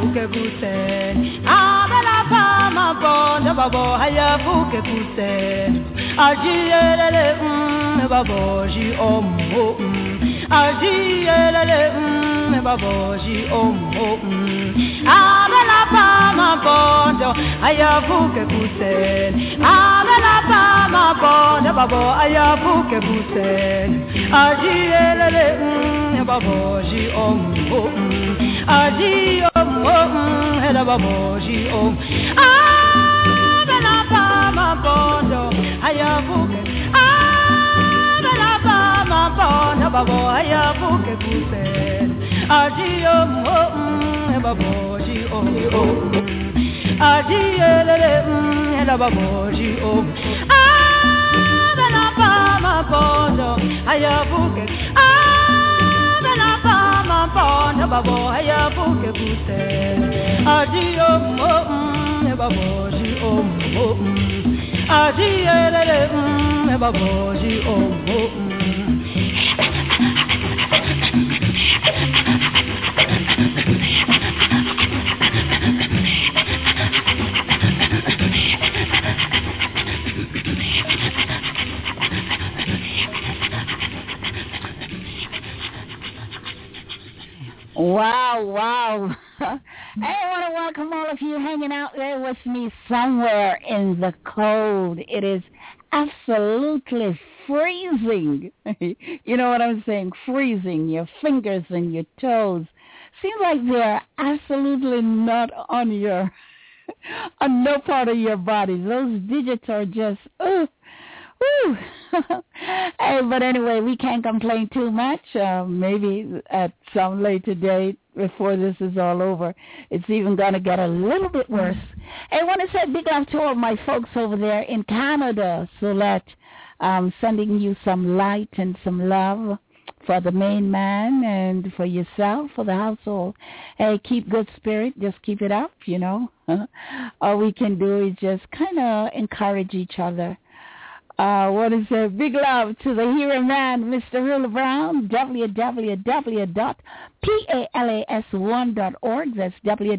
buke buse abela pama bonda babo haya buke buse ajiyelele baboji omo ajiyelele baboji omo abela pama bonda haya buke buse abela pama bonda babo haya buke buse ajiyelele baboji omo aji omo hela baboji omo abela pama bonda haya buke abela pama bonda babo haya buke buse aji omo baboji omo aji elele hela baboji omo abela pama bonda haya buke abela pama bonda babo haya buke buse aji omo baboji omo aji elele baboji omo Wow. I want to welcome all of you hanging out there with me somewhere in the cold. It is absolutely freezing. You know what I'm saying? Freezing. Your fingers and your toes seem like they're absolutely not on no part of your body. Those digits are just, woo. Hey, but anyway, we can't complain too much. Maybe at some later date, before this is all over, it's even going to get a little bit worse. Hey, I want to say big up to all my folks over there in Canada, Solette, sending you some light and some love for the main man and for yourself, for the household. Hey, keep good spirit. Just keep it up, you know. All we can do is just kind of encourage each other. What is it? Big love to the hero man, Mr. Hula Brown, www.palas1.org. That's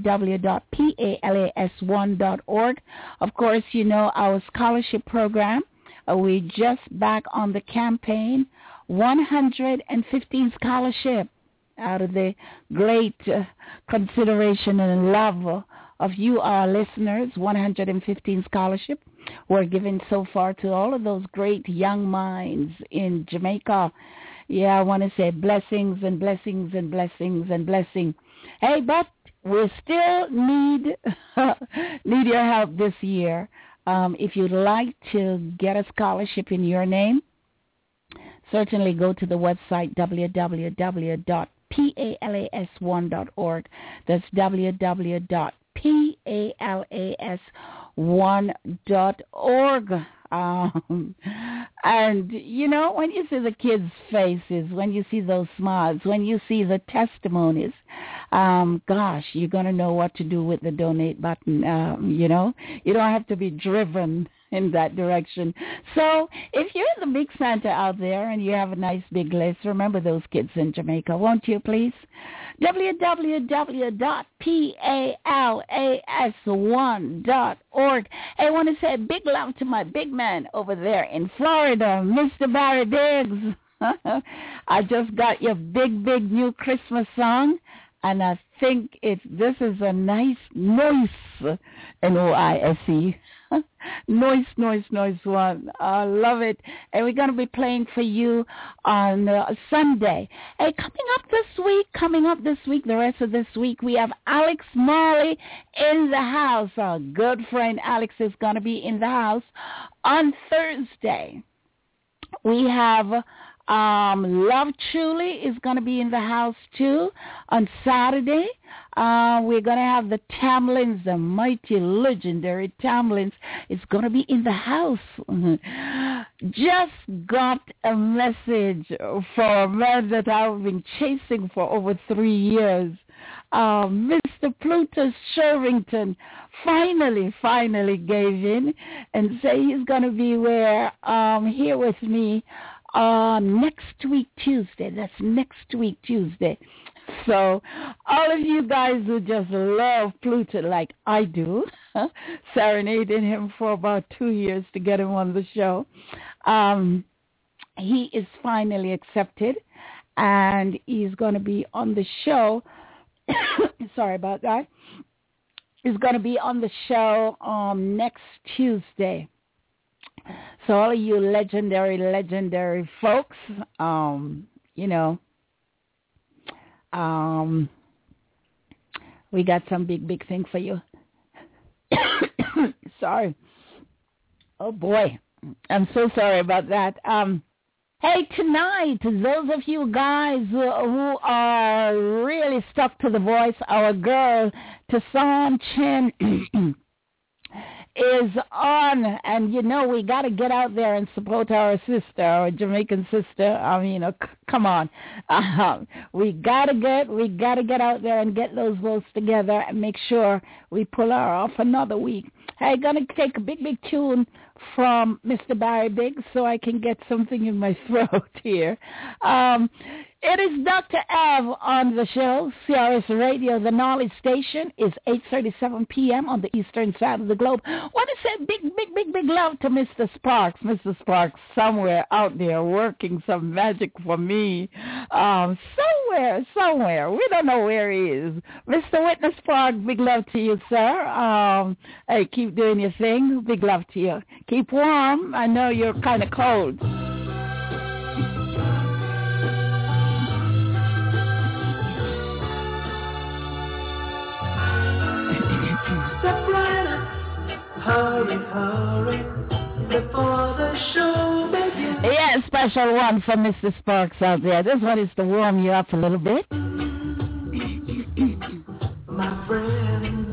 www.palas1.org. Of course, you know our scholarship program. We just back on the campaign, 115 scholarship out of the great consideration and love of you, our listeners. 115 scholarship were given so far to all of those great young minds in Jamaica. Yeah, I want to say blessings and blessings and blessings and blessings. Hey, but we still need your help this year. If you'd like to get a scholarship in your name, certainly go to the website www.palas1.org. That's www.palas1.org. And, you know, when you see the kids' faces, when you see those smiles, when you see the testimonies, gosh, you're going to know what to do with the donate button. You know, you don't have to be driven in that direction. So if you're the big Santa out there and you have a nice big list, remember those kids in Jamaica, won't you, please? www.palas1.org. I want to say a big love to my big man over there in Florida, Mr. Barry Diggs. I just got your big new Christmas song, and I think this is a nice, N-O-I-S-E. Noise one. I love it. And we're going to be playing for you on Sunday. Hey, coming up this week, the rest of this week, we have Alex Marley in the house. Our good friend Alex is going to be in the house. On Thursday, we have Love Truly is going to be in the house too. On Saturday, we're going to have the Tamlins, the mighty legendary Tamlins, is going to be in the house. Just got a message for a man that I've been chasing for over 3 years. Mr. Plutus Sherrington finally gave in and say he's going to be here with me next week Tuesday. That's next week Tuesday. So all of you guys who just love Pluto like I do, serenading him for about 2 years to get him on the show, he is finally accepted, and he's going to be on the show. Sorry about that. He's going to be on the show next Tuesday. So all of you legendary folks, we got some big thing for you. Sorry. Oh boy. I'm so sorry about that. Hey, tonight, those of you guys who are really stuck to the voice, our girl, Tasan Chen, is on, and we got to get out there and support our sister, our Jamaican sister. I mean, come on, we gotta get out there and get those votes together and make sure we pull her off another week. Hey, gonna take a big tune from Mr. Barry Biggs so I can get something in my throat here. It is Dr. Ev on the show, CRS Radio. The Knowledge Station is 8:37 p.m. on the eastern side of the globe. I want to say big love to Mr. Sparks. Mr. Sparks somewhere out there working some magic for me. Somewhere. We don't know where he is. Mr. Witness Sparks, big love to you, sir. Hey, keep doing your thing. Big love to you. Keep warm. I know you're kind of cold. Step right up, hurry, before the show begins. Yeah, special one for Mr. Sparks out there. This one is to warm you up a little bit. My friends,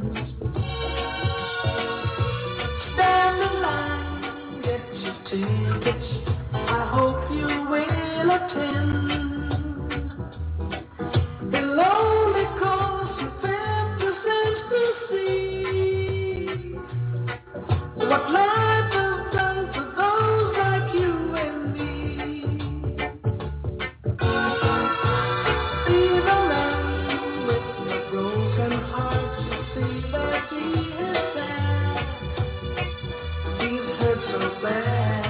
stand in line, get your tickets. I hope you will attend. It'll only cost you 50 cents to see what life has done for those like you and me. See the man with the broken heart, see that he is sad. He's hurt so bad.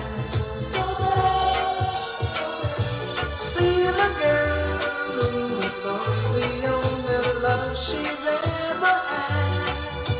See the girl who lost the only love she's ever had.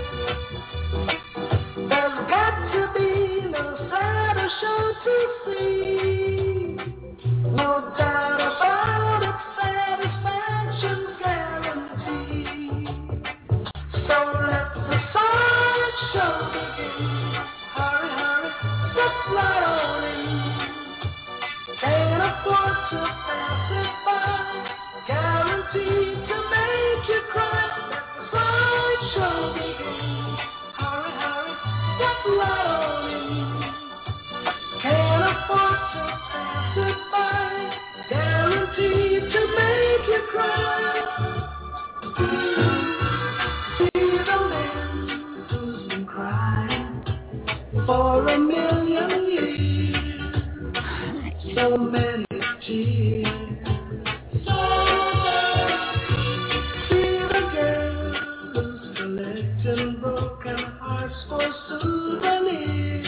There's got to be no sadder show to see. No doubt about it, satisfaction's guaranteed. So let the sideshow begin. Hurry, step right on in. Can't afford to pass it by. Guaranteed to make you cry. Let the sideshow begin. Hurry, step right on in. Can't afford to pass it by. Guaranteed to make you cry. See the man who's been crying for a million years. So many tears. See the girl who's collecting broken hearts for souvenirs.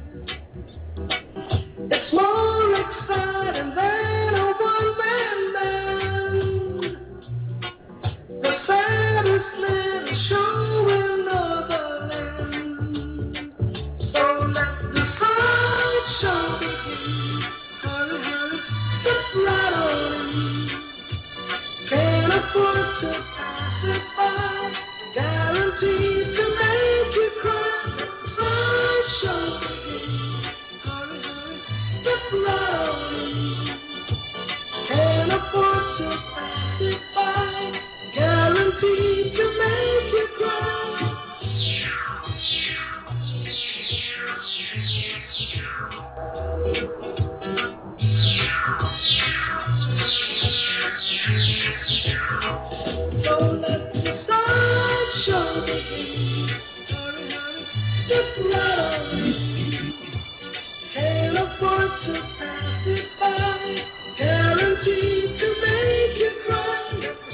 It's more exciting than a one-man band. The saddest little show in Northern. So let the sideshow begin. Hurry, step right on in. Can't afford to pass it by. Guaranteed to make you cry. Sideshow begin. Hurry, step right on in. Can't afford to pass it by. Guaranteed to make you cry. Don't let the sideshow begin. Hurry, step right on in. Can't afford to pass it by. Guaranteed to make you cry.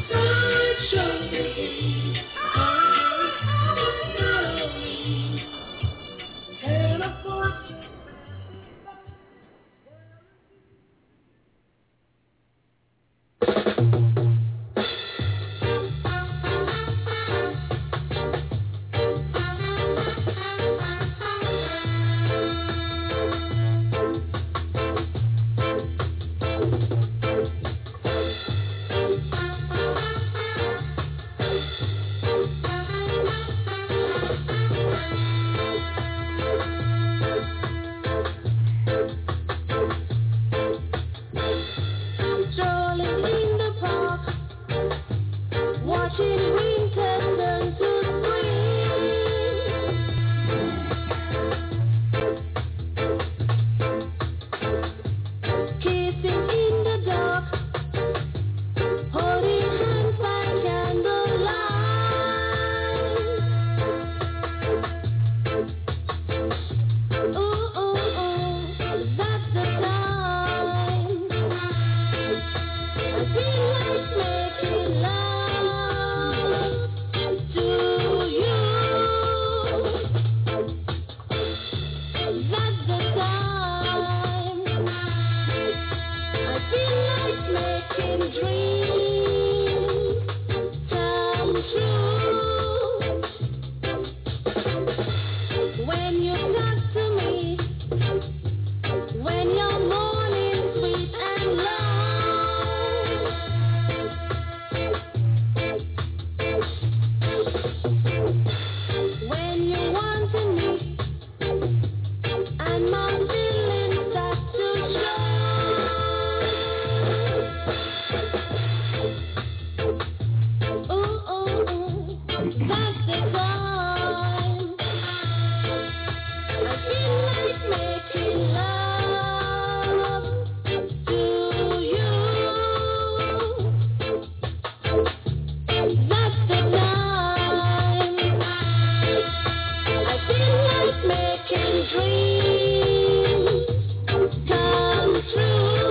feel like making dreams come true.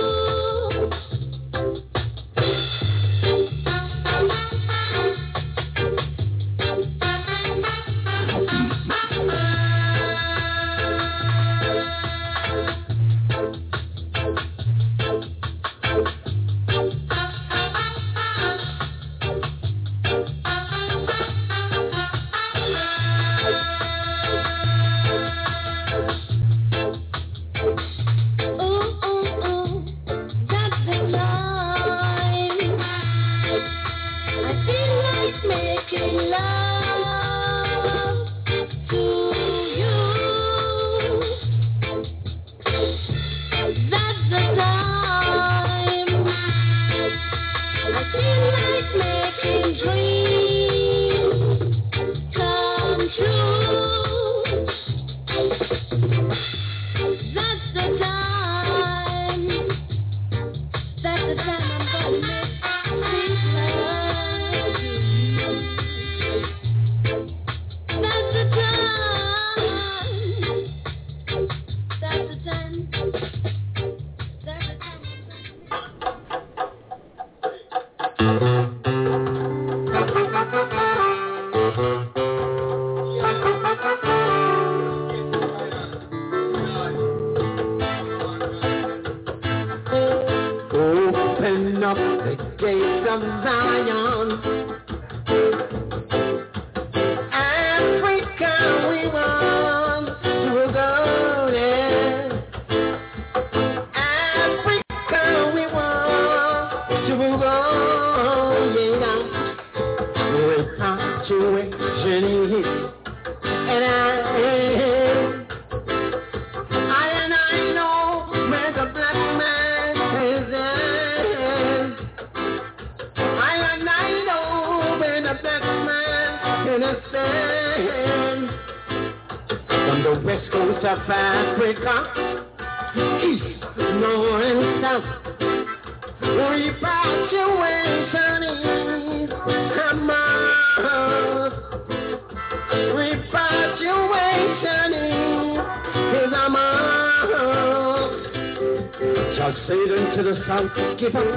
Keep up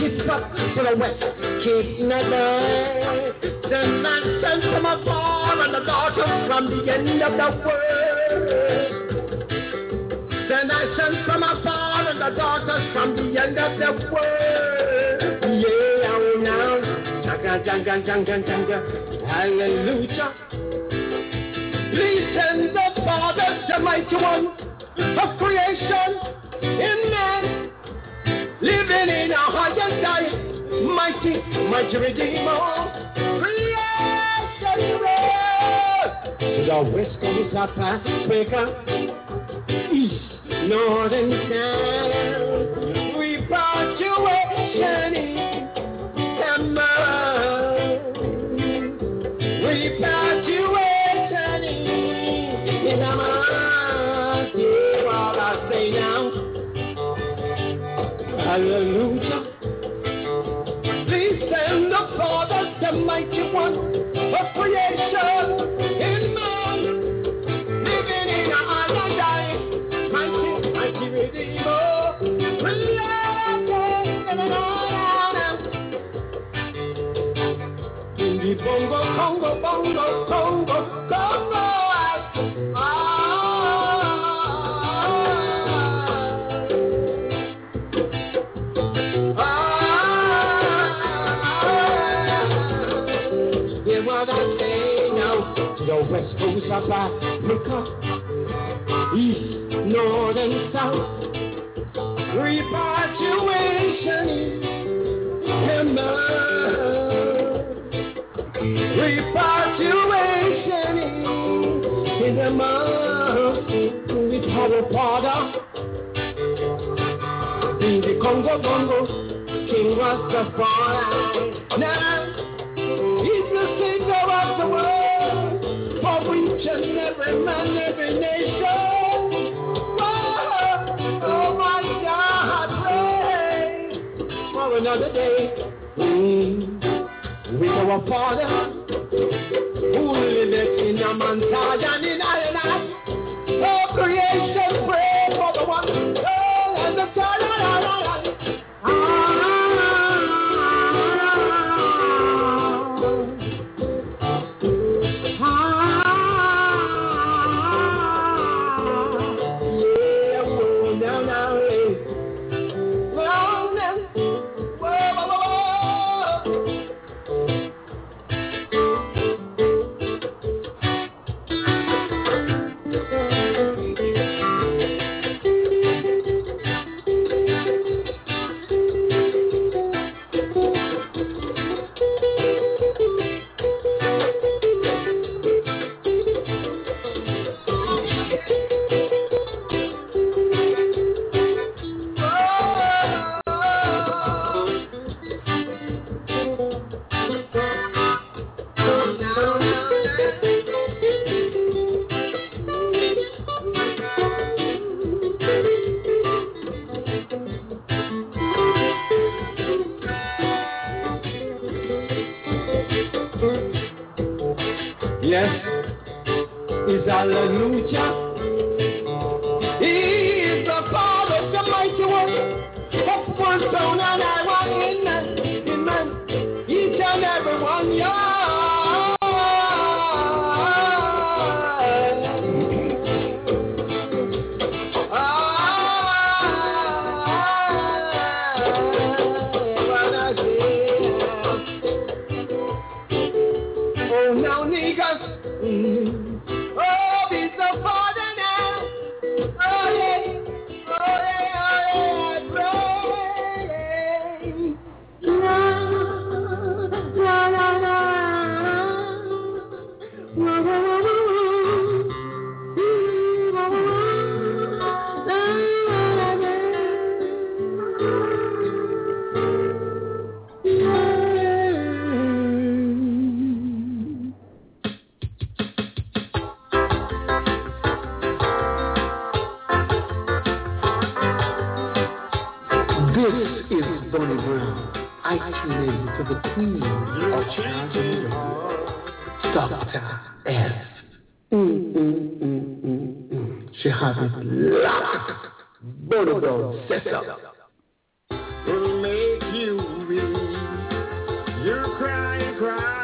to the west, keep never. Then I sent from afar and the daughters from the end of the world. Then I sent from afar and the daughters from the end of the world. Yeah, oh now, janga, hallelujah. Please send the Father, the mighty one of creation in man. Living in a higher side, mighty Redeemer, creation world. To the west coast of Africa, east, north and south, repatriation is command. Repatriation is command. Hear what I say now. Hallelujah. Please send the Father, the mighty one of creation in man, living in a paradise, mighty Redeemer, in the bongo, Congo, the west coast of Africa, east, north and south, repatriation is command. Repatriation is command. With our Father in the Congo, King Rastafari. Now he's the Savior of the world. For each and every man, every nation. Oh my God, pray for another day with our Father who lives in a mountain and in a Hallelujah. He is the Father, the mighty one. Upward down and I want amen. Each and every one, yeah. To the queen of Tanzania, Dr. S. She has it locked. Bonobell set up. Will make you weep. You cry and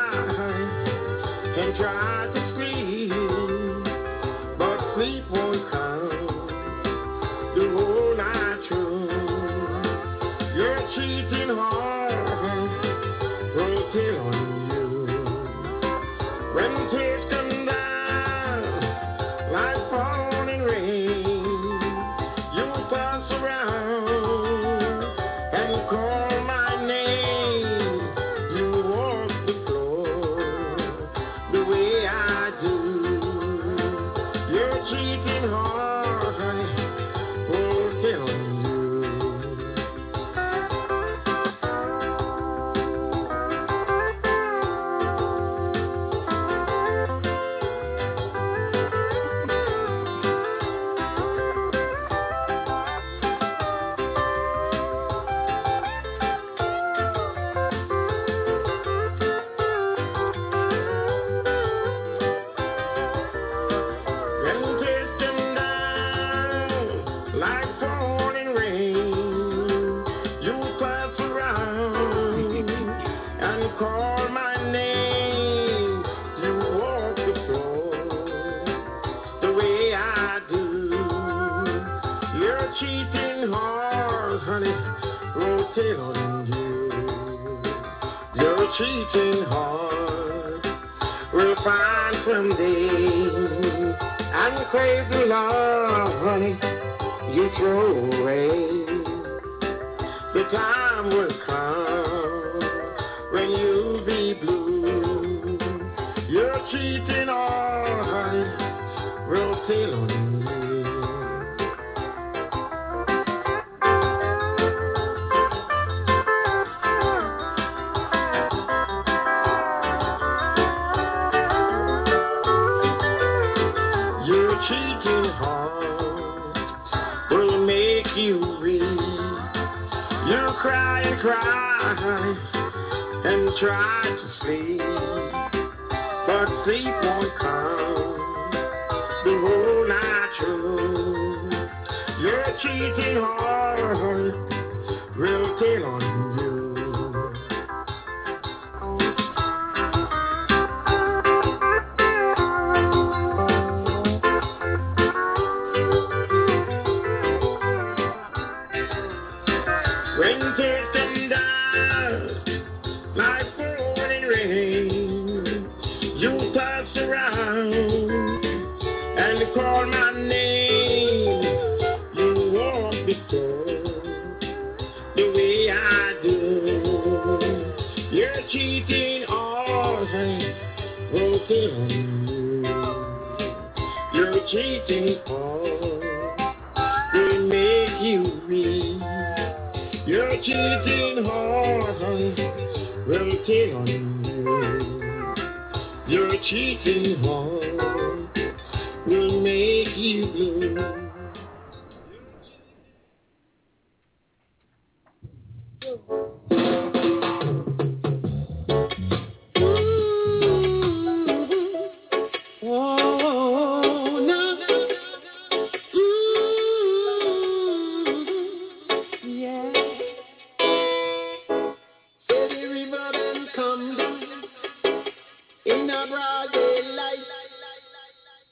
try to sleep, but sleep won't come the whole night through. You're cheating hard. Rotate on you when tears come down like falling rain. You pass around and call my name. You walk the floor the way I do. You're cheating hard, honey. Rotate on you. Cheating hard will find someday and crave the love, honey, you throw away. The time will come when you'll be blue. You're cheating hard, honey, will tell on you. Cry and try to sleep, but sleep won't come the whole night through. You're cheating hard, real tale on you. When tears come down like falling rain, you pass around and call my name. You walk before the way I do. You're cheating all night, broken on you. You're cheating all, they make you weak. You're cheating hard, honey, will tell on you. You're cheating hard, will make you blue. Oh,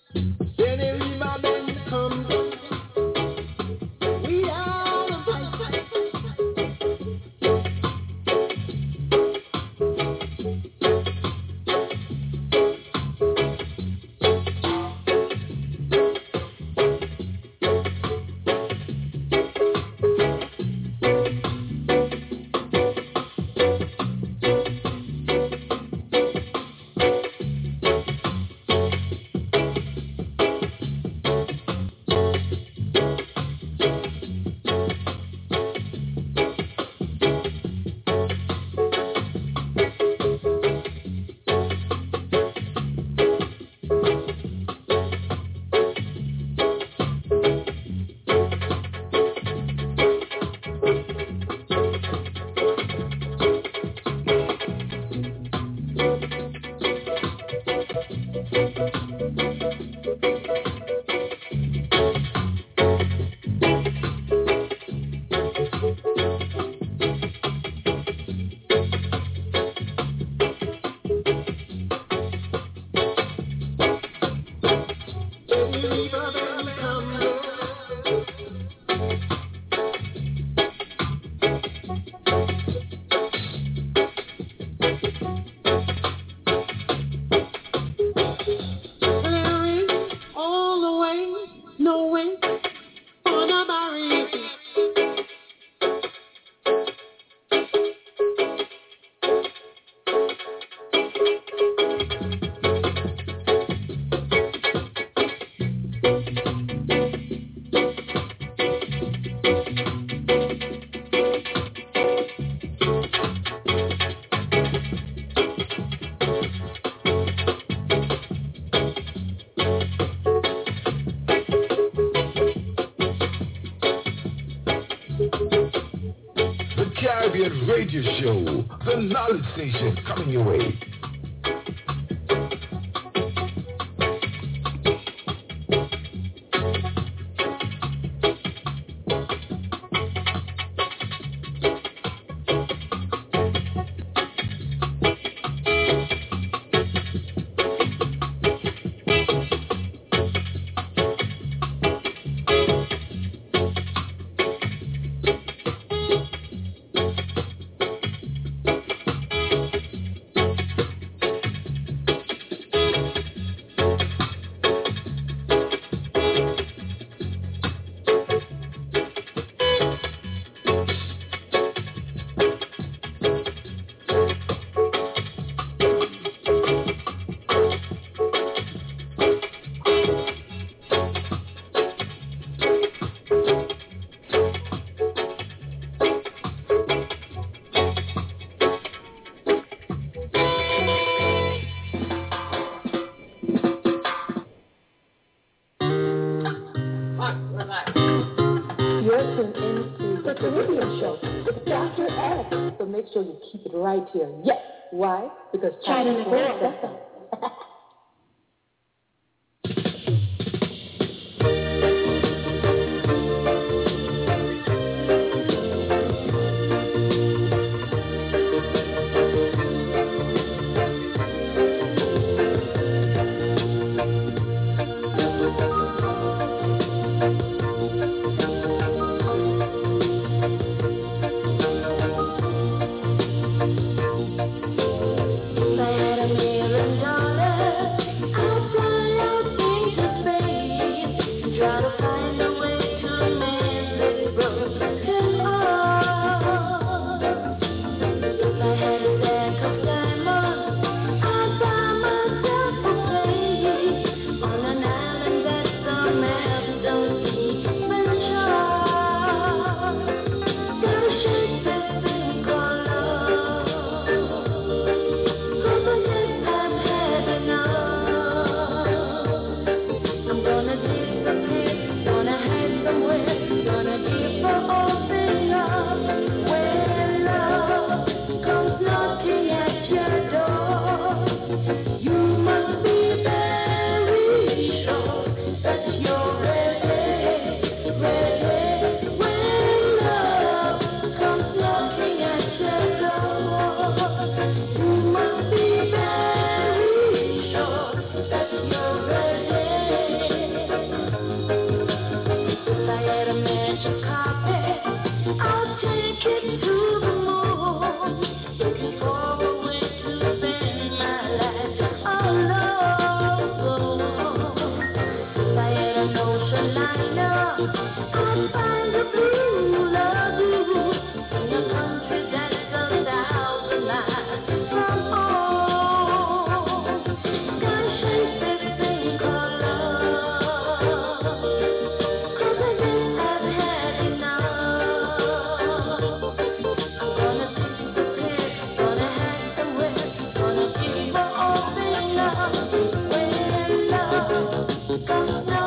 Then a river bend comes, we all fight. Caribbean Radio Show, the knowledge station coming your way. Right here. Yes. Why? Because China is better. $1 million.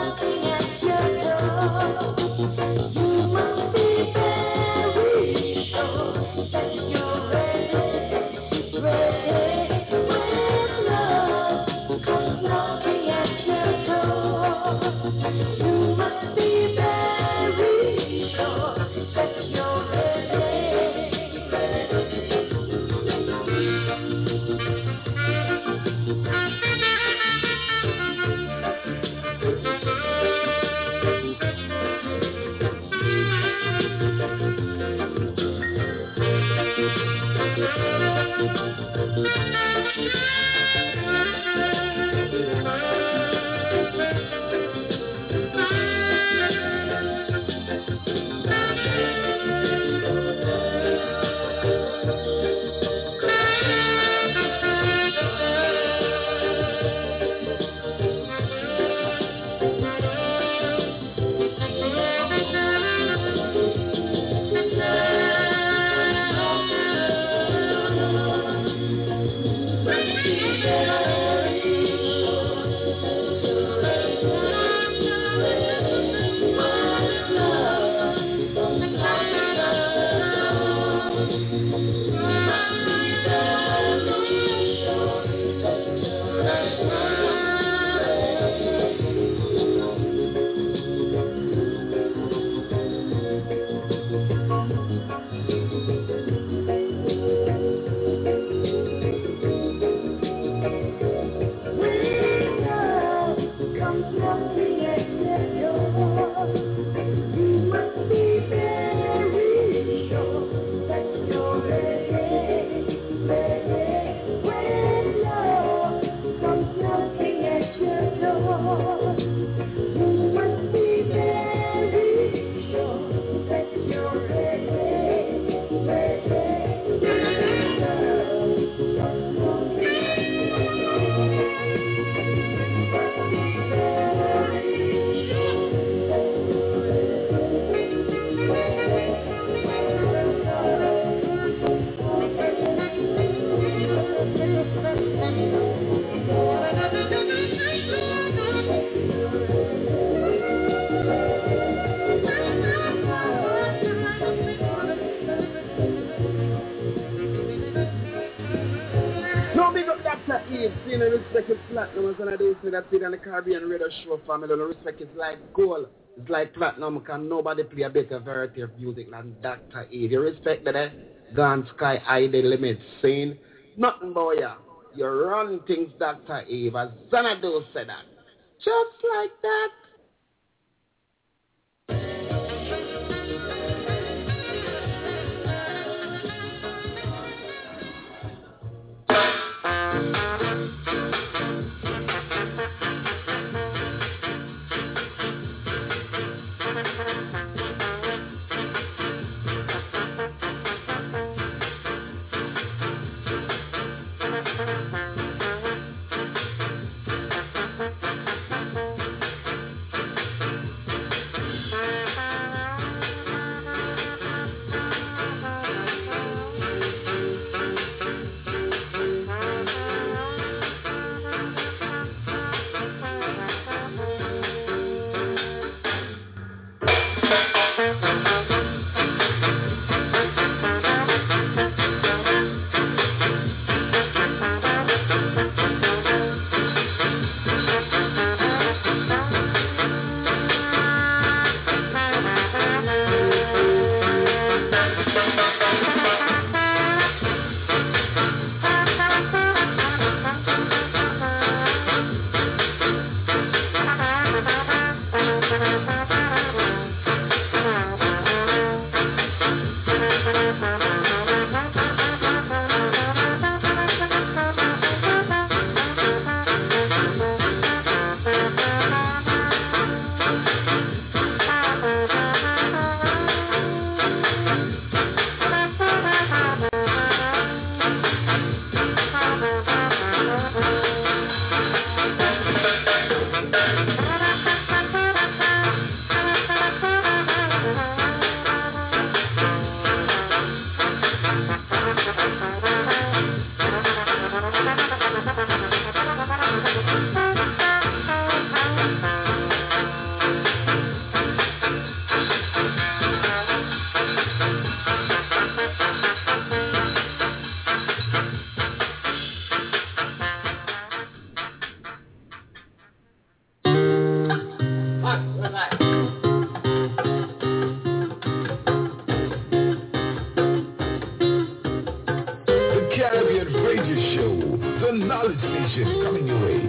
Respect is platinum, as I do see that it on the Caribbean radio show family. The respect is like gold, it's like platinum, can nobody play a better variety of music than Dr. E. The respect that gone sky high the limits, saying nothing boy, you run things Dr. Eve, as Xanadu said that. Just like that. station coming your way.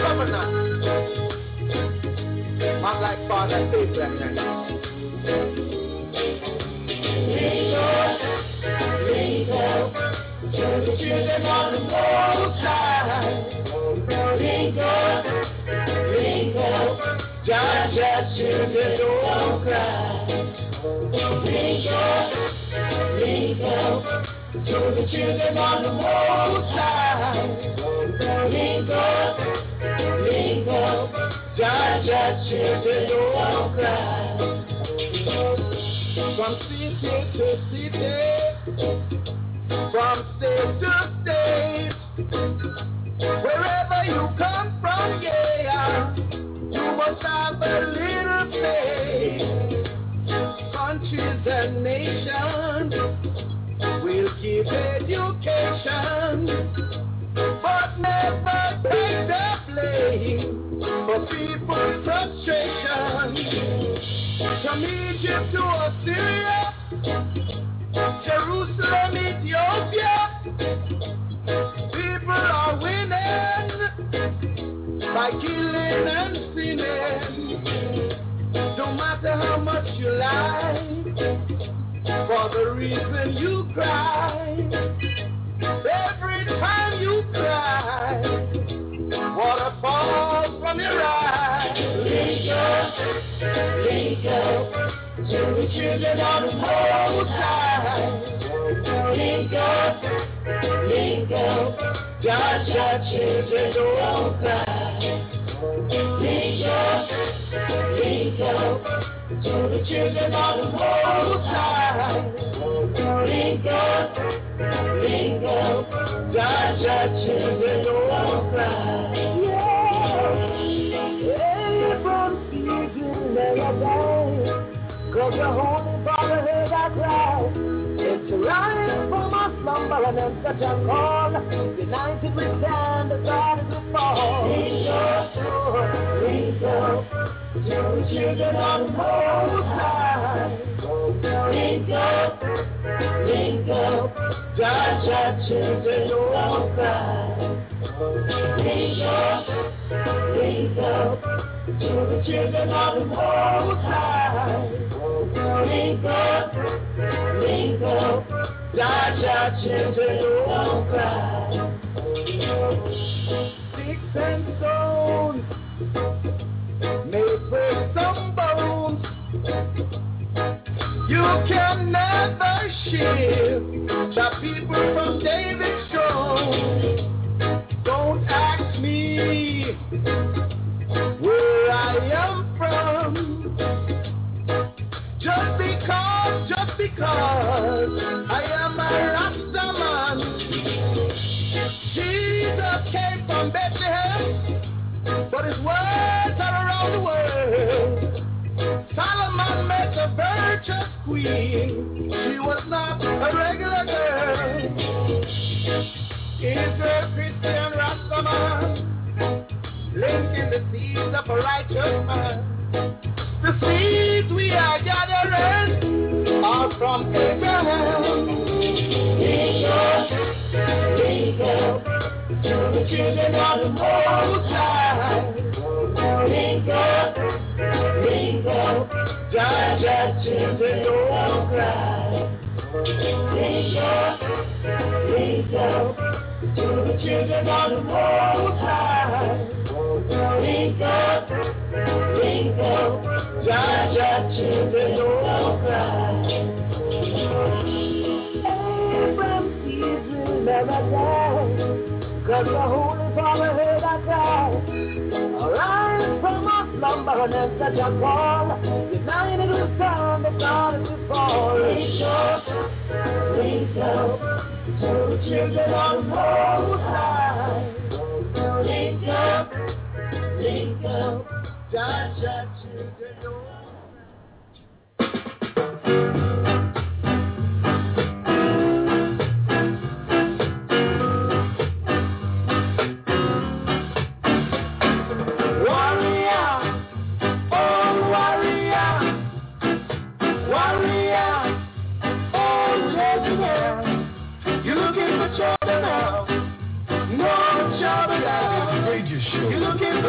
covenant. Man like Father Abraham. Lingo, to the children of the Most High. Lingo, Georgia children don't cry. Lingo, to the children of the Most High. Lingo, Georgia children don't cry. From city to city, from state to state, wherever you come from, yeah, you must have a little faith. Countries and nations will give education, but never take the blame for people's frustration. From Egypt to Assyria, Jerusalem, Ethiopia, people are winning by killing and sinning. No matter how much you lie, for the reason you cry, every time you cry, water falls from your eyes. Lingo, to the children of the Most High. Lingo, Georgia children don't cry. Lingo, to the children of the Most High. Lingo, Georgia children don't cry. Abraham's season never dies, 'cause the Holy Father heard our cry. It's rise from our slumber and then such a call. United we stand, the God is we fall. Lingo, to the children of the Most High. Lingo, Georgia children don't cry. Lingo, to the children of the Most High. Lingo, Georgia children don't cry. Sticks and stones may break some bones. You can never shift the people from David's throne. Don't ask me where I am from. Just because I am a Rastaman. Jesus came from Bethlehem, but his words are around the world. Solomon met a virtuous queen. She was not a regular girl. Israel, Christian, Rastaman, linking the seeds of a righteous man. The seeds we are gathering are from Abraham. Lingo, to the children of the Most High. Lingo, Georgia children don't cry. Lingo, to the children of the Most High. Lingo, Georgia children don't cry. Abraham's season never dies, 'cause the Holy Father heard our cry. Arise from our slumber and answer the call. United we stand, the God is to fall. Lingo, to the children of the Most High. Lingo, Georgia children don't cry.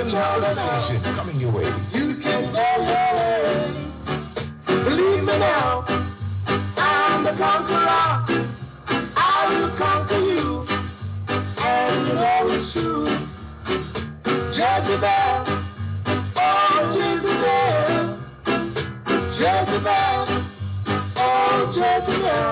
knowledge station coming your way. You can go away. Believe me now, I'm the conqueror. I will conquer you, and you know it's true. Jezebel, oh Jezebel, Jezebel, oh Jezebel.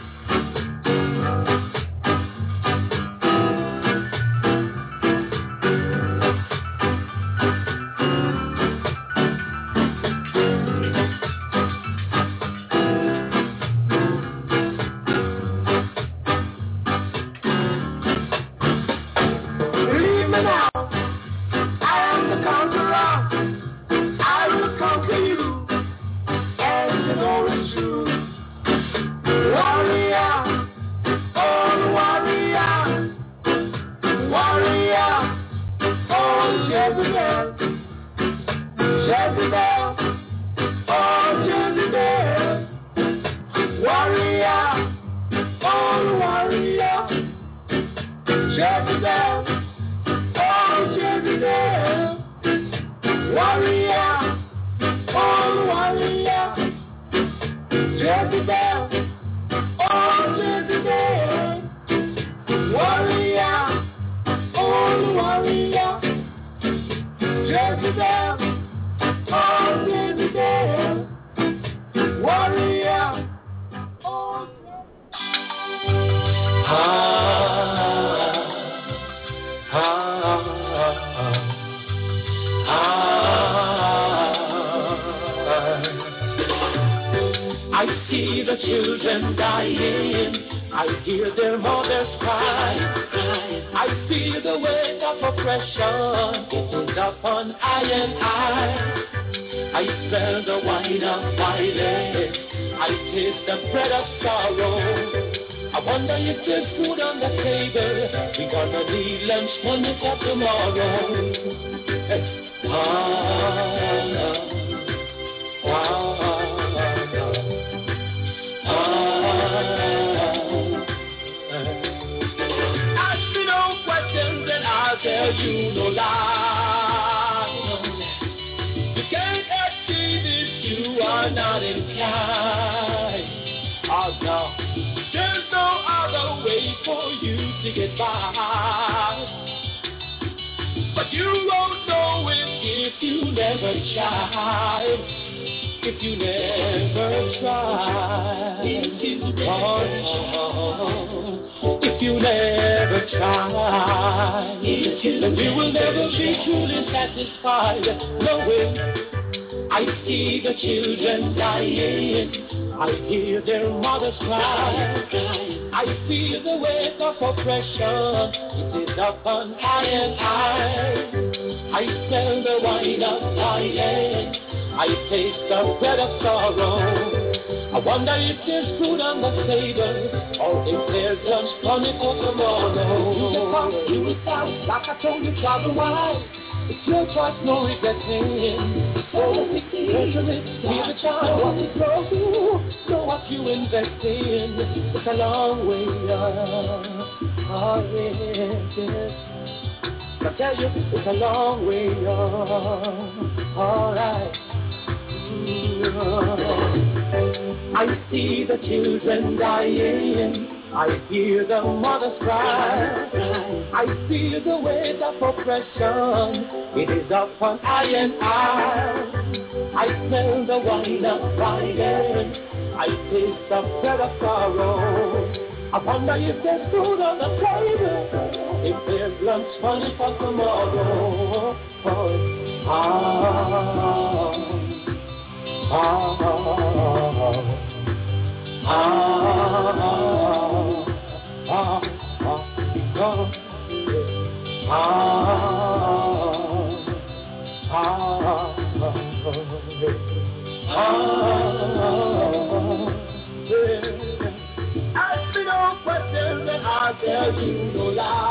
Ask me no questions and I'll tell you no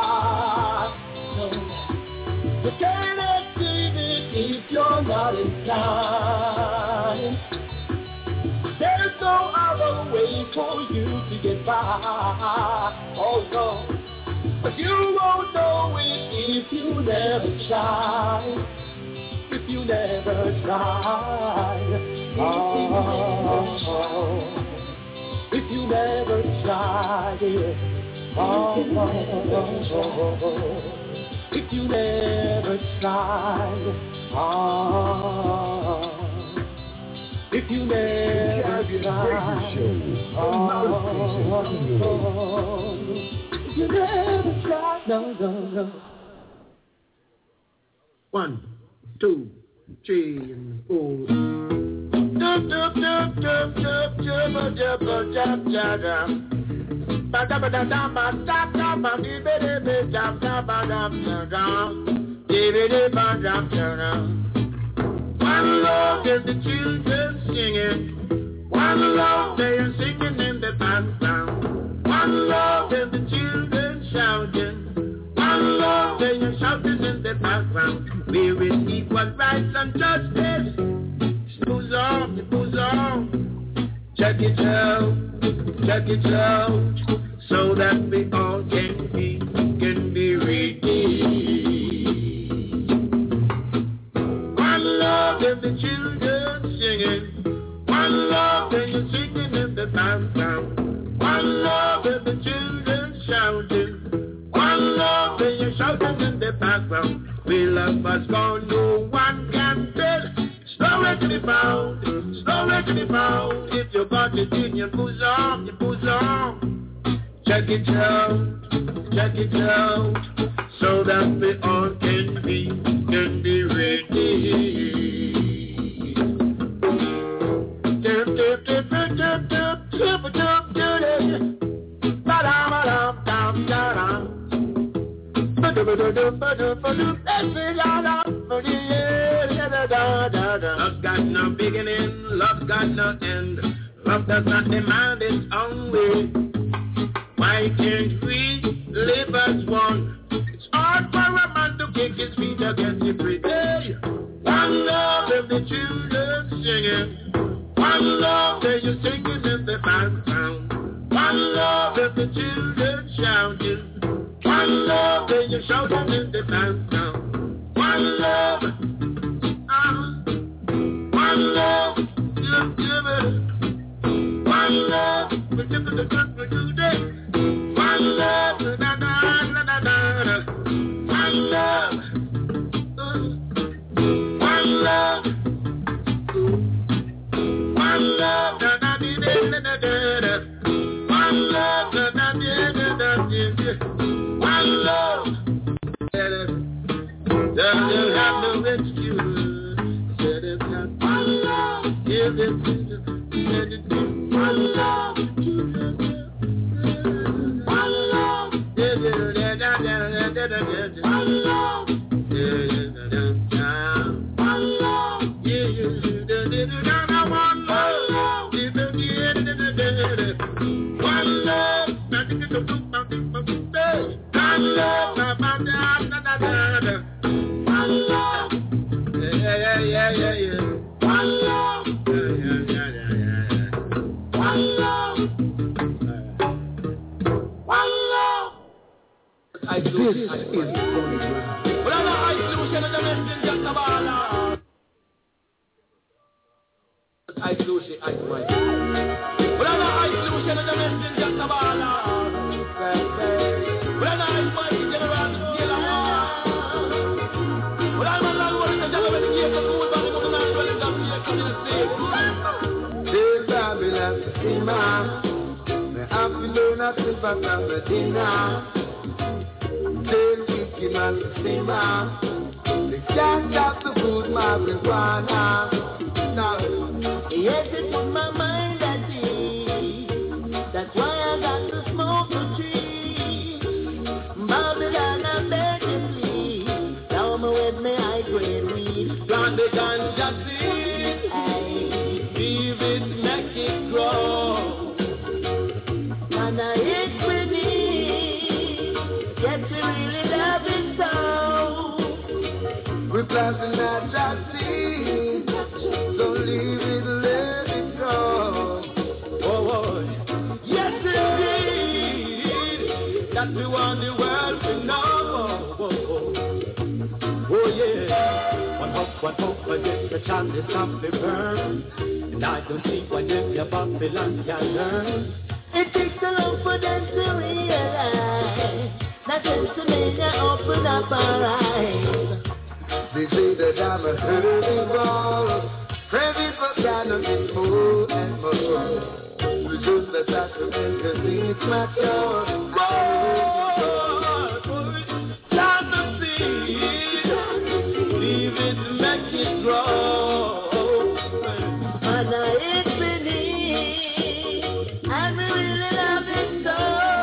lie. No. You can't achieve it if you're not inclined. There's no other way for you to get by. Oh no, but you won't know it if you never try, if you never try, if you never try, if you never try, if you never try, you never try, no. 1, 2, 3, and 4. One love is the children singing. One love they are singing in the background. One love is the children shouting. One love they are shouting in the background. We will equal rights and justice. It goes on, it goes on. Check it out, so that we all can be redeemed. One love and the children singing. One love and you're singing in the background. One love and the children shouting. One love and you're shouting in the background. We love us gone, no one can tell. It's nowhere to be found, it's nowhere to be found. If you got it in your bosom, check it out, so that we all can be ready. Love got no beginning, love got no end. Love does not demand its own way. Why can't we live as one? It's hard for a man to kick his feet against every day. One love and the children singing. One love that you're singing in the background. One love and the children shouting. One love that you're shouting in the background. One love, one love, one love, one love, one love, one love, one love, one love, doesn't have no excuse. One love, give it to one love, one love, one love, This is they can't stop the good marijuana. Yes, it put my mind at ease. That's why I got to smoke the tree. Babylon, I beg you please. Now I'm with me high grade weed. Plant the ganja seed. Leave it, make it grow. And I hit with it. Yes, we really love it so. We're planting that seed. Don't leave it, let it go. Oh, yes indeed. That we want the world to know. up and up against the chalice of the burn. And I don't see what them the Babylon can learn. It takes a lot for them to realize that Pennsylvania open up our eyes. They say that I'm a herbivore, craving for cannabis more and more. Because the sacrament is mature. Plant the seed, leave it, make it grow. And it's beneath, and we really love it so.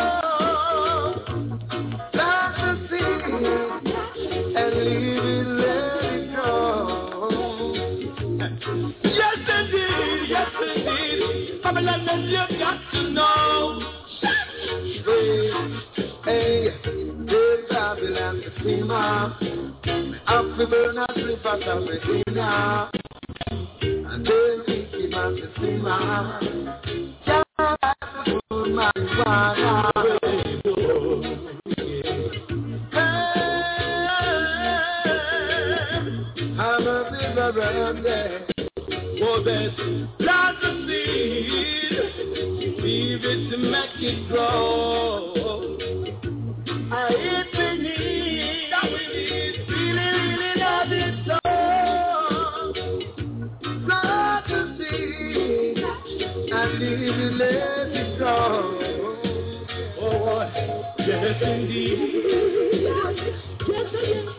Plant the seed, and leave it, let it grow. Yes indeed, yes indeed. Babylon, you got to know. Hey, Babylon, the steamer. After burn a slip out of the dinner. And then we keep on the steamer. Can't have to put marijuana. I'm a river around there. Oh, there's lots of seed. Leave it to make it grow. It's we need, that we need. Really, really love it so. Lots of seed. And leave it, let it grow. Oh, yes, indeed. Yes,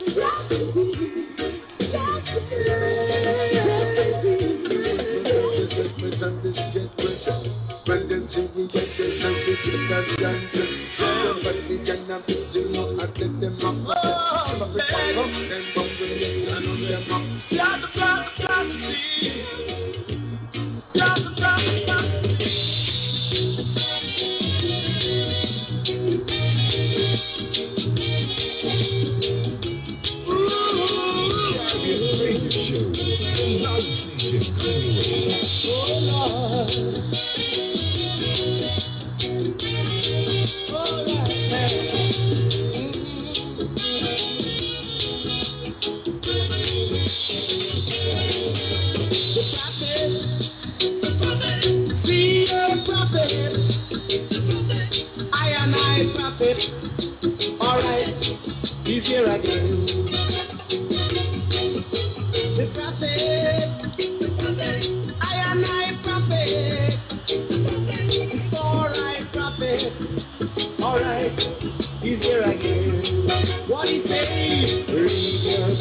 when them see we get this and we get that dancing. Somebody can have this, you know, I take them up. But we can't come, then come to me, I know them up. Lots of seed. Lots of Alright, he's here again. The prophet, I am my prophet. It's alright, prophet. Alright, he's here again. What he say? Read your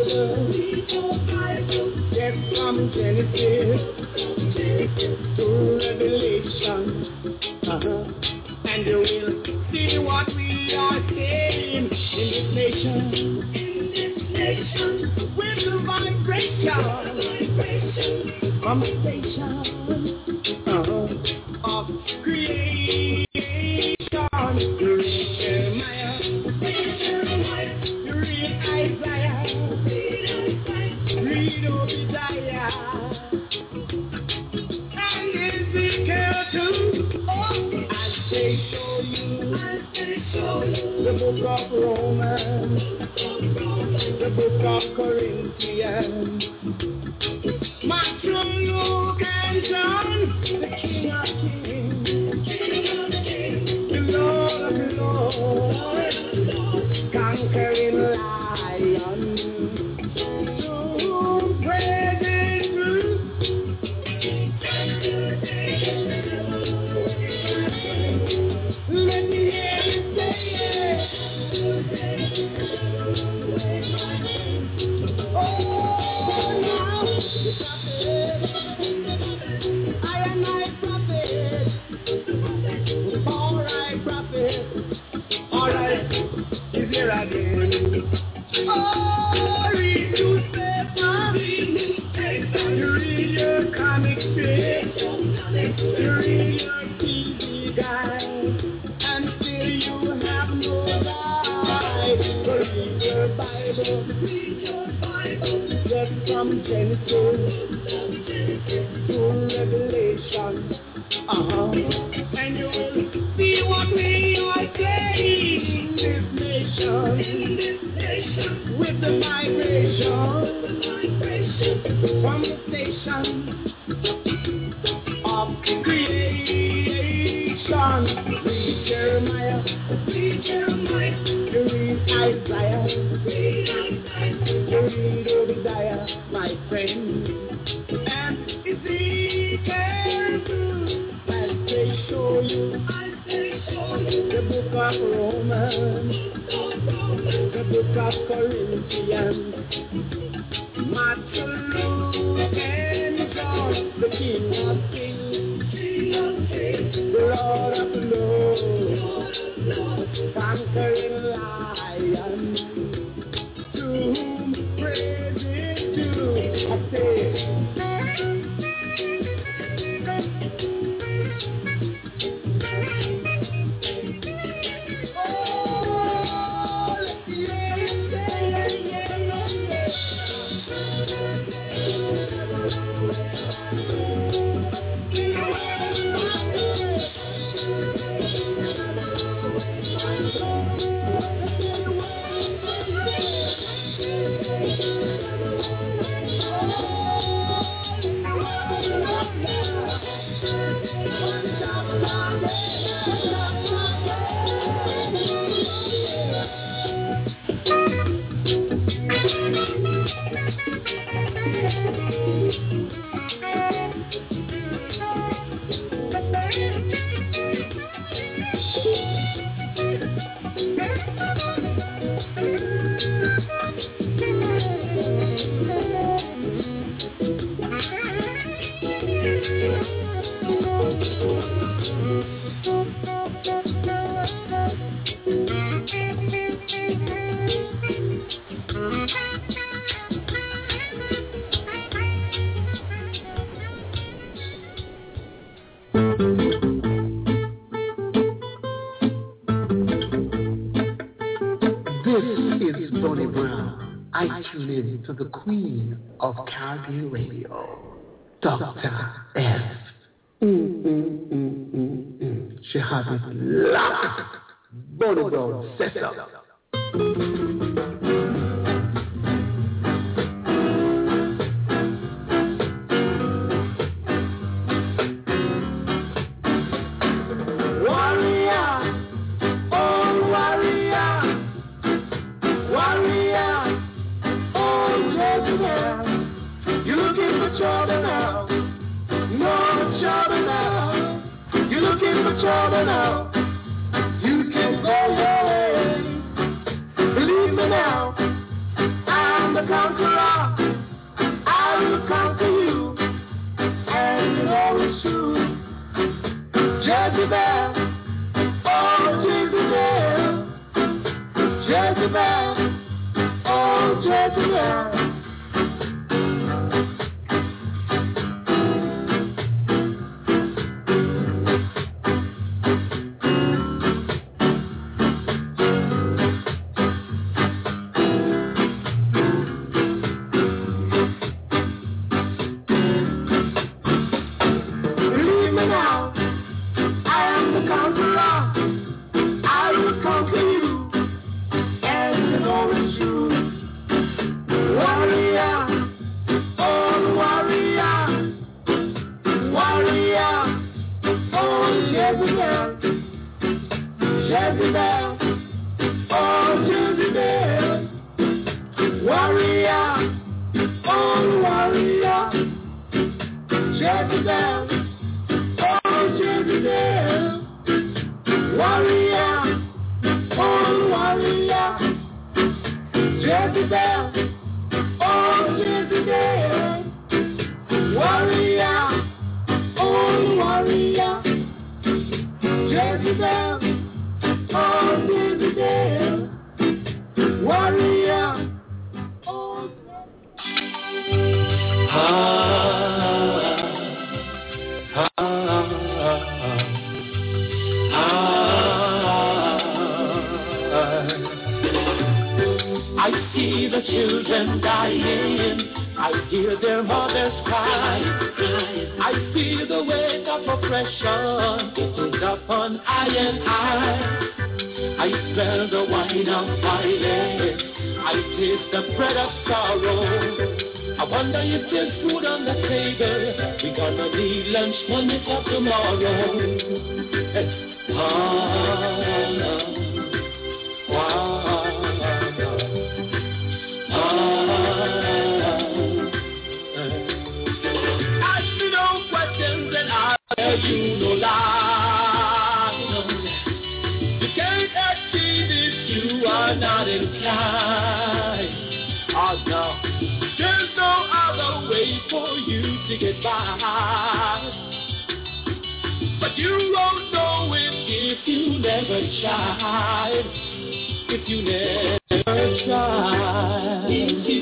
Bible. Get from Genesis to Revelation. And you will see what we are saying in this nation, with the vibration from the station of creation. You read Jeremiah, you read Isaiah, read Obadiah, and Ezekiel too. They show you the book of Romans, the book of Corinthians, Matthew, Luke, and John, the King of Kings, the Lord of Lords, conquering lion, to praise His truth. Let me hear you say it. Oh, now, I am my prophet. All right, prophet. All right, he's here again. Oh, read newspaper. You read your comic strip. You read your TV guide. And still you have no right to read your Bible. Just from Genesis to Revelation. And you will see what we are saying in this nation. With the vibration from the station of creation. Read Jeremiah, you read Isaiah, you read Obadiah, my friend, and Ezekiel, as they show you the book of Romans, the book of Corinthians, Matthew, Luke, and John, the King of Kings, the Lord of Lords, conquering Lion, to whom praise is due. I say, to the Queen of Caribbean Radio, Dr. F. She has it locked. Bonnie Brown, set up. Trouble now, you can go your way. Believe me now, I'm the conqueror. I will conquer you, and you know it's true. Jezebel, oh Jezebel, Jezebel, oh Jezebel. I wonder if there's food on the table. We gonna need lunch money for tomorrow. Ask me no questions and I'll tell you no lies. You can't achieve if you are not inclined. Oh no. There's no other way for you to get by. But you won't know it if you never try. If you never try. If you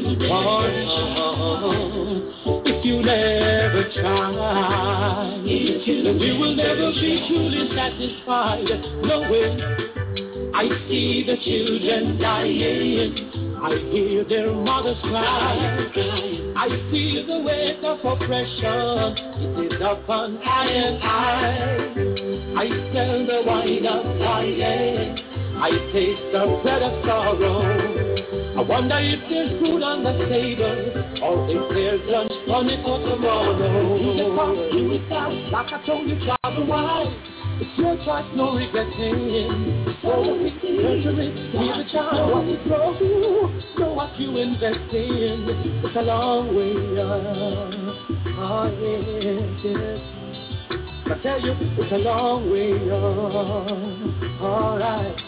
never try. We will never be truly satisfied. No way. I see the children dying. I hear their mothers cry. I feel the weight of oppression. It is upon I and I smell the wine of violence. I taste the bread of sorrow. I wonder if there's food on the table, or if there's lunch money for tomorrow. You it out, like I told you, travel wide. It's your choice, no regretting. So nurture it, be the child what it brought you. Know what you invest in. It's a long way up. Oh yes. I tell you, it's a long way up. Alright.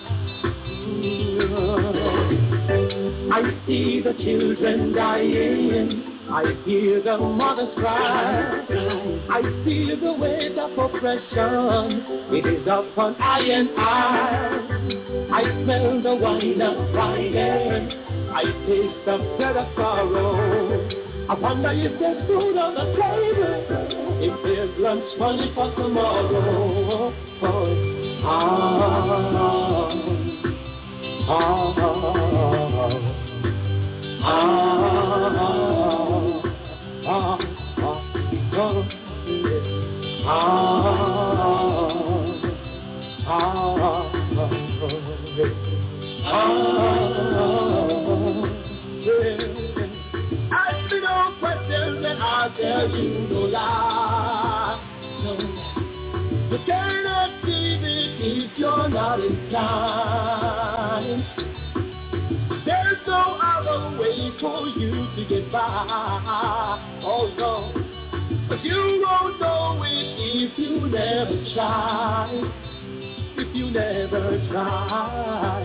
I see the children dying. I hear the mothers cry. I feel the weight of oppression. It is upon I and I smell the wine of violence. I taste the bread of sorrow. I wonder if there's food on the table, if there's lunch money for tomorrow. Ask me no questions and I'll tell you no lie. No. You cannot see it if you're not inclined. There's no other way for you to get by. Oh no. But you won't know it if you never try. If you never try.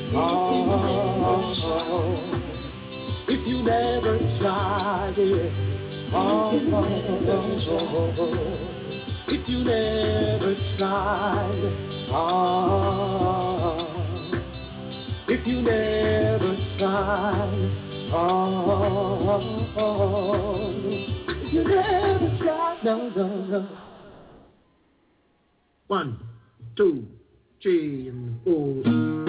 Oh. If you never tried it, if you never tried, if you never tried, if you never tried, no. 1, 2, 3, and 4.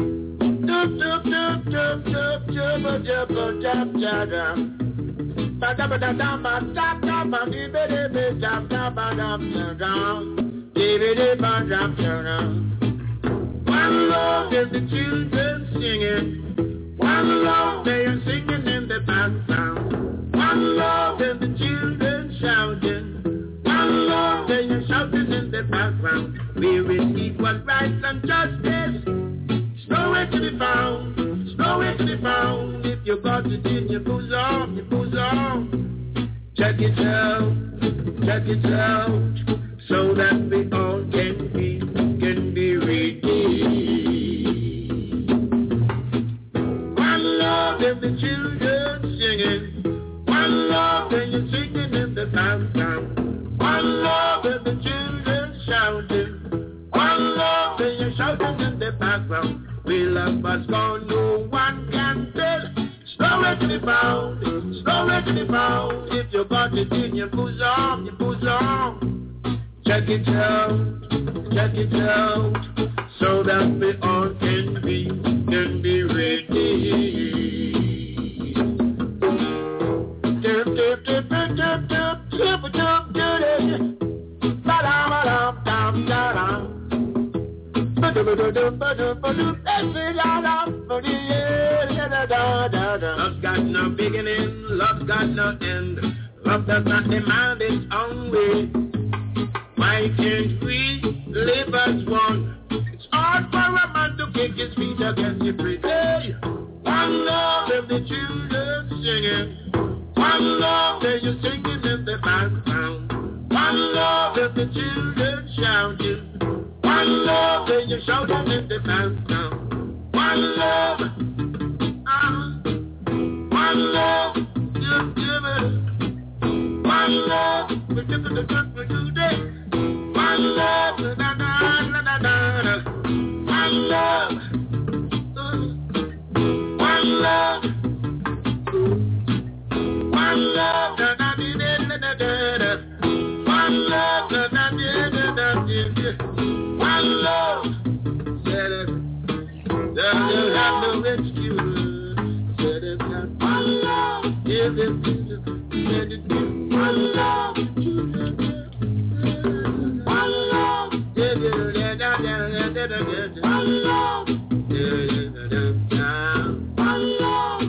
One love is the children singing. One love they are singing in the background. One love is the children shouting. One love they are shouting in the background. We will equal rights and justice. Nowhere to be found, nowhere to be found. If you got it in your bosom, check it out, so that we all can be redeemed. One love if the children singing, one love when you're singing in the background, one love if the children shouting, one love when you're shouting in the background. We love us gone, no one can tell. It's nowhere to be found, it's nowhere to be found. If you got it in your bosom, check it out, so that we all can be ready. Love's got no beginning, love's got no end. Love does not demand its own way. Why can't we live as one? It's hard for a man to kick his feet against the prick. Hey, one love, if the children singing. One love, they you singing in the background. One love, if the children shouting. One love, they you shouting in the background. One love, one love, you give it. One love, we give it for today. One love, da da da da da. One love, one love, one love, da da da da da. One love, da da da da da. One love, said it. Doesn't have no excuse. Said it. One love, give it. Said it. One love, one love, give it. One love, one love,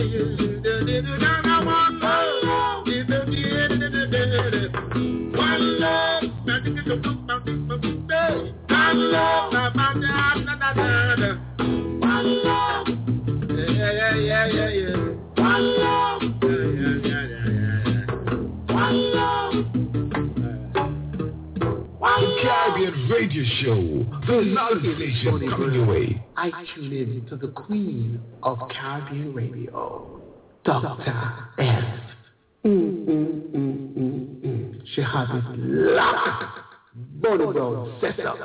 Caribbean Radio Show, the knowledge station coming your way. I tune in to the Queen of Caribbean Radio, Dr. F. She has it locked. Bonobro set up.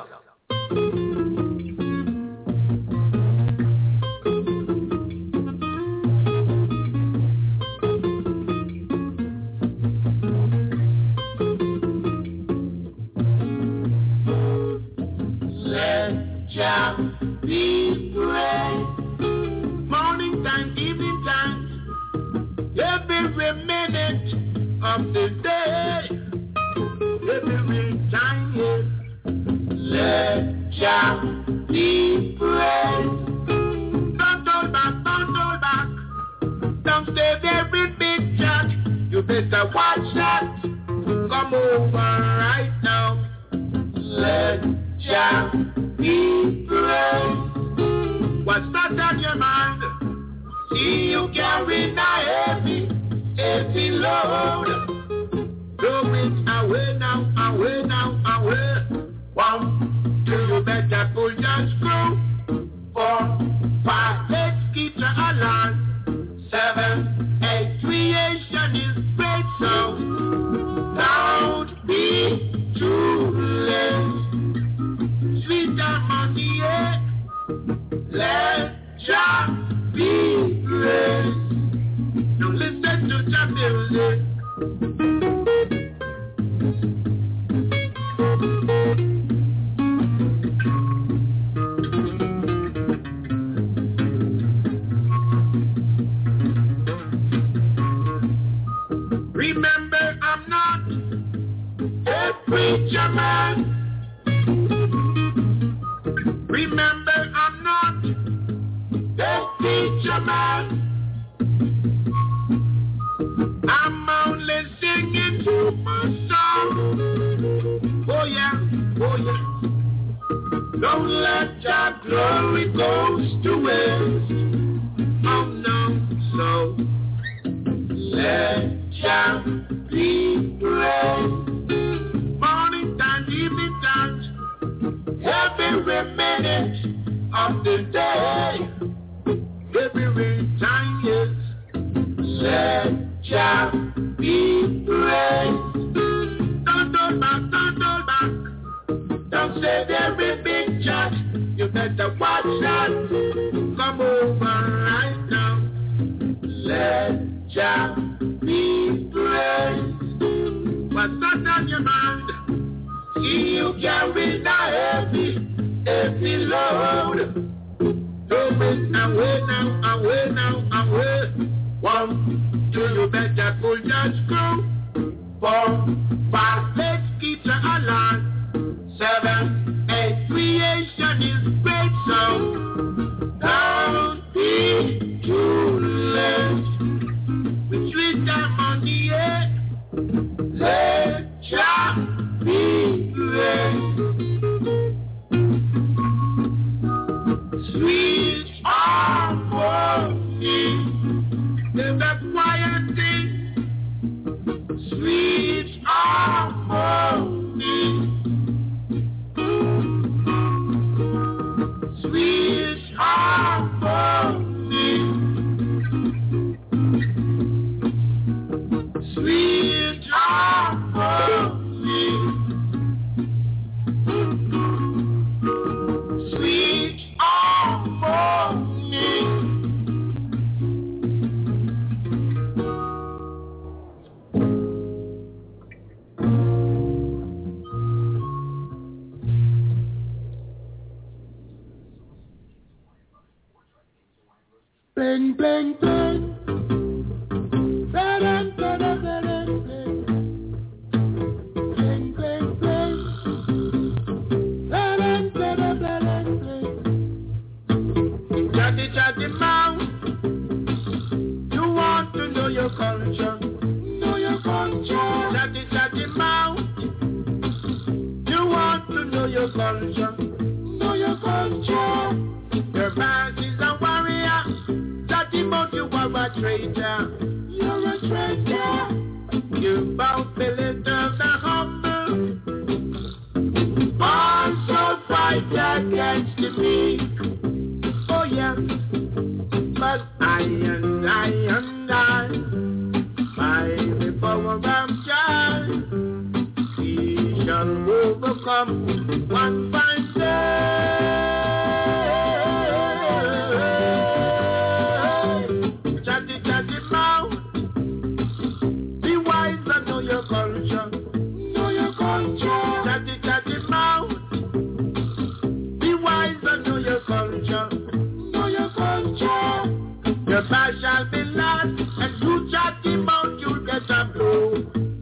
Be brave. Morning time, evening time, every minute of the day, every time, yes. Let Jah be brave. Don't hold back, don't hold back. Don't stay there with big chat. You better watch that. Come over right now. Let Jah be brave. What's that on your mind? See you carrying a heavy load. Throw it away now, away now, away. 1, 2, you better pull your screw. 4, 5, let's keep the alarm. 7, 8, creation is great, so don't be too late. Sweet harmony, yeah. Let Jah be praised. Now listen to the music. Remember, I'm not a preacher man. Remember, I'm not a teacher man. I'm only singing to my song. Oh yeah, oh yeah. Don't let your glory go to waste. Oh no, so let Jah be praised. Morning time, evening time, every minute of the day, every time, yes. Let Jah be praised. Don't hold back, don't hold back. Don't say every big chat. You better watch that. Come over right now. Let Jah be praised. What's that on your mind? See you carrying a heavy load. Throw it away now, away now, away. 1, 2, you better pull your screw. 4, 5, let's keep the alarm. 7, 8, creation is great, so Sweet harmony, there's a quiet thing. Sweet harmony, sweet harmony, sweet harmony, sweet harmony. Bling, bling, bling. Ba-dum, ba-dum, ba-dum, bling. Bling, bling, bling. Ba-dum, ba-dum, ba-dum, bling. Chatty, chatty mouth. You want to know your culture. Know your culture. Chatty, chatty mouth. You want to know your culture. Know your culture. Your man is a warrior. Chatty mouth, you are a traitor. You're a traitor. You bow belittle the humble. Also fight against the meek. Oh yeah. But I by the power of God, we shall overcome one fine day. Chatty, chatty mouth, be wise and know your culture. Know your culture. Chatty, chatty mouth, be wise and know your culture. Know your culture. Your past shall be lost, and you chatty mouth, you'll get a blow.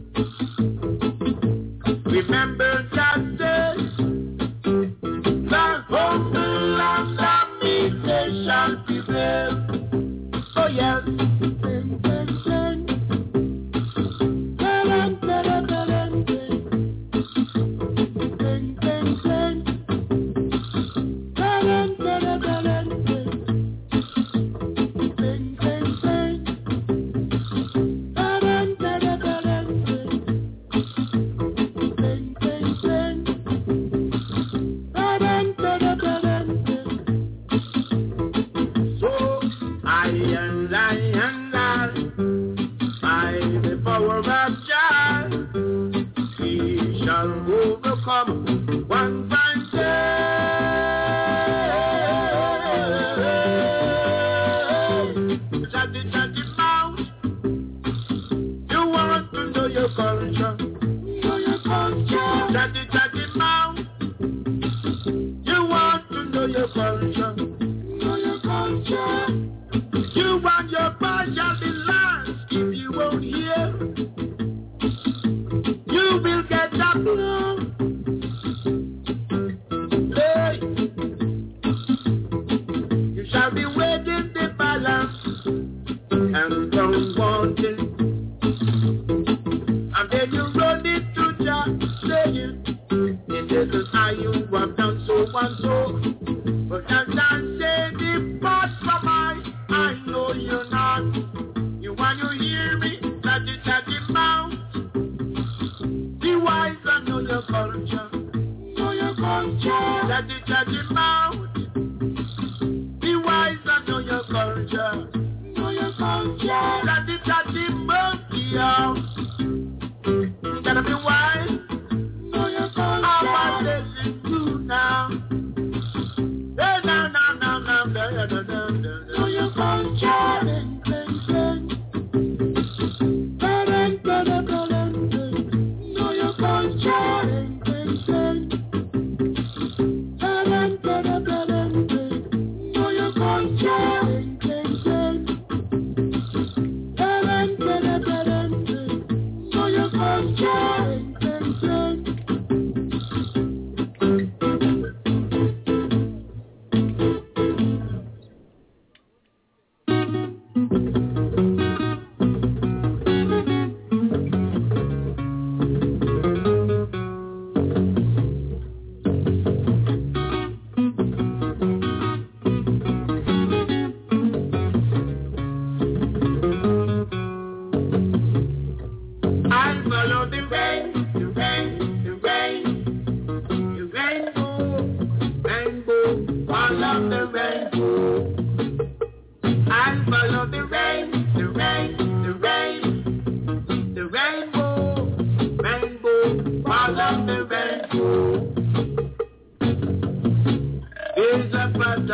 Remember justice, the humble and the meek, they shall prevail. Oh yes. Bing, bing, bing. Ba-dum, ba-dum, ba-dum, bing. Bing, bing, bing. Ba-dum, ba-dum, ba-dum, bing. Bing, bing, bing. Ba-dum, ba-dum, ba-dum, bing. Bing, bing, bing. Ba-dum, ba-dum, ba-dum, bing. So I by the power of God, we shall overcome one fine day. Chatty, chatty mouth, you want to know your culture. Know your culture. Chatty, chatty mouth, you want to know your culture. Know your culture. You want your past shall be lost if you won't hear. You will get a blow. Hey, you shall be waiting the balance and don't want it. And then you run it to Jah, saying, it isn't how you have done so and so. But as I say, depart from I know you're not. You want to hear me? Chatty, chatty mouth. Be wise and know your culture. Know your culture. Chatty, chatty mouth. Be wise and know your culture. Know your culture. Chatty, chatty monkey out. You gotta be wise. Know your culture. How about this you now? Hey, now. Know your culture. Bing, bing, bing. Ba-dum, ba-dum, ba-dum, bing. Know your culture. Bing, bing, bing. Ba-dum, ba-dum, ba-dum, bing. Know your culture. Bing, bing, bing. Ba-dum, ba-dum, ba-dum, bing. Know your culture. Bing, bing, bing.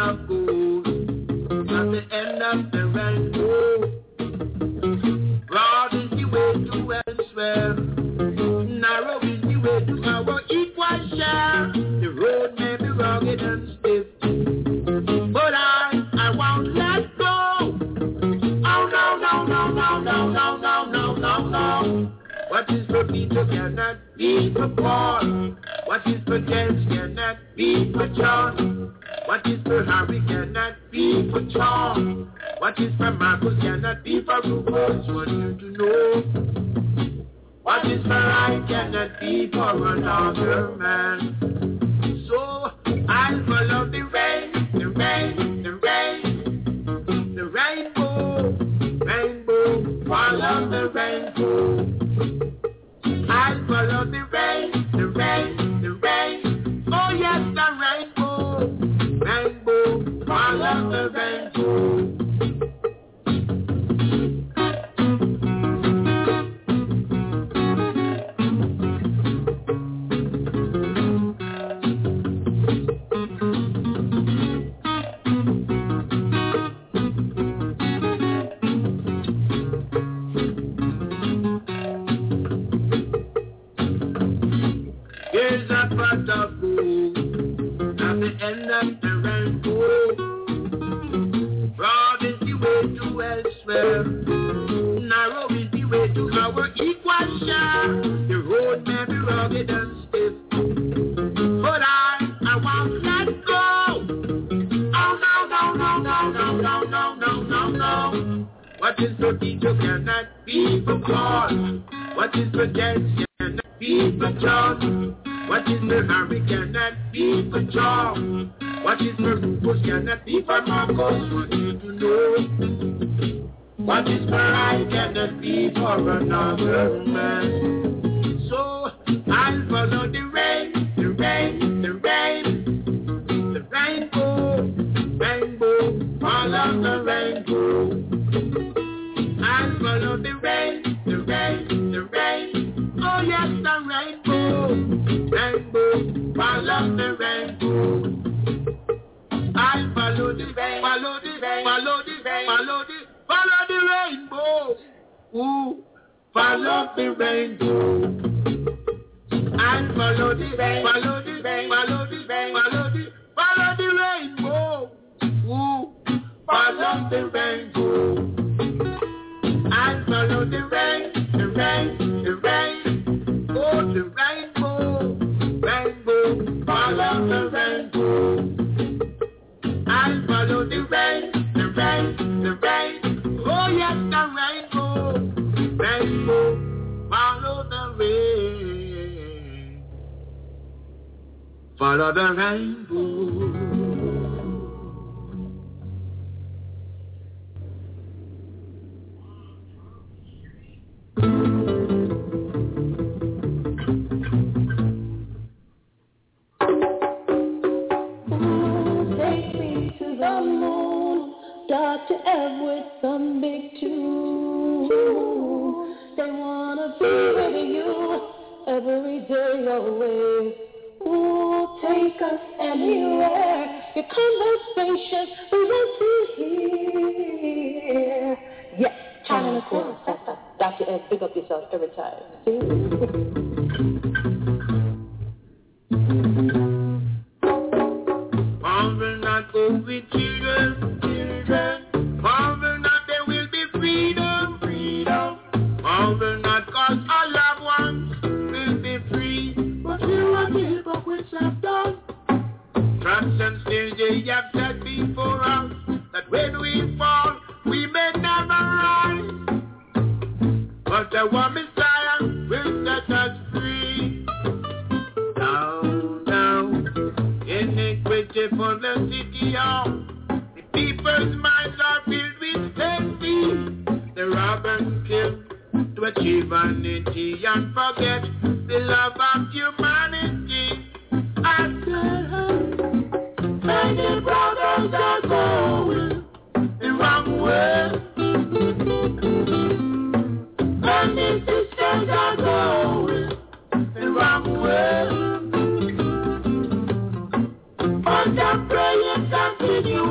of gold at the end of the rainbow. Broad is the way to elsewhere, narrow is the way to our equal share. The road may be rugged and stiff, but I won't let go. Oh no, no, no, no, no, no, no, no, no, no. What is for Peter cannot be for Paul. What is for James cannot be for John. What is for Harry cannot be for Charles. What is for Marcus cannot be for Rufus. Want you to know. What is for I cannot be for another man. So I'll follow the rain, the rain, the rain, the rainbow, rainbow, follow the rainbow. I'll follow the rain, the rain, the rain. Oh yes, the rainbow, rainbow, follow the rainbow. End of the rainbow. Broad is the way to elsewhere, narrow is the way to our equal share. The road may be rugged and stiff, but I won't let go. Oh no, no, no, no, no, no, no, no, no, no. What is for Peter cannot be for Paul. What is for James cannot be for John. What is for Harry cannot be for John. What is for Rufus cannot be for Marcus. Want you to know. What is for I cannot be for another man. So I'll follow the rain, the rain, the rain, the rainbow, rainbow, follow the rainbow. I'll follow the rain, the rain, the rain. Oh yes, the rainbow, rainbow, follow the rainbow. I follow the rain, follow the rain, follow the rain, follow the rainbow. Ooh, follow the rainbow. I follow the rain, follow the rain, follow the rain, follow the rainbow. Ooh, follow the rainbow. I follow the rain, the rain, the rain. Oh, the rainbow, rainbow, follow the rainbow. I follow the rain, the rain, the rain. Oh yes, the rainbow, rainbow, follow the rain, follow the rainbow. Dr. Ebb with some big tune. They wanna be with you every day always. Ooh, take us anywhere. Your conversation we want to hear. Yes, China and Cool. Dr. Ebb, pick up yourself every time. Mom will not go with children. Mom will not, there will be freedom, freedom. Mom will not, cause our loved ones will be free. But hear what the hypocrites have done. Trust and still they have said before us that when we fall, we may never rise. But the one Messiah will set us free. Now, iniquity for the city of the people's minds are filled with envy. The robbers kill to achieve vanity and forget the love of humanity. I said, many brothers are going the wrong way. Many sisters are going the wrong way. But the prayers continue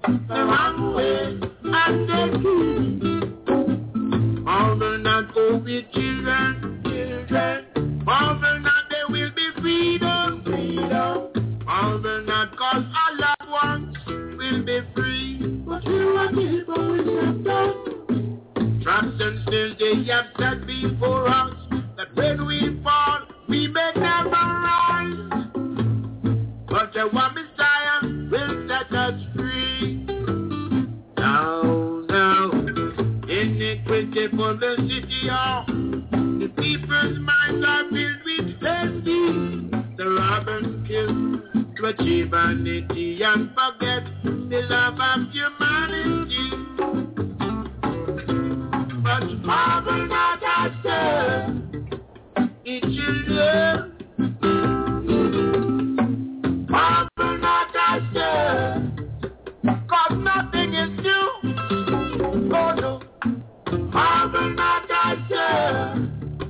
the wrong way and they kill. All will not go with children. All will not, there will be freedom. All will not, cause our loved ones will be free. But you and me, but we have done. Traps and snares they have set before us, that when we fall, we may never rise. But the one Messiah will set us free. Now, iniquity for the city of the people's minds are filled with envy. The robbers kill to achieve vanity and forget the love of humanity. But marvel not ourselves, it children. Marvel not ourselves, cause nothing is new. Oh no, marvel not ourselves.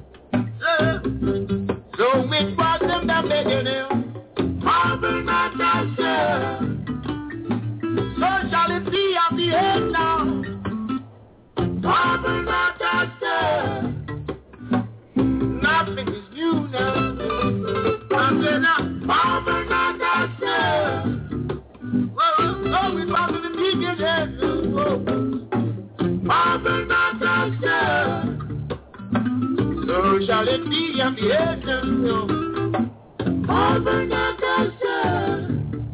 So it was in the beginning, marvel not ourselves. So shall it be at the end now, marvel not ourselves. Nothing is new now, and then marvel not ourselves. Oh, it was in the beginning, marvel not ourselves. So shall it be at the end, marvel not ourselves.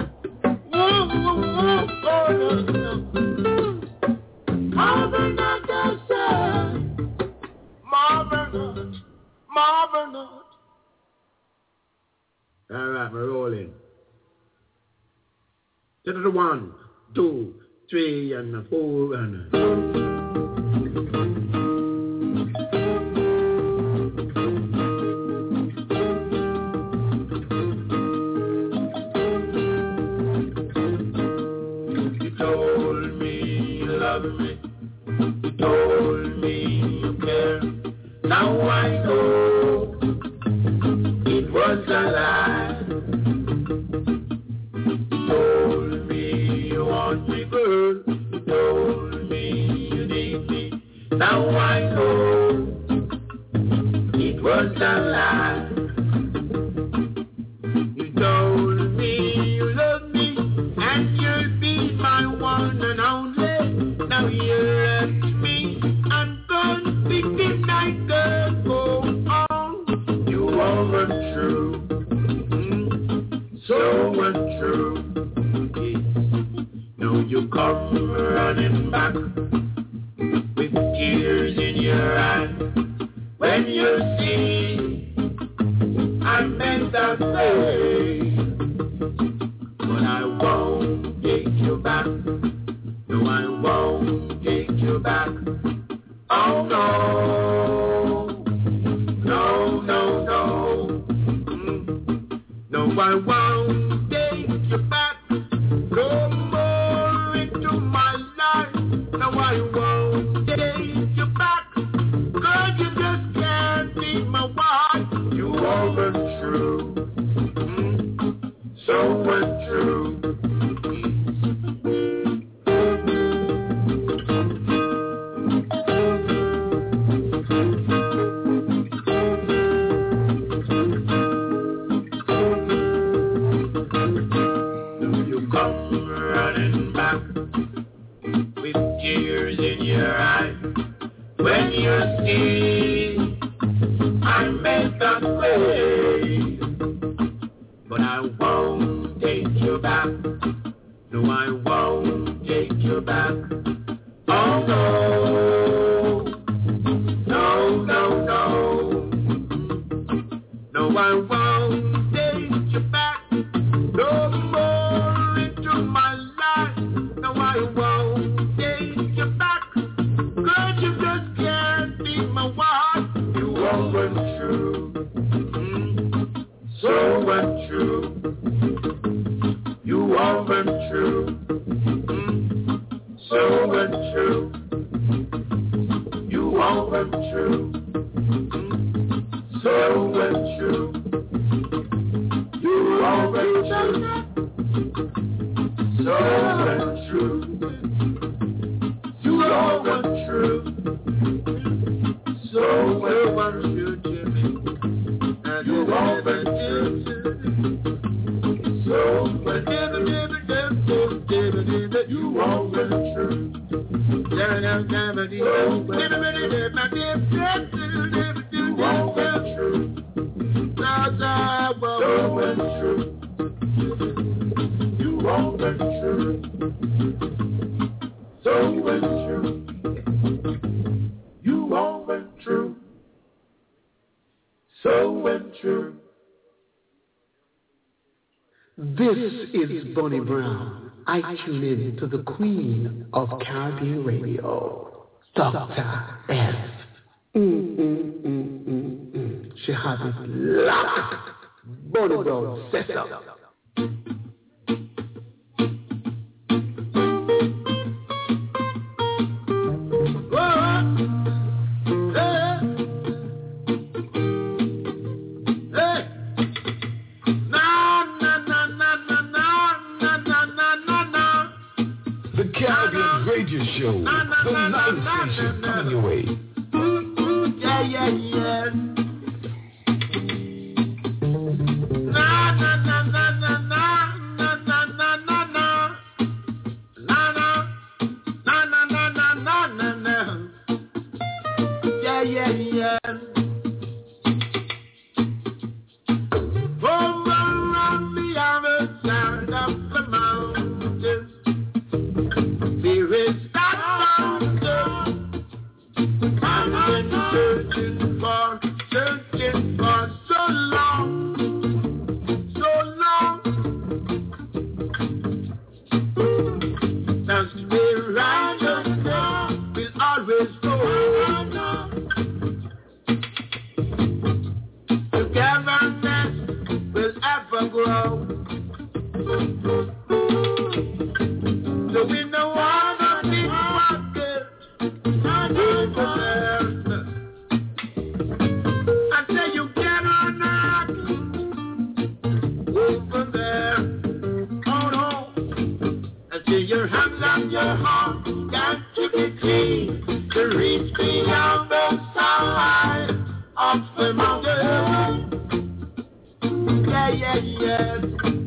Marvel not ourselves. Marvel not. All right, we're rolling. To the 1, 2, 3, and 4, and you told me you love me. You told me you care. Now I know it was a lie. You told me you want me, girl. You told me you need me. Now I know it was a lie. You told me you love me and you'll be my one and only. Now you left me and gone thinking I could go on. You are untrue, so untrue. Now you come running back with tears in your eyes when you see I meant that way. But I won't take you back. No, I won't take you back. Oh no, no, no, no. No, I won't take you back. No more into my life. No, I won't take you back. Cause you just can't be my wife. You are untrue, so untrue. You come running back with tears in your eyes when you see I made that way. But I won't take you back. No, I won't take you back. Oh no, no, no, no. No, I won't take you back. No more into my life. No, I won't take you back. Cause you just can't be my wife. You are untrue, so untrue. You are untrue, so untrue. You are untrue, so untrue. You are untrue, so untrue. won't win true. This is Bonnie Brown. I tune in to the Queen of Caribbean Radio, Dr. F. She has it locked. Bonnie Brown says so. Show, the live station coming your way. Yeah, yeah, yeah. Na na na na na na na na na na na na na na na na na na. Yeah, yeah, yeah. Over on the other side of the mountain, there is searching for so long. That's where I just will always go. Togetherness will ever grow. So we know all the big markets over there. Your hands and your heart got to be clean to reach beyond the side of the mountain. Yeah, yeah, yeah.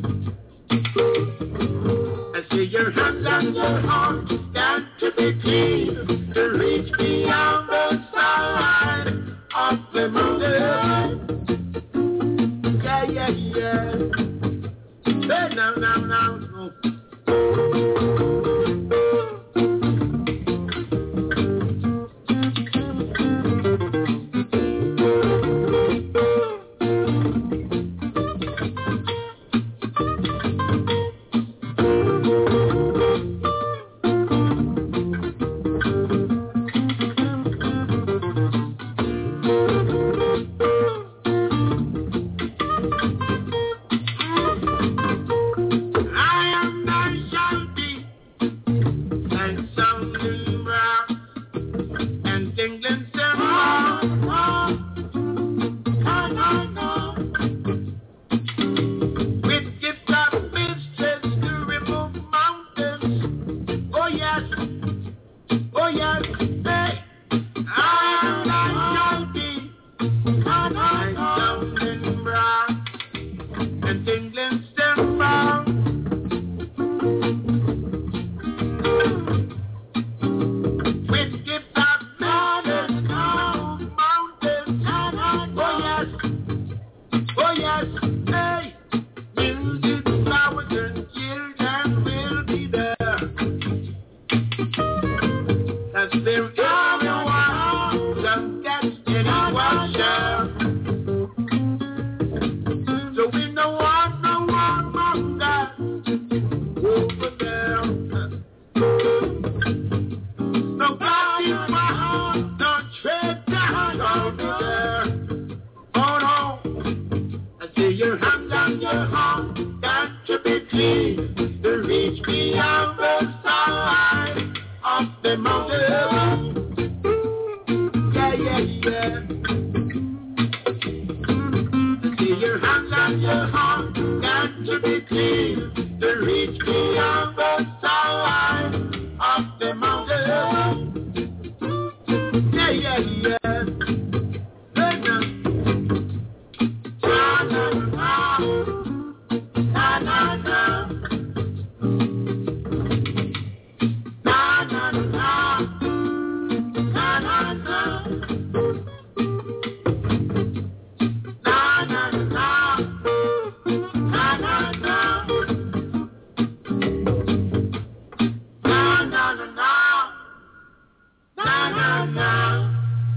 I say your hands and your heart got to be clean to reach beyond the side of the mountain. Yeah, yeah, yeah. Hey, now, now, now. Ghana.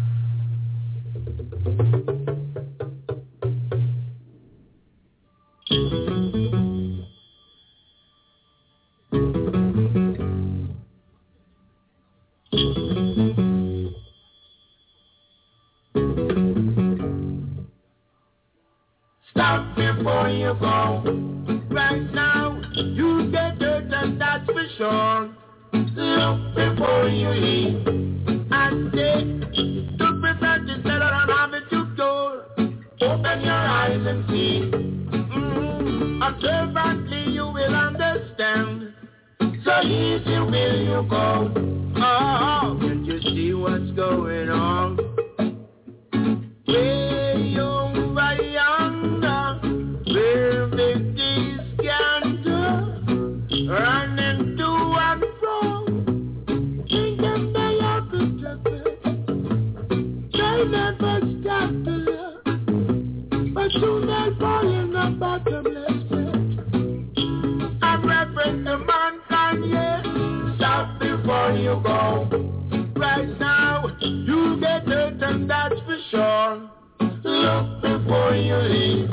Stop before you go. Right now, you get dirt and that's for sure. Look before you leave. And say, to prevent this better than having to go. Open your eyes and see. Observantly you will understand. So easy will you go. Oh, can't you see what's going on? Way over yonder, where victims gander, running to and fro. Think that they are protected. They never stop to look, but soon they fall in the bottomless pit. I'm referring to mankind, yes. Stop before you go. Right now, you get hurt and that's for sure. Look before you leave.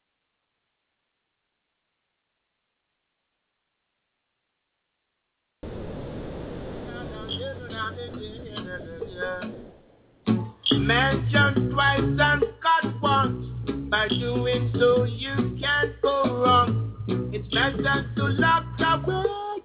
Mention twice and cut once. By doing so, you can't go wrong. It's better to lock away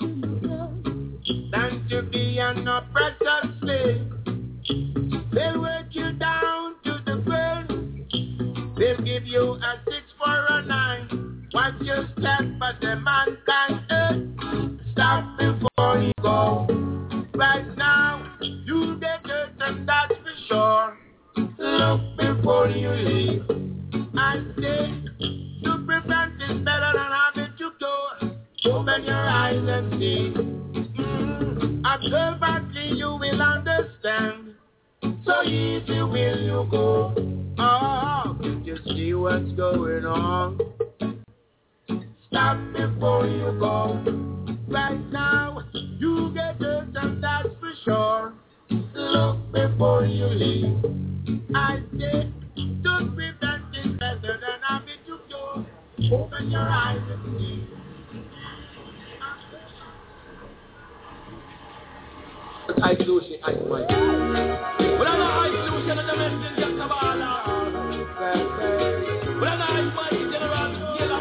than to be an oppressor's slave. They'll work you down to the ground. They'll give you a 6 for a 9. Watch your step, but the man can't hurt. Stop before you go. Right now, you get hurt and that's for sure. Look before you leave. I say, to prevent this better than having to go. Open your eyes and see. Observantly you will understand. So easy will you go. Oh, can't you see what's going on? Stop before you go. Right now, you get hurt and that's for sure. Look before you leave. I say, to prevent this better than having to go. Open your eyes and see. Isolation, isolation. But I'm not isolation and the message just about but I'm not isolation general together.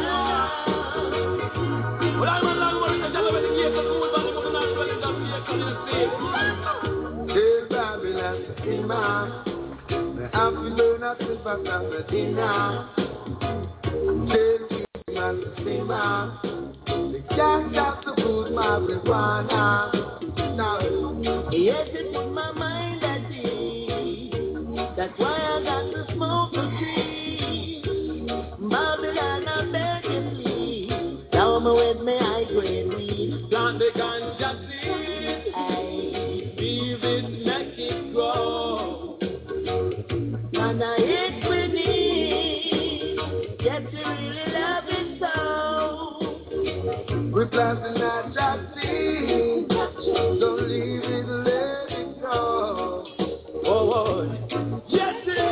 But I'm not long one to tell about the case of who is on the government when it's up here to the state. Tell Babylon to see man. I have to learn how to pass on the dinner. Tell man to see man. They can't have to put marijuana. Now, yes, it in my mind that day. That's why I got to smoke the tree. Babylon, I'm begging me. Down with me, I grade weed. Plant the ganja seed. Leave it, make it grow. And I eat with it. Get to really love it so. We plant the ganja seed. Don't leave it, let it go. Oh, yes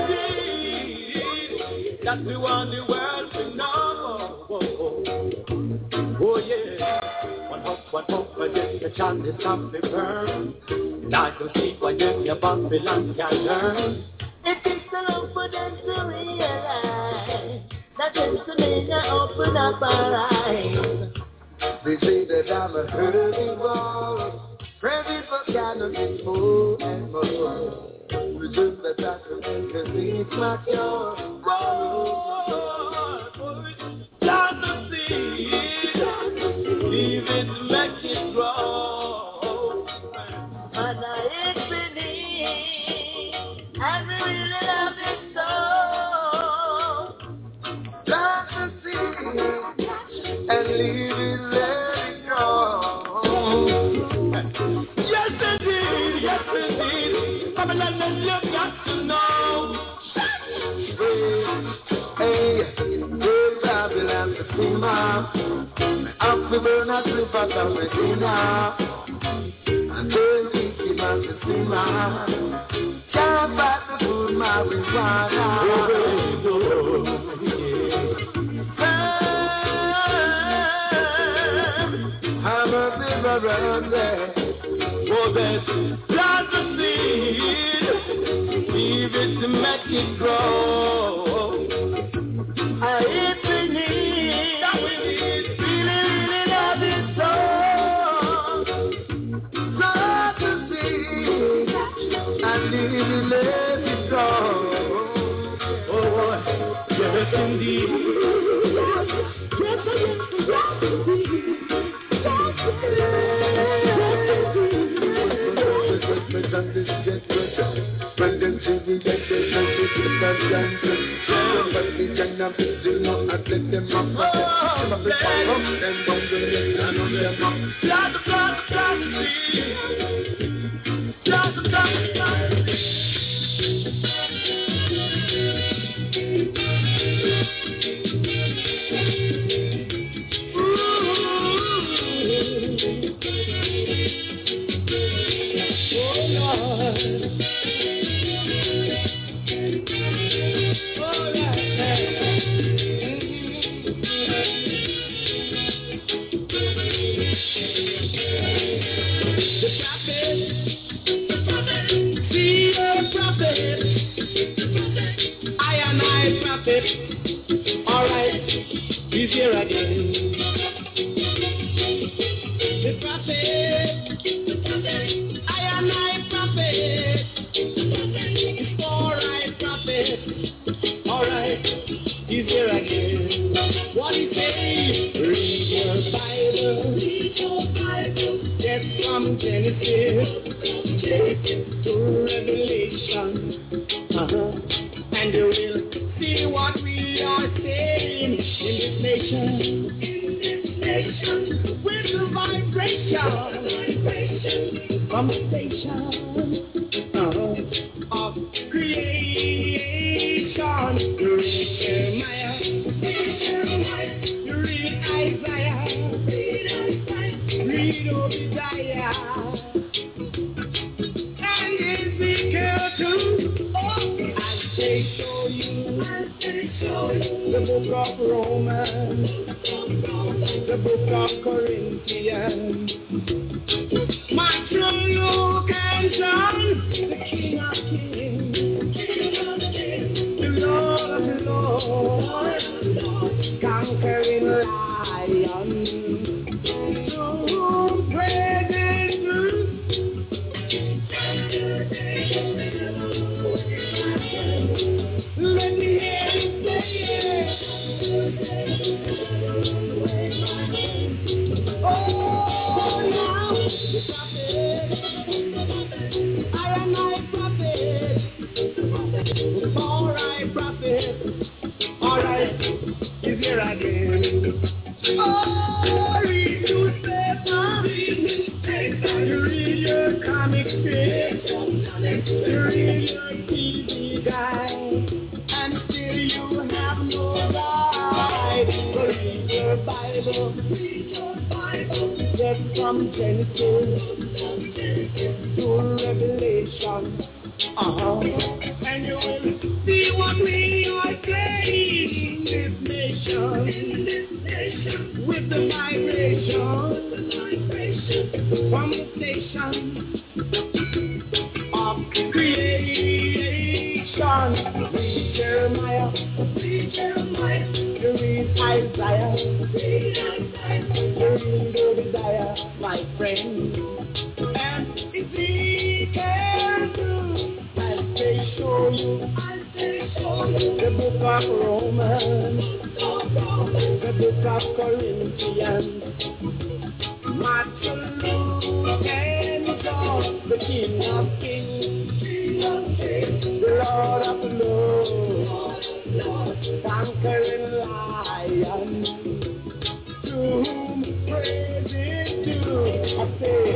indeed. That's the one the world will know. Oh yeah. One hope, but if the child is something burn. Like to see what if your Babylon can learn. It takes a lot for them to realize that Pennsylvania open up our eyes. They say that I'm a herbivore, crazy for cannabis more and more. We just that I can make a leaf my cure. Plant the seed, leave it, make it grow. And I eat beneath, and we really love it so. Plant the seed, and leave it. Yes indeed, Babylon, you got to know. Hey, Babylon, the female. I'm the burn, I slip out of the dinner. And then we keep on Mississippi. Can't fight the good marijuana. I'm a river around there. For that plant the seed, leave it to make it grow. I eat the need, really love it so. Plant the seed, and leave it, let it go. Oh, yes indeed. Yes indeed. Alright, he's here again. The prophet, I am my prophet. It's alright, prophet. Alright, he's here again. What he say? Read your Bible. Get from Genesis to Revelation. And you will see what we are saying in this nation, with the vibration from the station of creation. You read Jeremiah, you read Isaiah, read Obadiah, and Ezekiel too. They show you the book of Romans, the book of Corinthians, Matthew, Luke, and John, the King of Kings, the Lord of the Lord, conquering lion, to whom praises due. Let me hear you say it. Oh, now, the prophet, I am my prophet. All right, prophet. All right, he's here again. Oh, read newspaper. You read your comic strip. You read your TV guide. And still you have no right to read your Bible. Get from Genesis to Revelation. And you will see what we are saying in this nation, with the vibration from the station of creation. Read Jeremiah, you read Isaiah, you read Obadiah, my friend, and Ezekiel too. As they show you the book of Romans, the book of Corinthians, Matthew, Luke, and John, the King of Kings, the Lord of Lords, conquering lion, to whom praise is due. I say,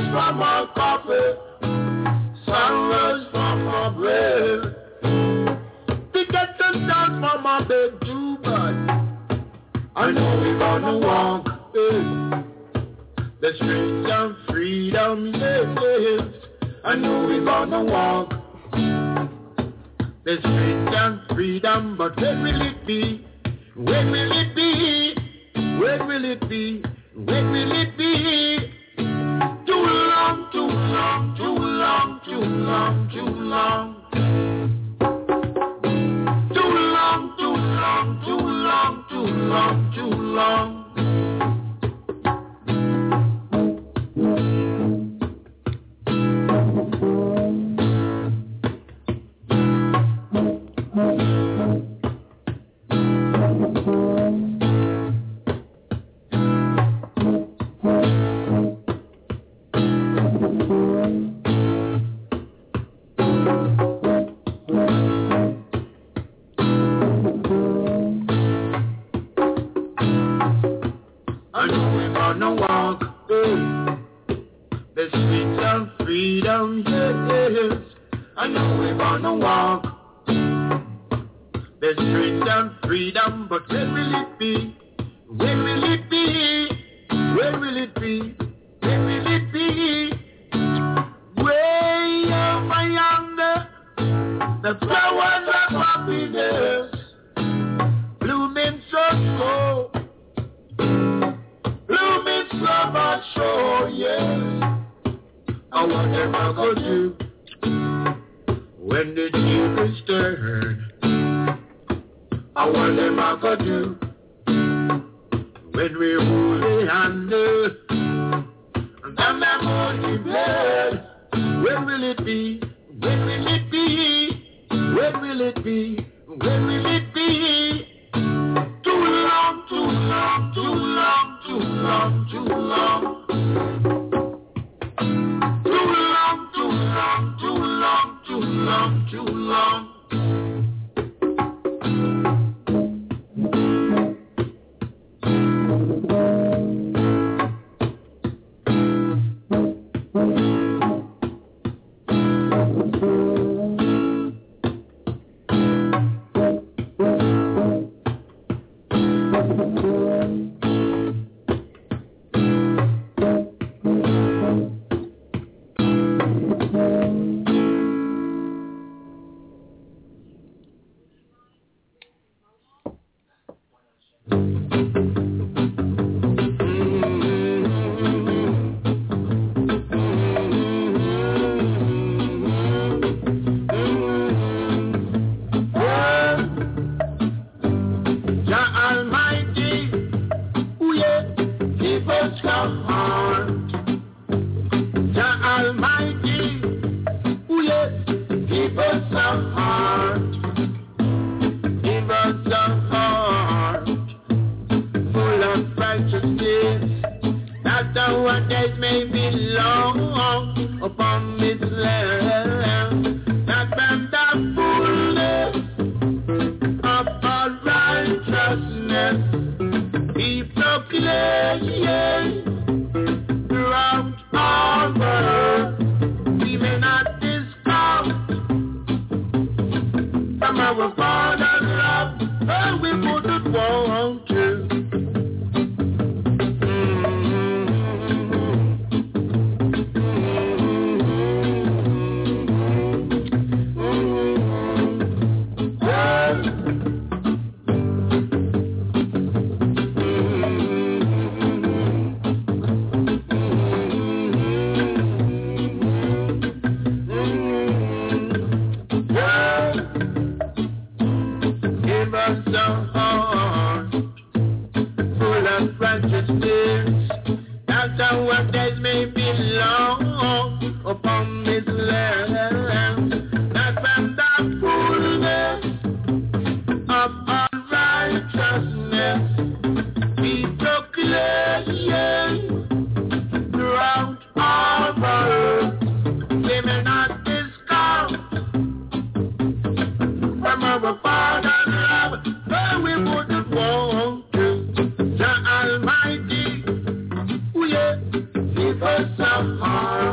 from our coffee, sorrows from our bread. We get the dust from our bed too, but I know we're gonna walk the streets of freedom, yes. I know we're gonna walk the streets of freedom, but when will it be? When will it be? When will it be? When will it be? Too long, too long, too long, too long, too long. Too long, too long, too long, too long, too long. Almighty, oh yeah, give us a heart.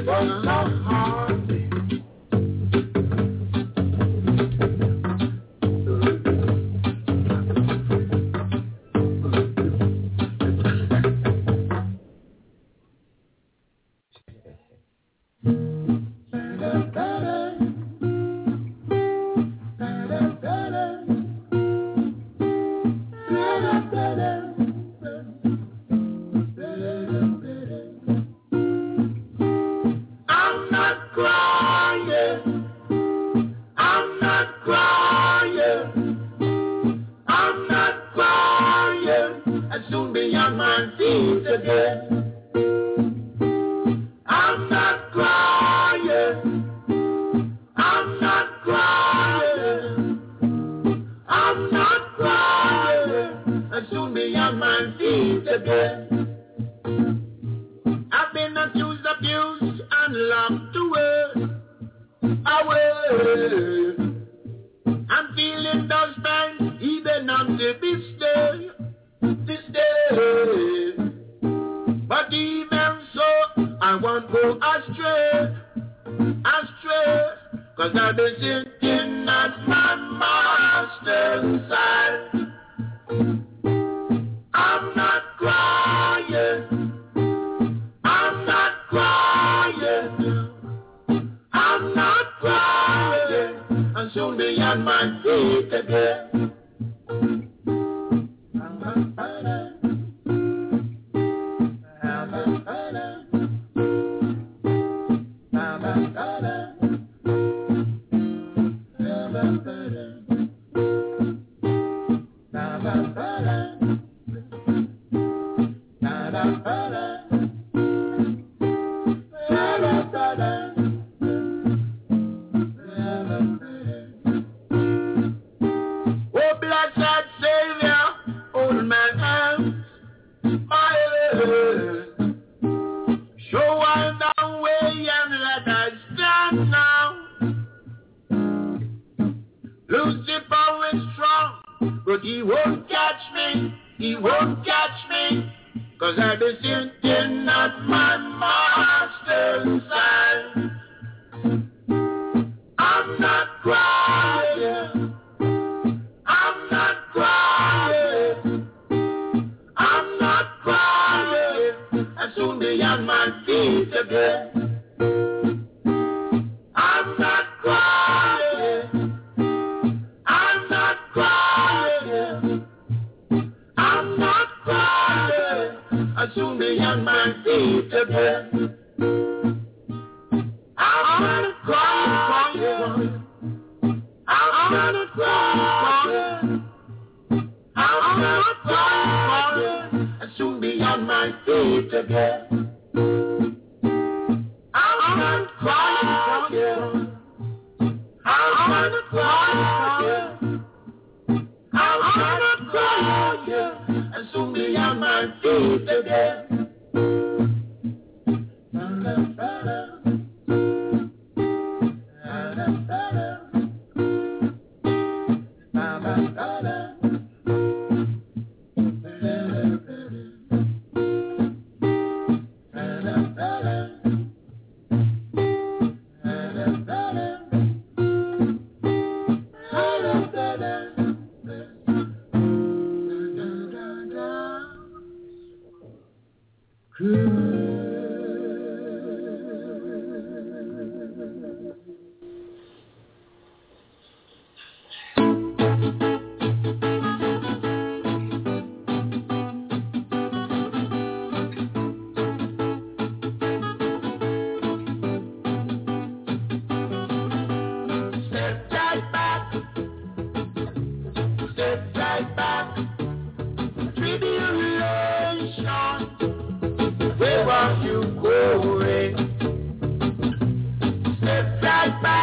Where are you going? Step right back.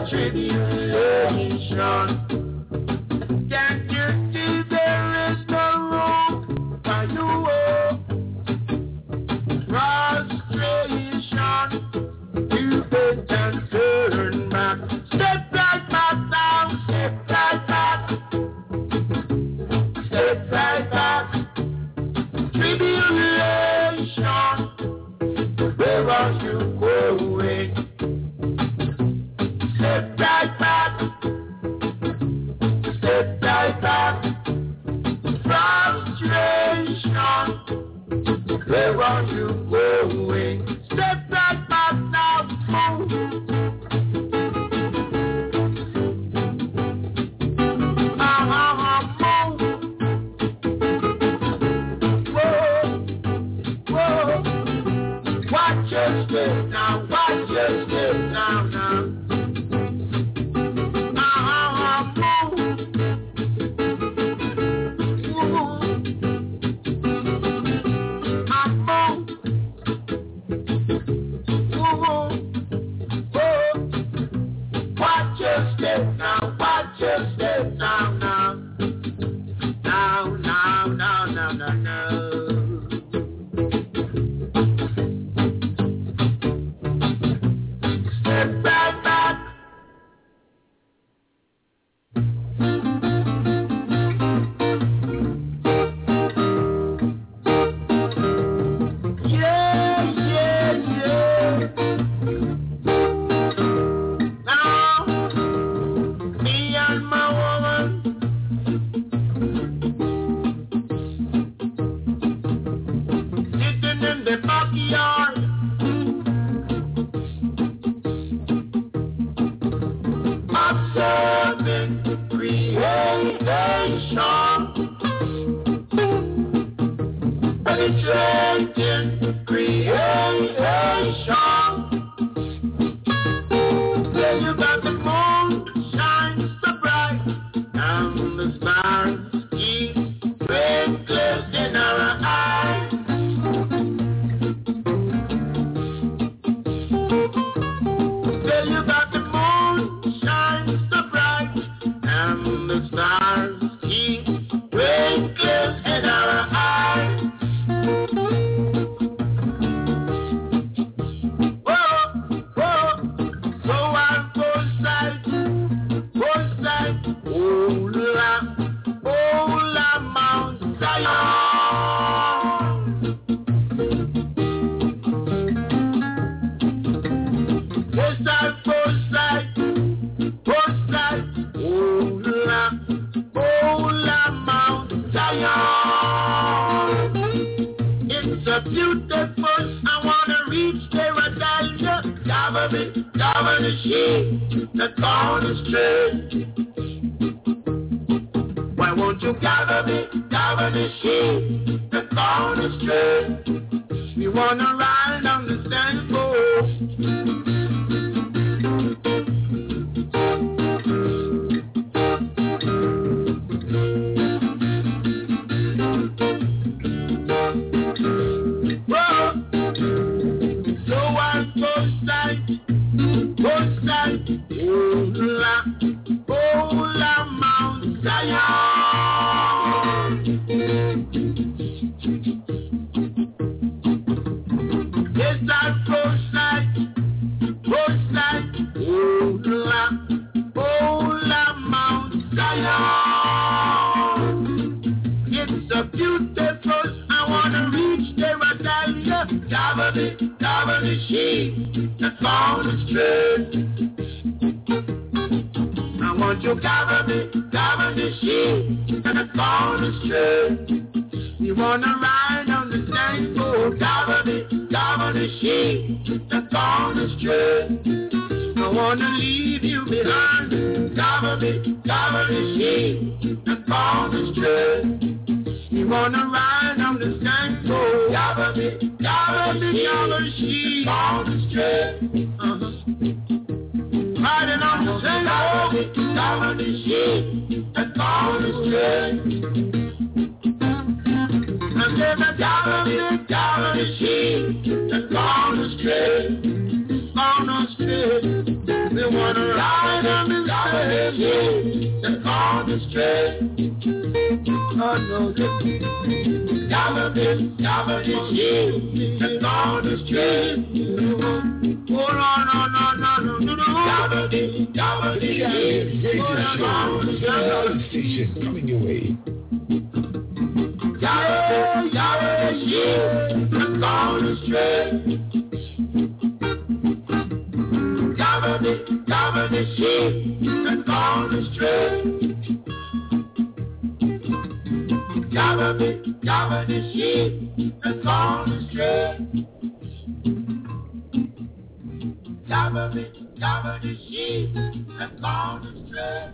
tribulation. Can't you see there is no room for you? Frustration, you bend and turn back. Step right back now, step right back. Step right back. Tribulation, where are you going? Step right back. Step right back. Frustration, where are you going? Step right back now. Watch your step now, watch your step now, now. Watch your step now, watch your step now, now. Now, now, now, now, now, now. Step right back. Yeah, yeah, yeah. Now, me and my woman sitting in the backyard. Observing creation, penetrating creation. Then you got the moon shines so bright, and the stars keep twinkling in our eyes. Then you got the moon shines so bright, and the stars keep twinkling in our eyes. Whoa, whoa, so I'll go side, Ola, Mount Zion. Yes, I'll go side, Ola, Mount Zion. It's a beautiful, I wanna reach there, I tell you. Cover the sheep, the corner straight. Why won't you cover the sheep, the corner straight? We wanna ride on the sailboat. So I post side, Ola, Mount Zion. Yes, I post side, Ola, Mount Zion. It's a beautiful, I wanna reach there, I tell you. Cover the sheep, the corner straight. I want you cover the sheep, the corner straight. You wanna ride on the same boat, cover the sheep, the corner straight. I wanna leave you behind, cover the sheep, the corner straight. You wanna ride on the same boat, cover the sheep, corner straight. Riding on the same boat, cover the sheep, the corner straight. I said the sheep, the corner straight. You wanna ride on this train and call this train. Oh no, Jabba this shit and call this train. Oh no. Jabba this shit. Radio station coming your way. Jabba this shit and call this train. Jabba the sheep and call the stray. Jabba the sheep and call the stray. Jabba the sheep and call the stray.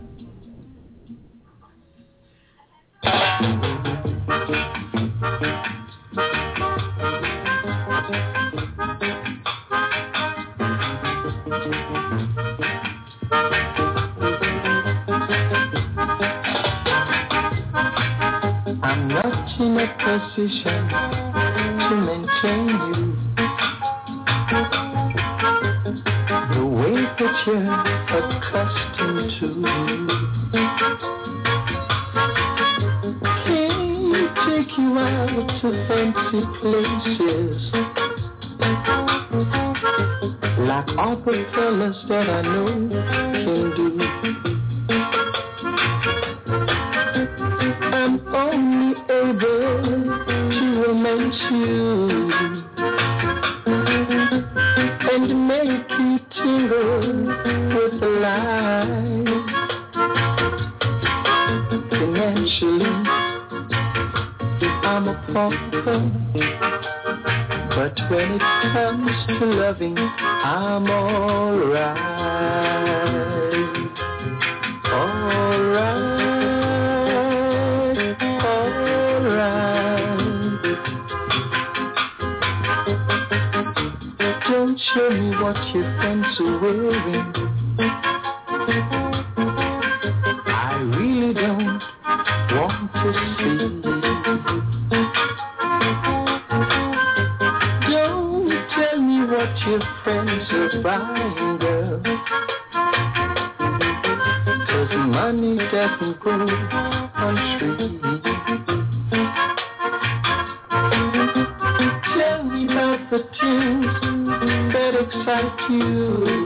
I'm not in a position to maintain you the way that you're accustomed to. Can't take you out to fancy places like all the fellas that I know can do. I'm only able to romance you and make you tingle with the light. Financially, I'm a pauper, but when it comes to loving, I'm alright. Alright. Don't show me what your friends are wearing. I really don't want to see. Don't tell me what your friends are buying, girl, 'cause money doesn't grow on trees. Tell me about the things that excite you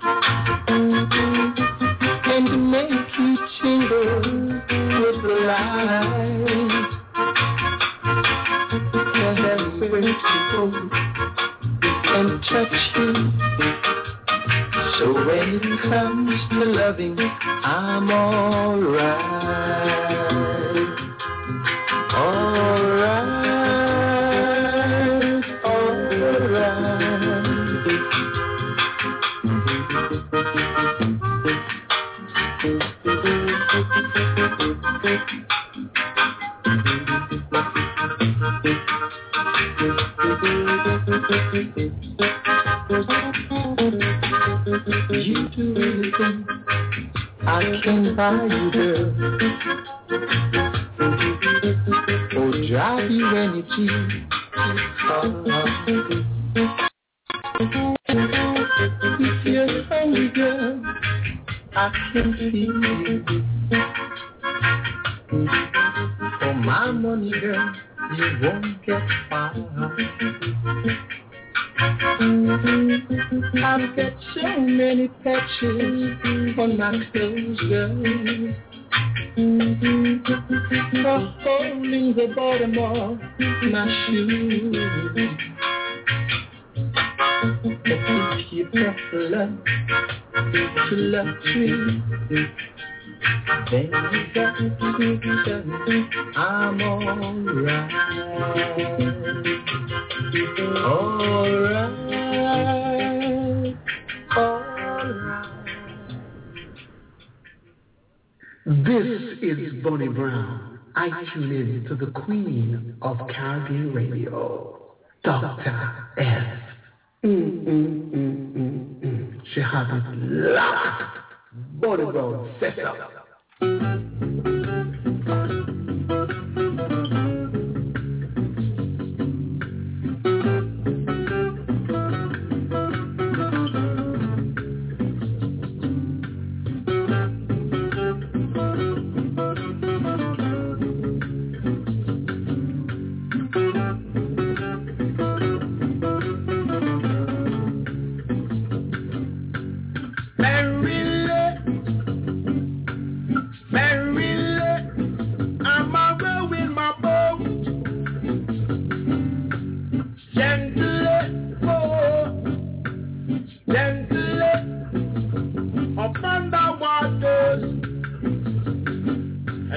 and make you tingle with the light. Cause I'm ready to hold and touch you. So when it comes to loving, I'm alright. Alright. You do anything I can buy you, girl, or drive you any Jeep. If you're hungry, girl, I can feed you. For my money, girl, you won't get far. I've got so many patches on my clothes, girl, for holding the bottom of my shoe. But if you prefer love to luxury, then you got to tell me I'm alright. Alright. This is Bonnie Brown. I tune in to the Queen of Caribbean Radio, Dr. F. She has it locked. Bonnie Brown, set up.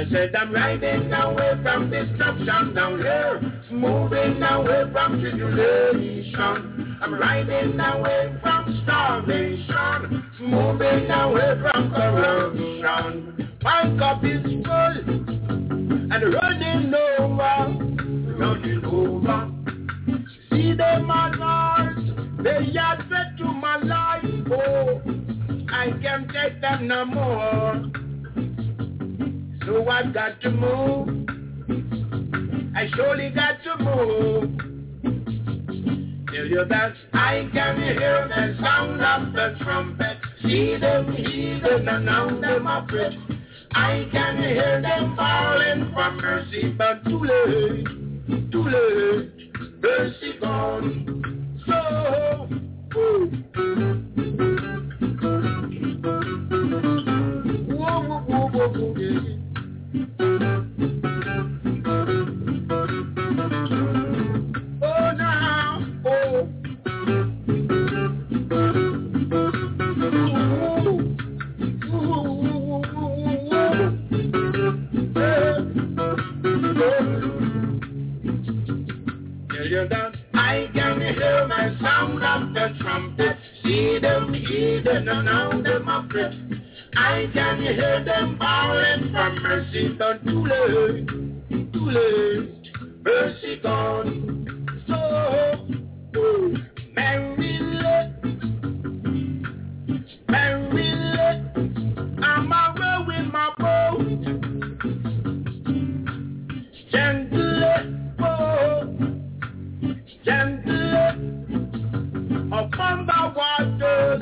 I said I'm riding away from destruction down here, moving away from tribulation. I'm riding away from starvation, moving away from corruption. My cup is full and running over, running over. See them others, they are set to my life. Oh, I can't take them no more. So I've got to move. I surely got to move. Tell you that I can hear the sound of the trumpet. See them heathen and now them afraid. I can hear them falling for mercy, but too late, mercy gone. So, whoa, whoa, whoa, whoa, whoa, yeah. Oh, now, oh. That I can hear the sound of the trumpet. See them heathen and now them afraid. I can hear them bawling for mercy, but too late, mercy gone. So, Mary, I'm away with my boat. Gently, upon the waters.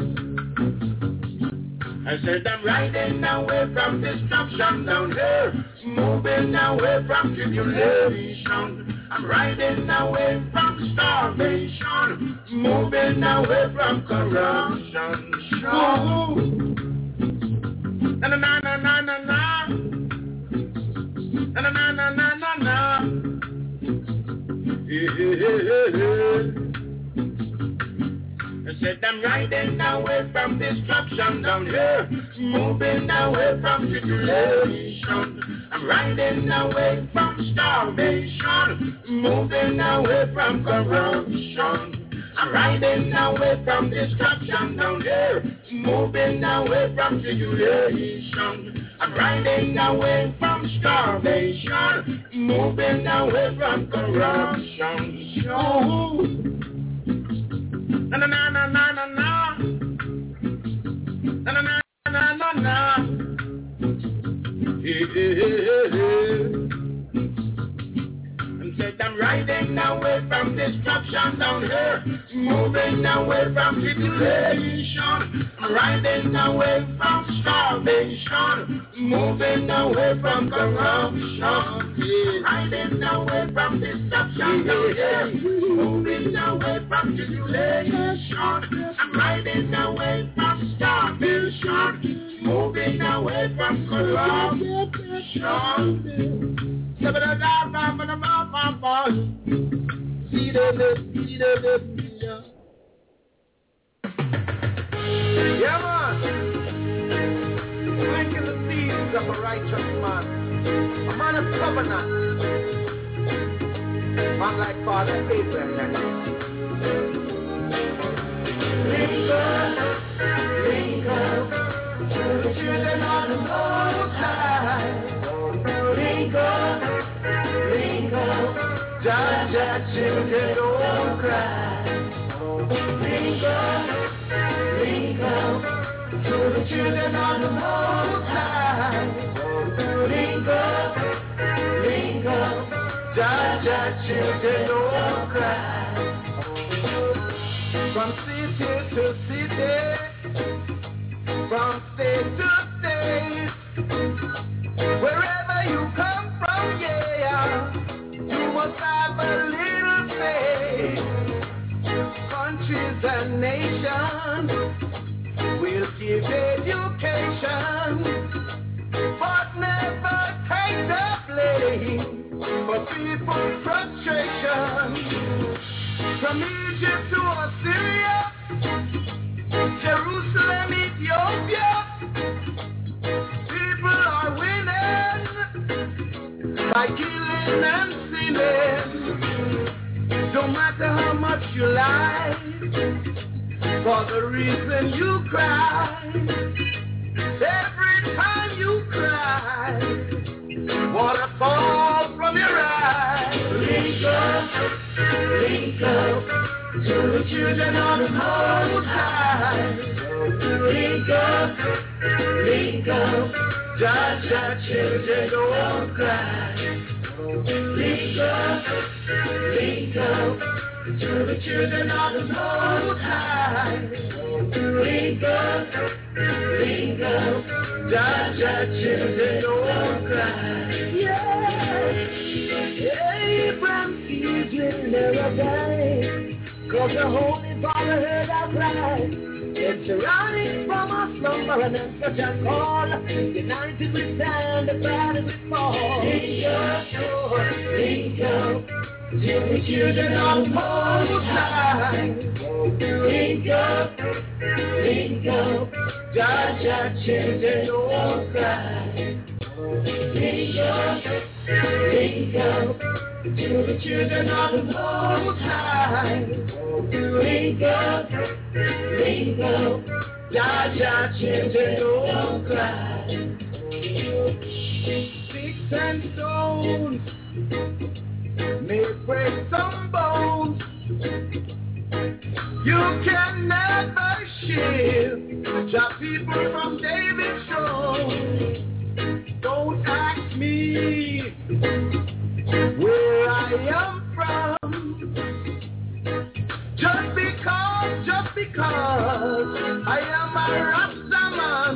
I said I'm riding away from destruction down here, moving away from tribulation. I'm riding away from starvation, moving away from corruption. Na na na na na na na na na na na na. I said I'm riding away from destruction down here, moving away from tribulation. I'm riding away from starvation, moving away from corruption. I'm riding away from destruction down here, moving away from tribulation. I'm riding away from starvation, moving away from corruption. Na na na na na na na na na na na. And said I'm riding away from destruction down here, moving away from tribulation. I'm riding away from starvation, moving away from corruption. Riding away from destruction down here, moving away from tribulation. I'm riding away from starvation, moving away from corruption. Yeah, man. Drinking the seeds of a righteous man, a man of covenant, man like Father Abraham. Wrinkle, to the children of the Most High. Wrinkle, judge your children, don't cry. Wrinkle, to the children of the Most High. Wrinkle, judge your children, don't cry. From city to city, from state to state, wherever you come from, yeah, you must have a little faith. Countries and nations will give education, but never take the blame for people's frustration. From Egypt to Assyria, Jerusalem, Ethiopia, people are winning sin and sinning. Don't matter how much you lie, for the reason you cry. Every time you cry, water falls from your eyes. Link up to the children of the Most High. Link up, Jah children don't cry. Link up to the children of the Most High. Link up, Jah children don't cry. Abraham's seeds will never die, 'cause the Holy Father heard our cry. It's running from our slumber and then such a call. United we stand, divided we fall. Link up to the children of the Most High. Link up, Jah children don't cry. Link up to the children of the Most High. Link up, Jah children don't cry. Sticks and stones may break some bones. You can never shield Jah people from David's throne. Don't ask me where I am from. Just because I am a Rastaman.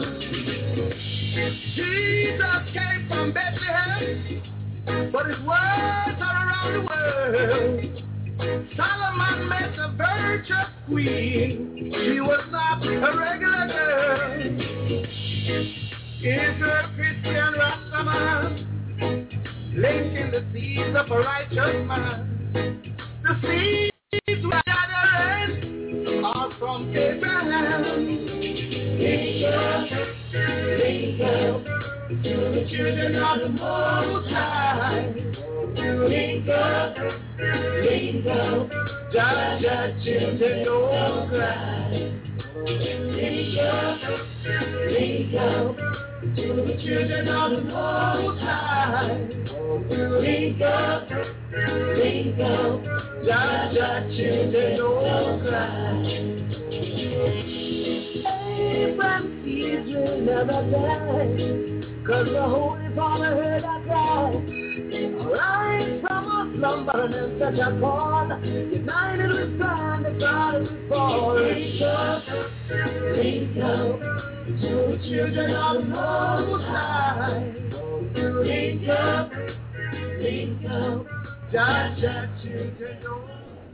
Jesus came from Bethlehem, but his words are around the world. Solomon met a virtuous queen. She was not a regular girl. Is a Christian Rastaman, linking the seeds of a righteous man. The seeds we gathered are from Abraham. Link up to the children of the Most High. Link up, Jah children don't cry. Link up to the children of the Most High. Link up, Jah children don't cry. Abraham's seeds will never die, 'cause the Holy Father heard our cry. Arise from our slumber and such a call. United we stand, divided we fall. Link up to the children of the Most High. Link up, Jah children don't.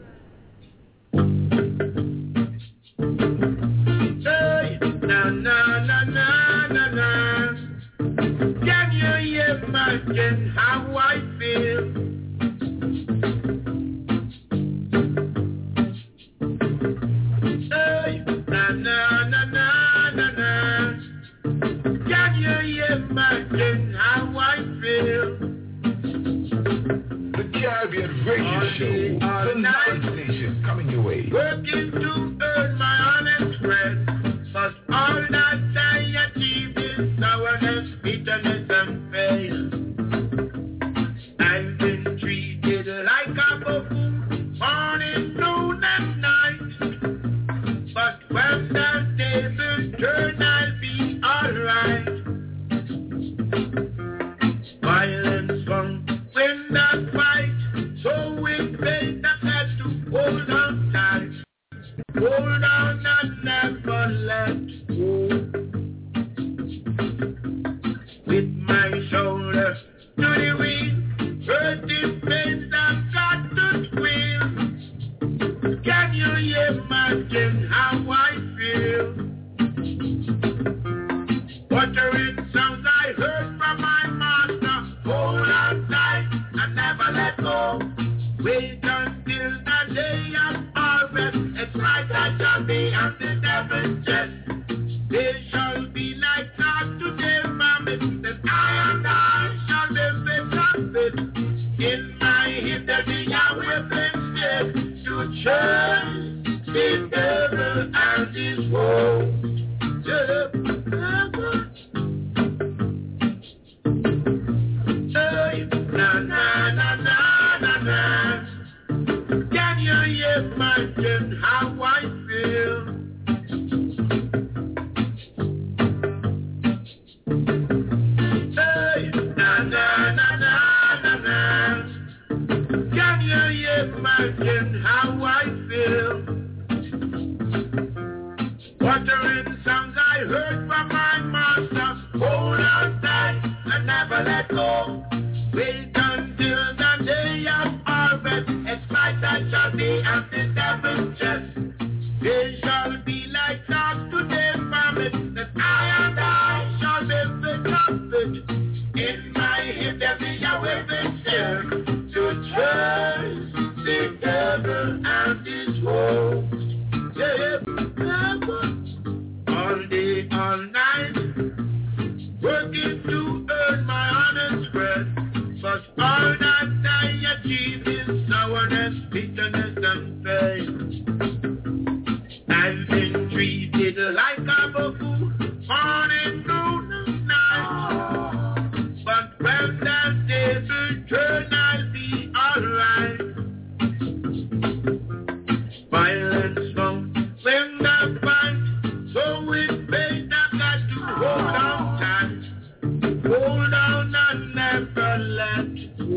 Hey, na na na na na na. Can you imagine how I feel? Hey, na na na na na na. Can you imagine how I feel? The Caribbean Radio Show, the Night Station, coming your way. Working to earn my honest bread, but all that I achieved is sourness, bitterness, and pain. I've been treated like a buffoon, morning, noon, and night. But when the tables turn, I'll be alright. Violence from when that fight, so with faith that had to hold on tight. Hold on and never let go. With my shoulder to the wheel, hurting pains I've got to squeal. Can you imagine how I feel? Muttering sounds I heard from my master. Hold on tight and never let go. Wait until the day of harvest. It's right I shall be on the devil's chest. They shall be like God to their vomit. That I and I shall live the trumpet in songs I heard from my master. Hold on tight and never let go. Wait until the day of harvest. Expect I shall be at the devil's chest. They shall be like dogs to their vomit. That I and I shall be victorious. In my hip there be a weapon still to trust the devil and his host. All day, all night, working to earn my honest bread. But all that I achieve is sourness, bitterness, and pain. I've been treated like a buffoon, morning, noon, and night. But when that day will turn, I'll be alright. Violence won't win the fight, so it pays that got to hold on tight. Hold on and never let go.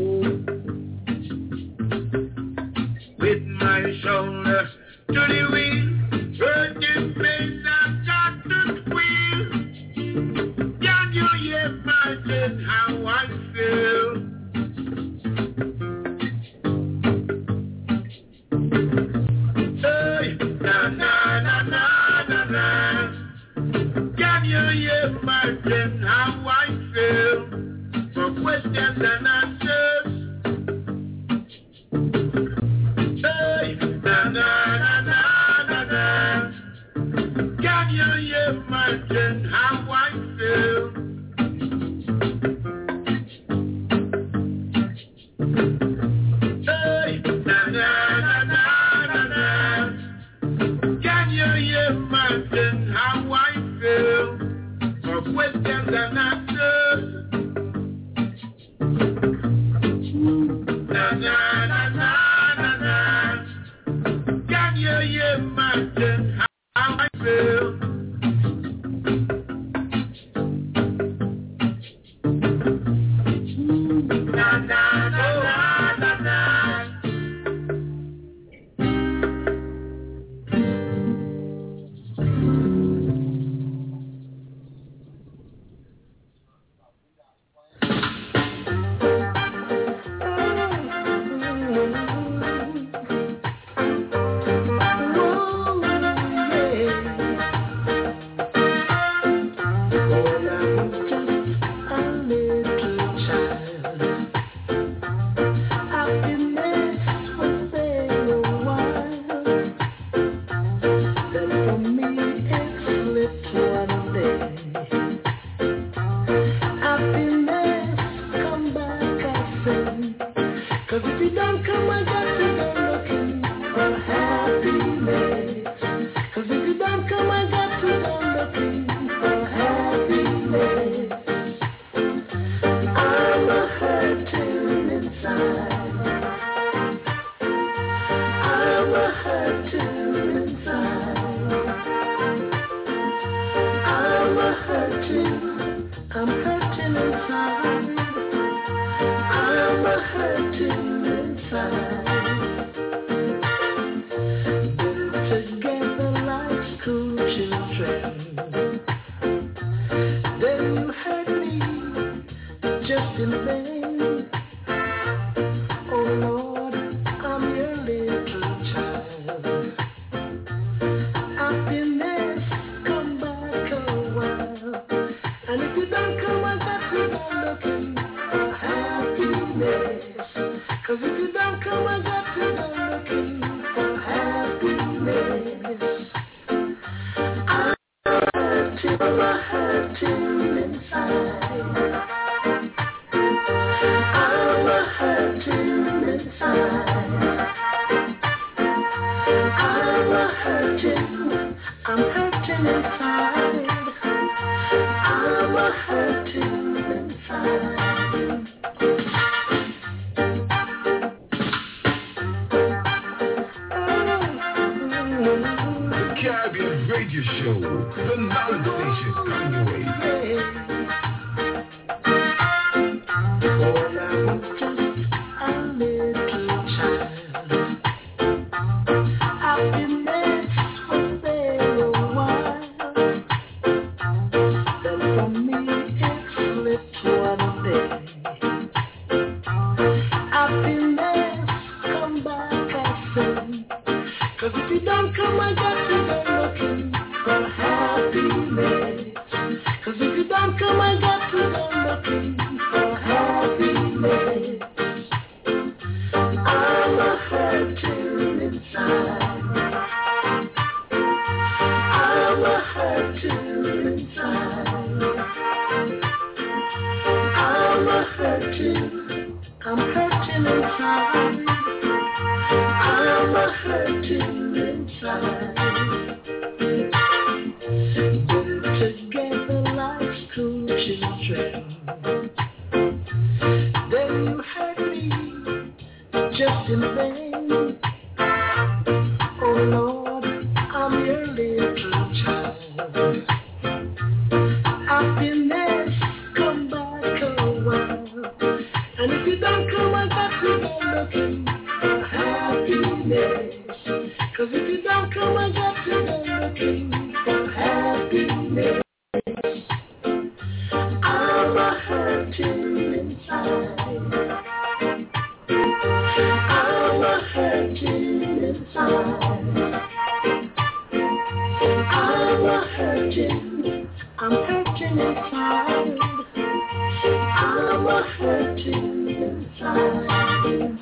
With my shoulder to the wheel, virgin face I've got to squeal. Can you imagine how I feel? Hey, na na na na na na. Can you imagine how I feel? For questions and answers. Hey, na na na na na na. Can you imagine how I feel? Hey, na na na na na na. Can you imagine how I feel? For questions and answers. Na na na na na na. Can you imagine how I feel? Na na na na na na. happiness. 'Cause if you don't come, I got to go looking for happiness. I'm a hurting inside. I'm a hurting inside. I'm a hurting. I'm hurting inside. I'm a hurting inside. We're together like school children. Then you hurt me just in vain. Oh Lord, I'm your little child. Happiness, come back a while. And if you don't come, I got to go looking for happiness. 'Cause if you don't come, I got to go looking for happiness. I'm a hurting inside. I'm a hurting inside. I'm a hurting. I'm hurting inside. I'm a hurting inside.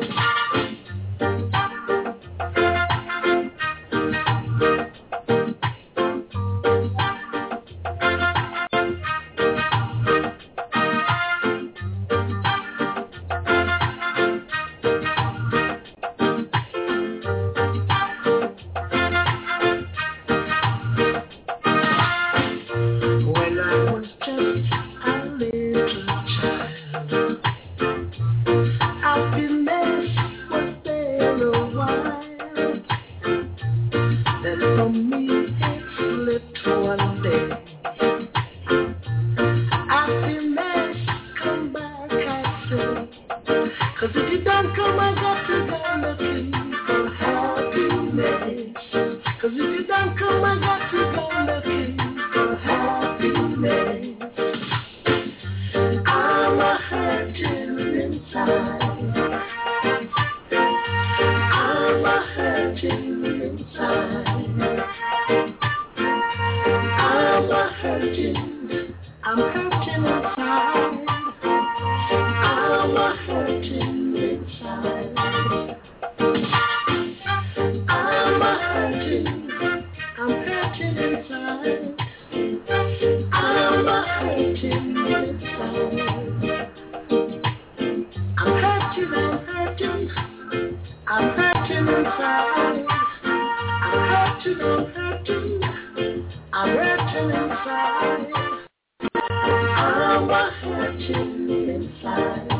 When I was just a little child, happiness was there a while. Then from me it slipped one day. Happiness, come back, I say. 'Cause if you don't come, I got to go looking for happiness. 'Cause if you don't come, I got to go looking for happiness. I'm a hurting inside. I'm a hurting inside. I'm a hurting. I'm hurting inside. I'm a hurting inside. I'm a hurting. I'm hurting inside. I'm a hurting inside. I'm hurting, I'm hurting. I'm hurting inside. I'm hurting, I'm hurting. I'm hurting inside. I'm a hurting inside.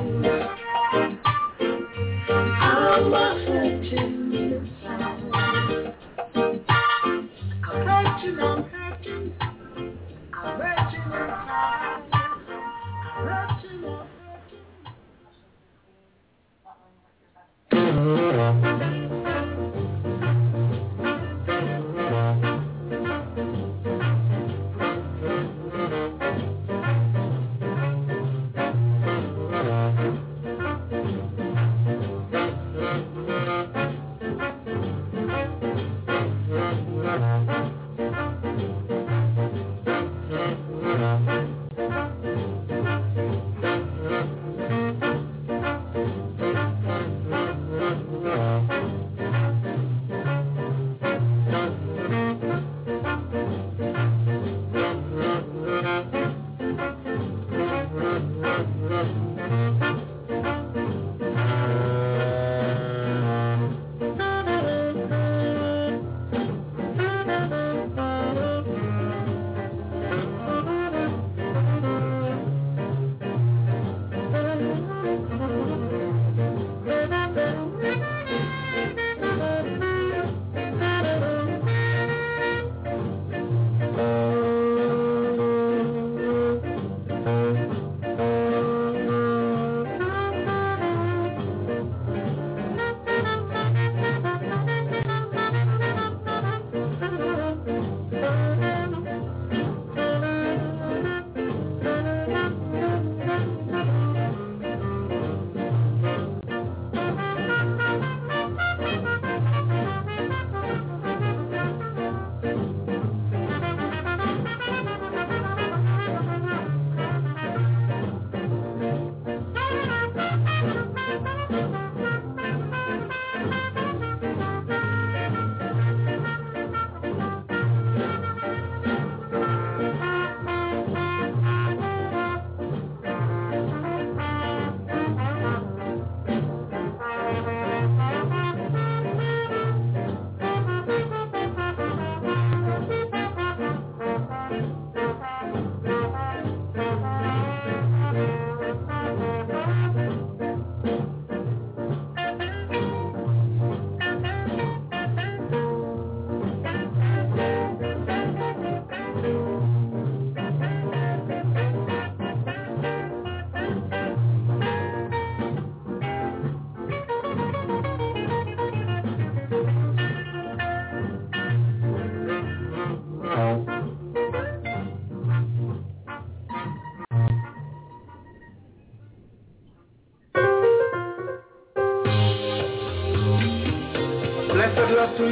I'm a hurting inside. I'm hurting, I'm hurting. I'm hurting inside. I'm hurting, I'm hurting.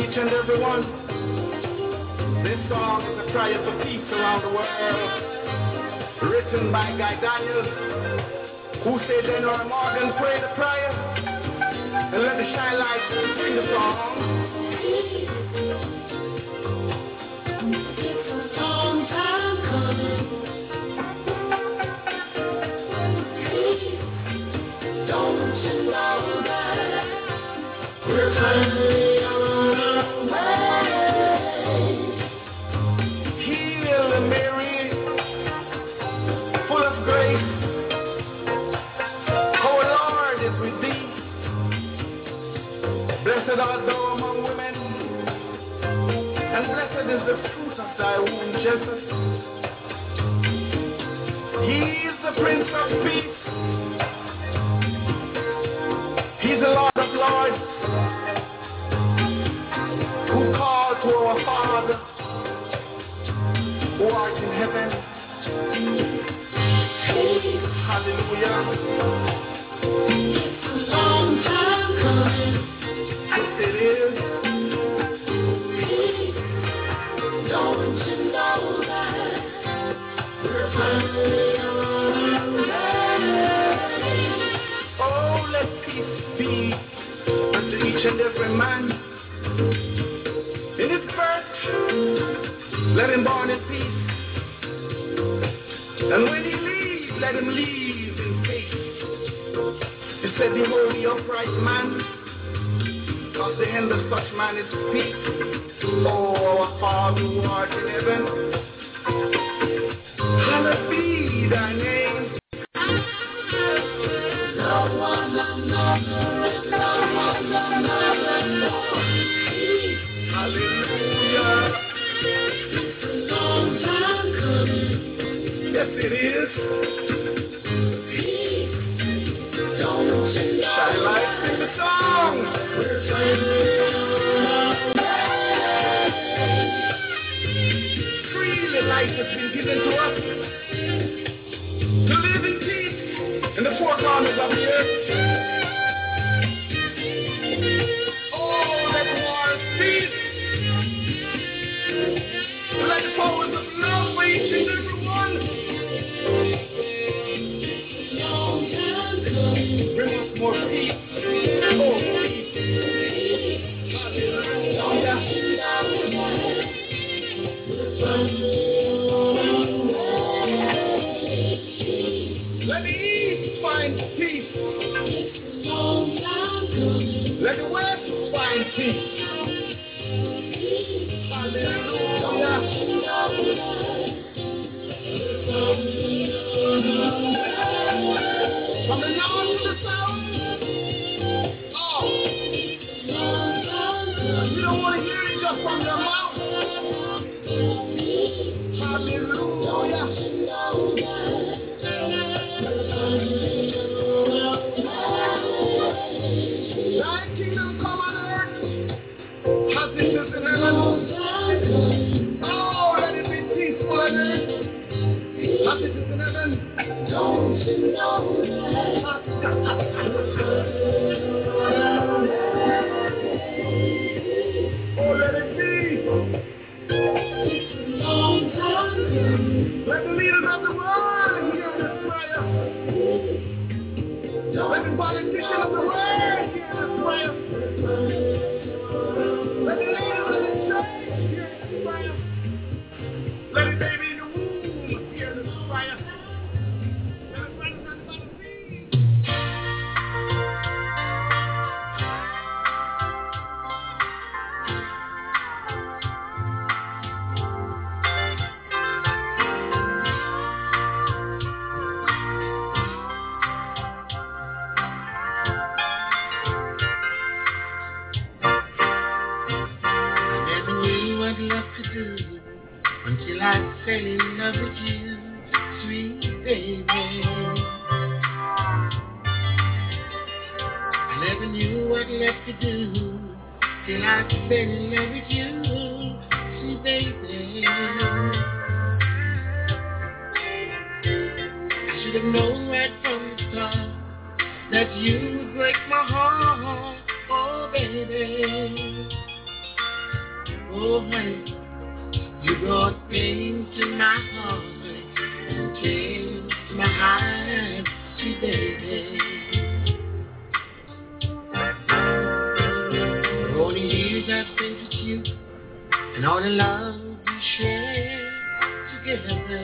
each and every one. This song is a prayer for peace around the world. Written by Guy Daniels, who said Lenore Morgan pray the prayer and let the shine light sing the song. It's a long time coming. Don't you know that we're finally on our way? Heal and Mary, full of grace. Our Lord is with thee. Blessed art thou among women, and blessed is the fruit of thy womb, Jesus. He is the Prince of Peace. He's the Lord of Lords, who called to our Father, who art in heaven. Hallelujah. It's a long time coming. Yes, it is. Don't you know that we're finally on our way? Oh, let peace be unto each and every man. In his birth, let him born in peace. And when he leaves, let him leave in peace. He said, behold the upright man, because the end of such man is peace. Oh, our Father who art in heaven, hallowed be thy name. Love one another and love one another. Hallelujah. It's a long time coming. Yes, it is. Don't you know Shine light, sing the song. we're finally on our way? Freely life has been given to us to live in peace in the four corners of the earth. Oh, let wars cease. Let the powers of love for each and every one. Long time coming. Bring us more peace. Oh, peace. Hallelujah. Let the east find peace. Let the west find peace. Hallelujah. From the north to the south. Oh. You don't want to hear it just from your mouth. Hallelujah. Thy kingdom come on earth as it is in heaven. Oh, let it be peaceful on earth as it is in heaven. Don't you know Oh, let it be. long time coming. Let the leaders of the world hear this prayer. Let the politicians of the world hear this prayer. Let the leaders of the church hear this prayer. Let the baby in the womb hear this prayer. Let the brothers and mothers see. I'd love to do until I fell in love with you, sweet baby. I never knew what left to do till I fell in love with you, sweet baby. I should have known right from the start that you would break my heart, oh baby. Oh, honey, you brought pain to my heart and tears to my eyes, sweet baby. All the years I've spent with you and all the love we shared together,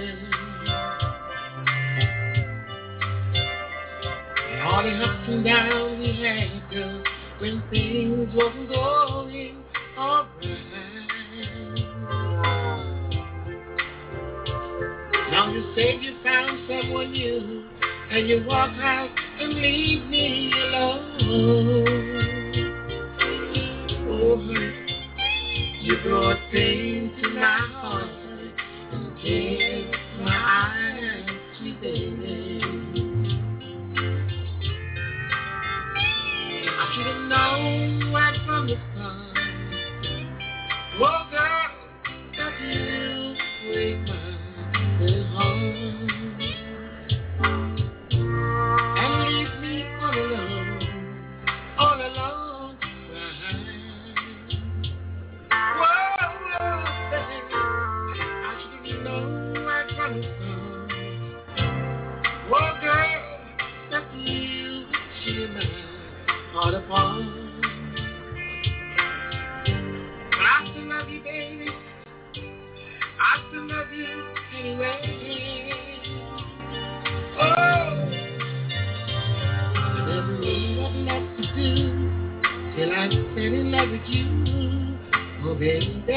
and all the ups and downs we had, girl, when things wasn't going all right. Now you say you found someone new and you walk out and leave me alone. Oh, honey, you brought pain to my heart and tears to my eyes, sweet baby. I should have known right from the start. Oh, girl, that you break my little heart and leave me all alone to cry. Whoa, baby, I should have known right from the start. Oh, girl, that you cheer my heart apart. But I still love you, baby. I still love you anyway. Oh, I never knew what love to do till I fell in love with you. Oh, baby.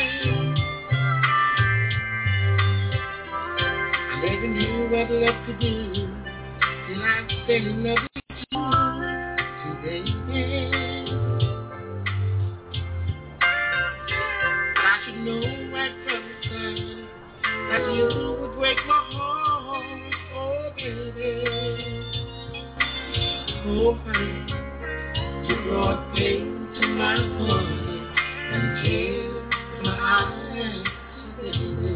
I never knew what love to do till I fell in love with you, baby. I should know right from the start that you would break my heart, oh baby. Oh honey, you brought pain to my heart and tears to my eyes, baby.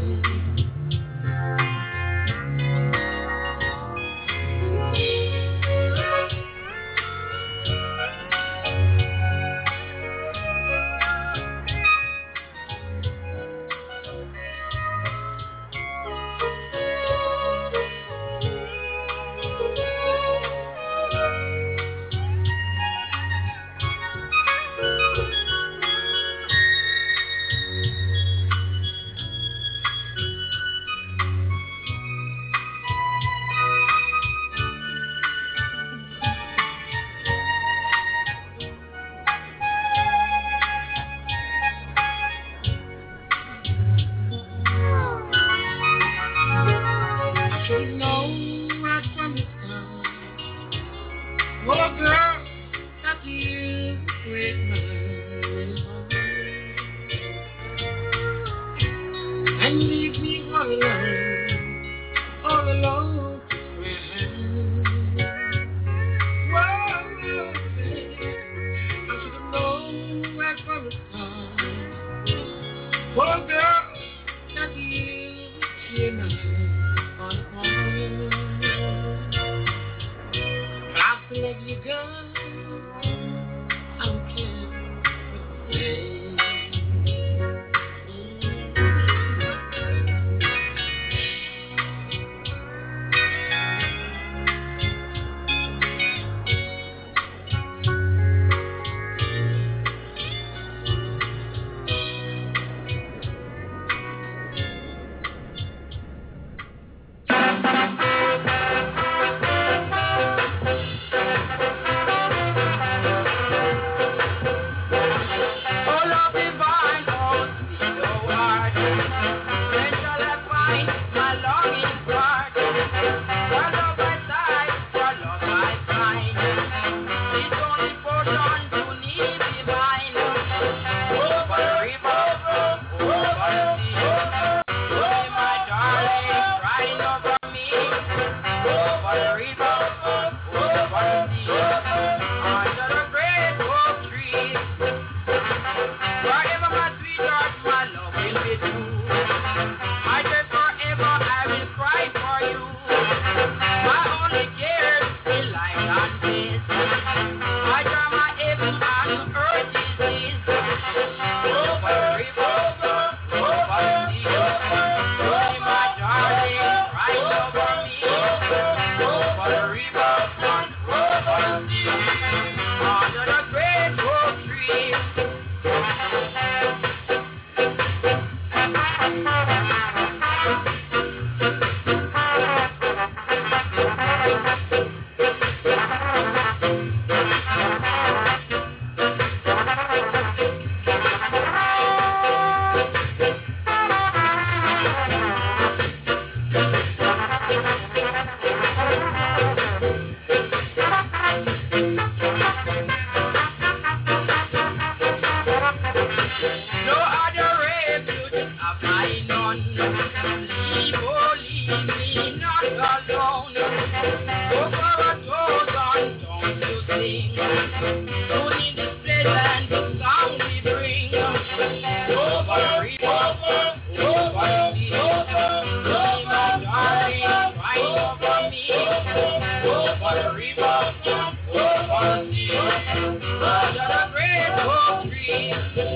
alone. Go for a thousand, don't you sing. Don't need the pleasure and the sound we bring. Over the river, over the sea, my darling, right over me. Over the river, over the sea, under the great oak tree.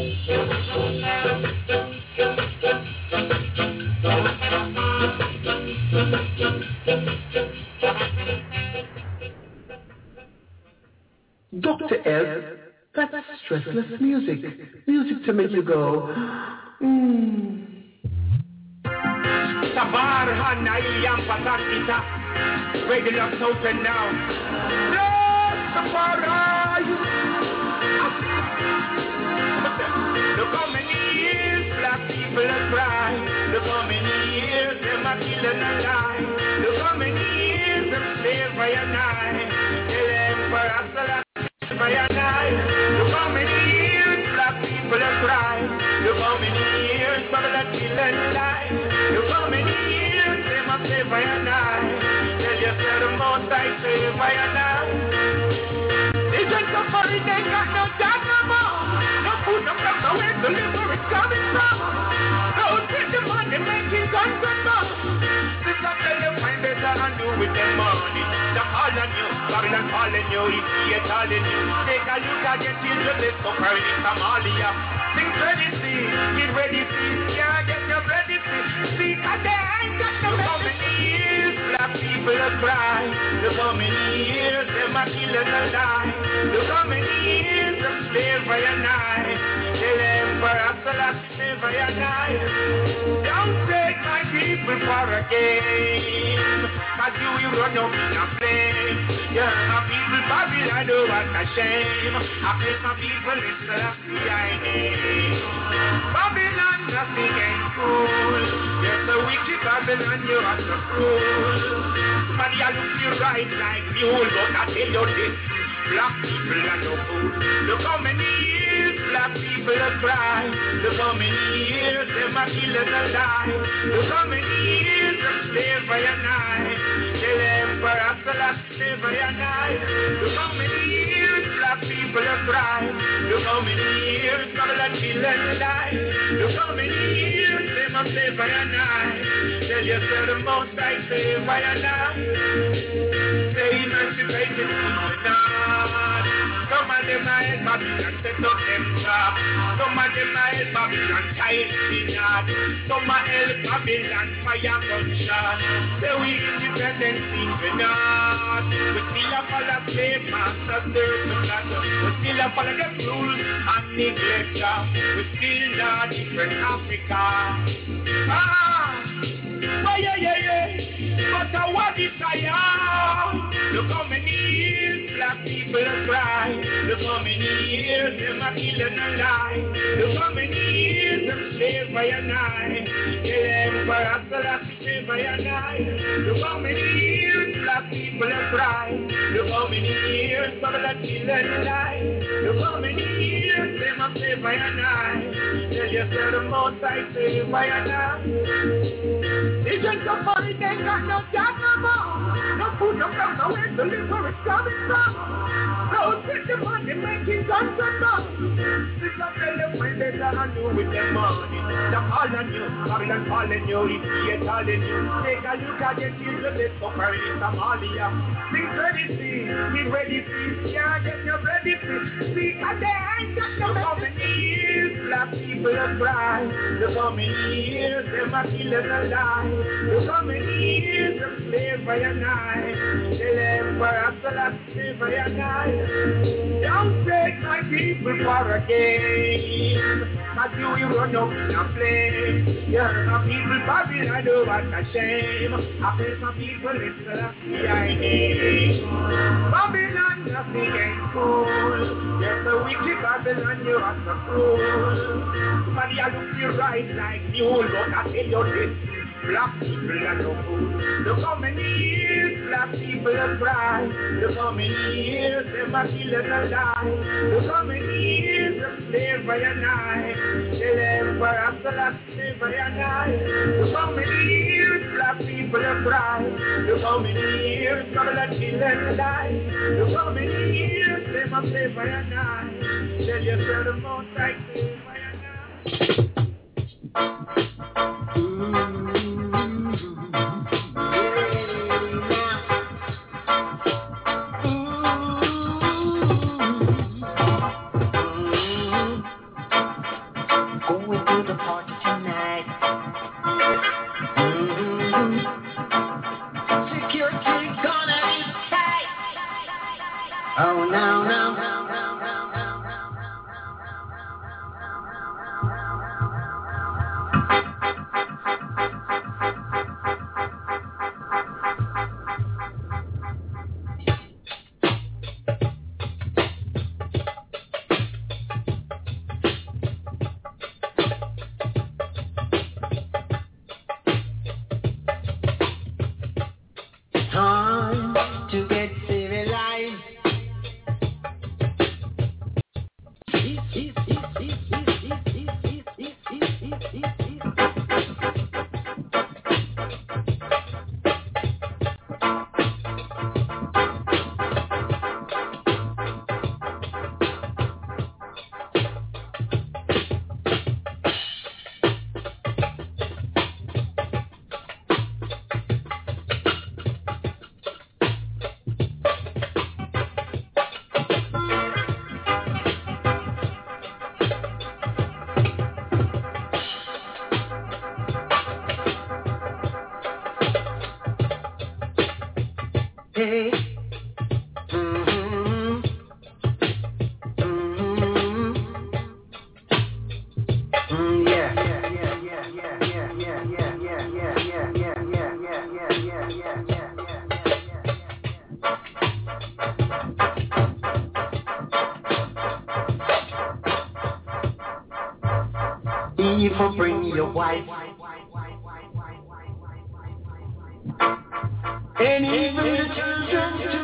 Dr. S, that's stressless music. Music to make you go, Sabar hanayang patakita. Ready up open now. Look how many years black people have cried. Look how many years them are killing alive. Look how many years them slave by a night. Tell them for us by a night. Look how many years black people have cried. Look how many years Babylon killing alive. Look how many years them are slave by a night. Tell yourself the most I say by a night. They just suffer, they got no job no more. No food, no clothes, no where to live, where it's coming from. Don't take the money, making guns and bombs. This is tell you find better and do with the money. The call on you, Babylon calling you, it's calling you. Take a look at your children, let's go for in Somalia. Things ready, see, get ready, see, yeah, get your ready, see, cause they ain't got no many years, black people are crying. Look how many years, them are killing alive. Look how many years, them slave by a night. Tell them for us to slave by a night. Don't take my people for a game, cause you will run up in a flame. Yeah, my people, Babylon, oh, what a shame. I place my people, it's behind it. Babylon, nothing ain't cool. Yes, the wicked Babylon, you are so cruel. Somebody, I look you right like mule, but I tell you this. Black people are no fool. Look how many years black people have cried. Look how many years them are killing alive. Look how many years them slave by a night. Tell them for us to slave by a night. Look how many years black people have cried. Look how many years Babylon killing alive. Look how many years them are slave by a night. Tell yourself the most I slave by a night. Say emancipated now. Some of them are in Babylon, set up them trap. Some of them are in Babylon, tight in yard. Some are in Babylon, fire gunshot. Say we independent things we not. We still a follow slave masters, there's the platter. We still a follow them rules and neglect ya. We still not different Africa. But I want it I look how many years black people are crying. Look how many years them are killing alive. Look how many years them slave by a night. Tell them for us to slave by a night. Look how many years black people are crying. Look how many years Babylon killing alive. Look how many years them are slave by a night. Tell yourself the most I slave by a night. They just so funny, they got no job no more. No food, no clothes, no where to live, where it's coming from. Don't take the money, making guns and bombs. This is tell them when they don't do with their money. They're calling you, Babylon calling you, it's calling you. Take a look at your children, let's go for in Somalia. Things ready, see, get ready, see, yeah, get your ready, see, and they ain't got no how many years black people have cried. Look how many years them are killing alive. Look how many years them slave by a night. Tell them for us to slave by a night. Don't take my people for a game, cause you will run up in a flame. Yeah, my people Babylon, oh what a shame. I place my people in the behind it. Babylon, nothing ain't cool. Yes, the wicked Babylon, you are so cruel. Somebody I look you right like mule, but I tell you this. Black people are no fool. Look how many years black people have cried. Look how many years them are killing alive. Look how many years them slave by a night. Tell them for us to slave by a night. Look how many years black people have and bright. You come in here, trouble and kill and die. You come in here, say my say for your night. Tell yourself the most I say for your Going to the party tonight. Security gonna be tight. Oh, no. Time to get civilized. Hey. Even bring your wife. And even the children too.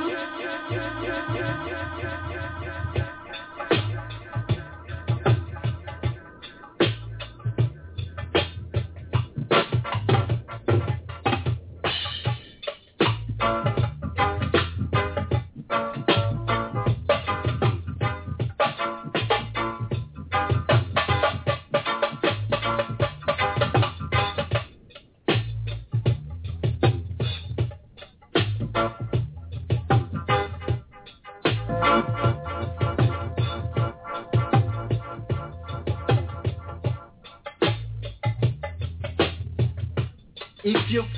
If you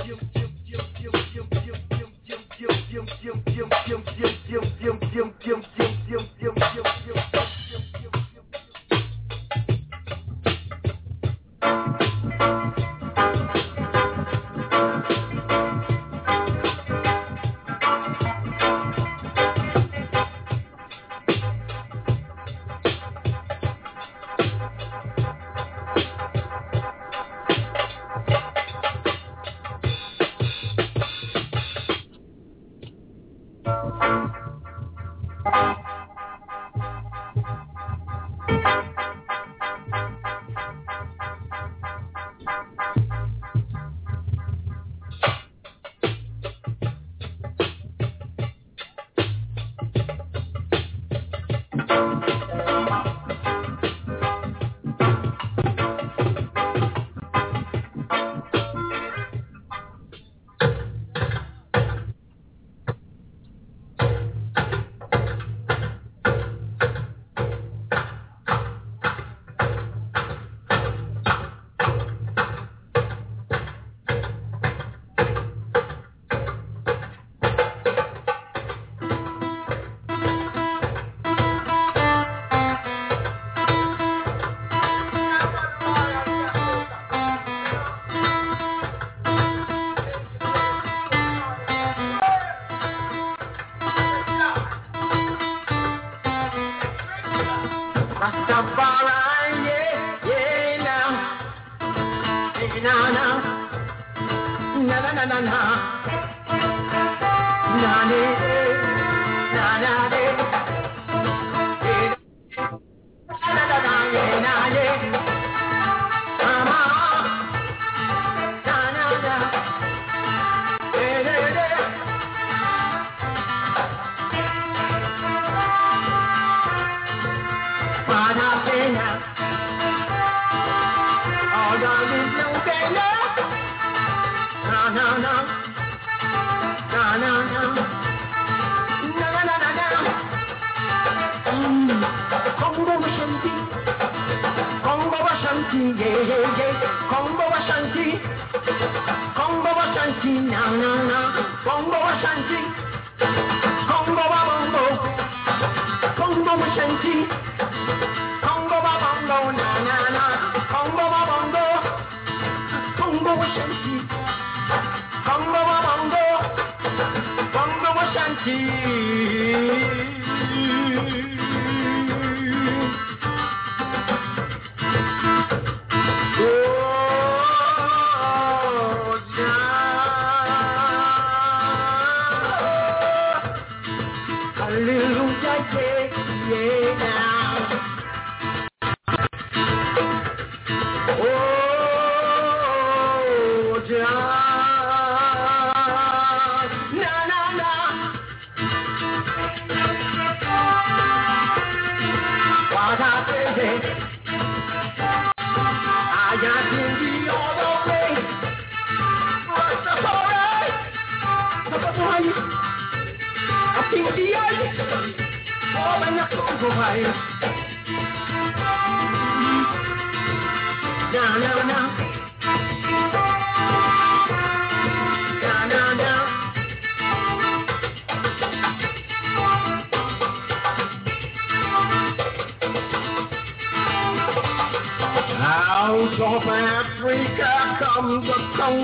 Out of Africa comes the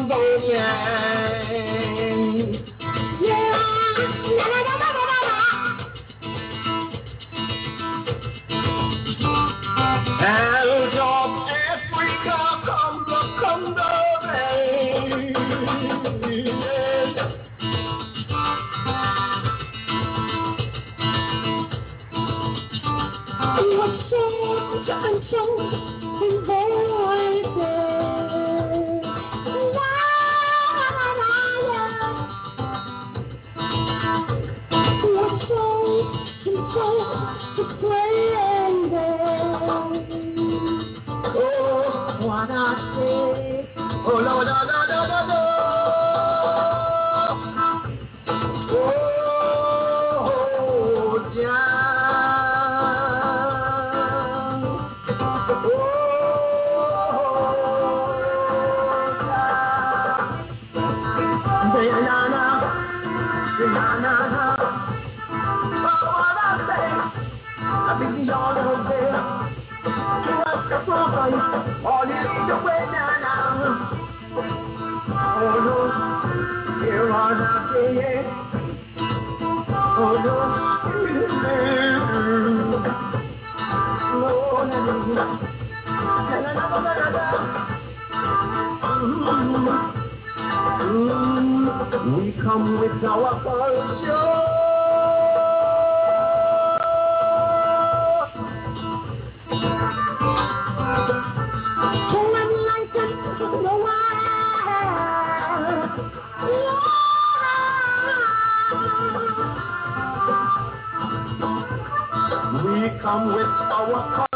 Congolian. Yeah. Out of Africa comes the Congolian. What's so and so we come with our culture. To enlighten the world. We come with our culture.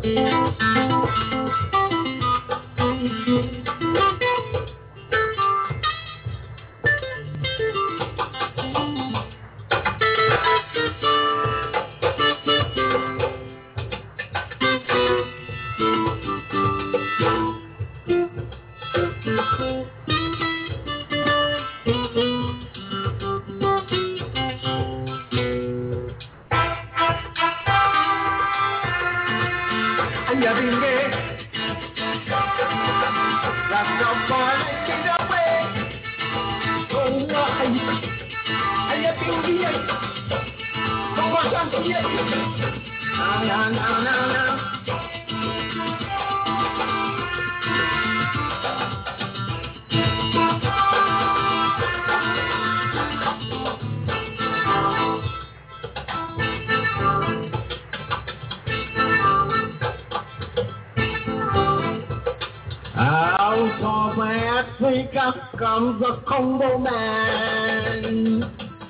Comes the Congo man.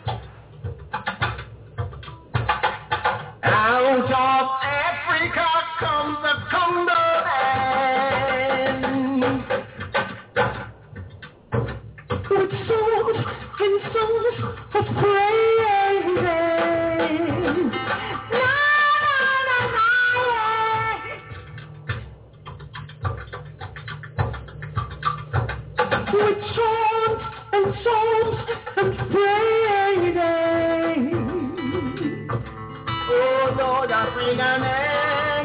Out of Africa comes the Congo man. With songs and songs of praise. Na, na, na, na, yeah. With songs and praise. Oh Lord, Africa man,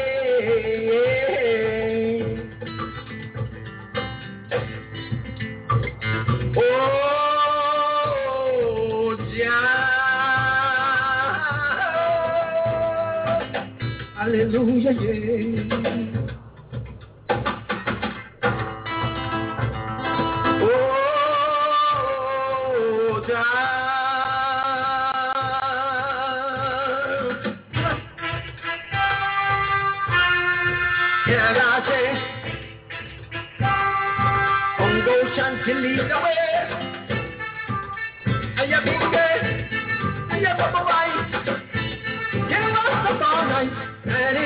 yeah. Oh Jah, hallelujah, yeah. To lead the way. And you big day, and you papa white. You must have all night. Daddy.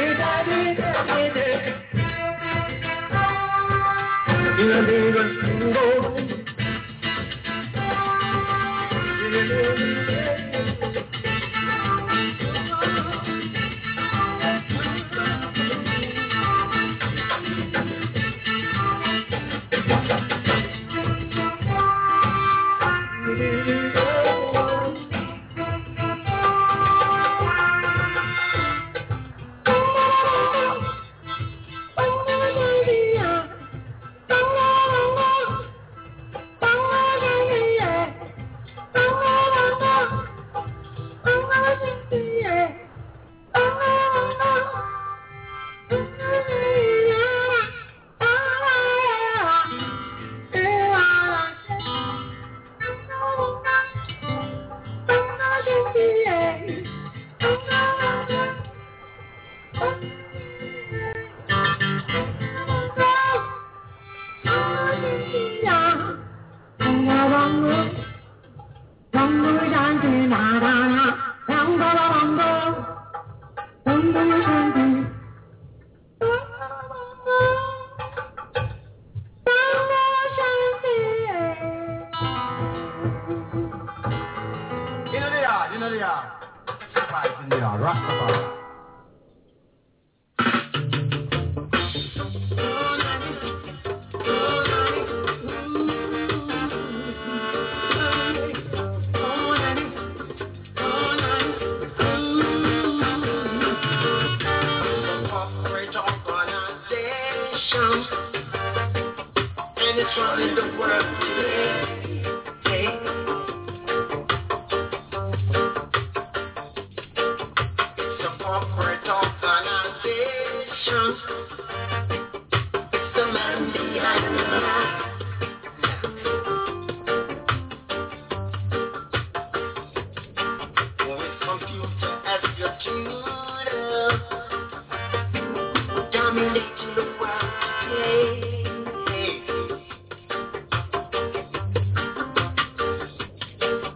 You need a single.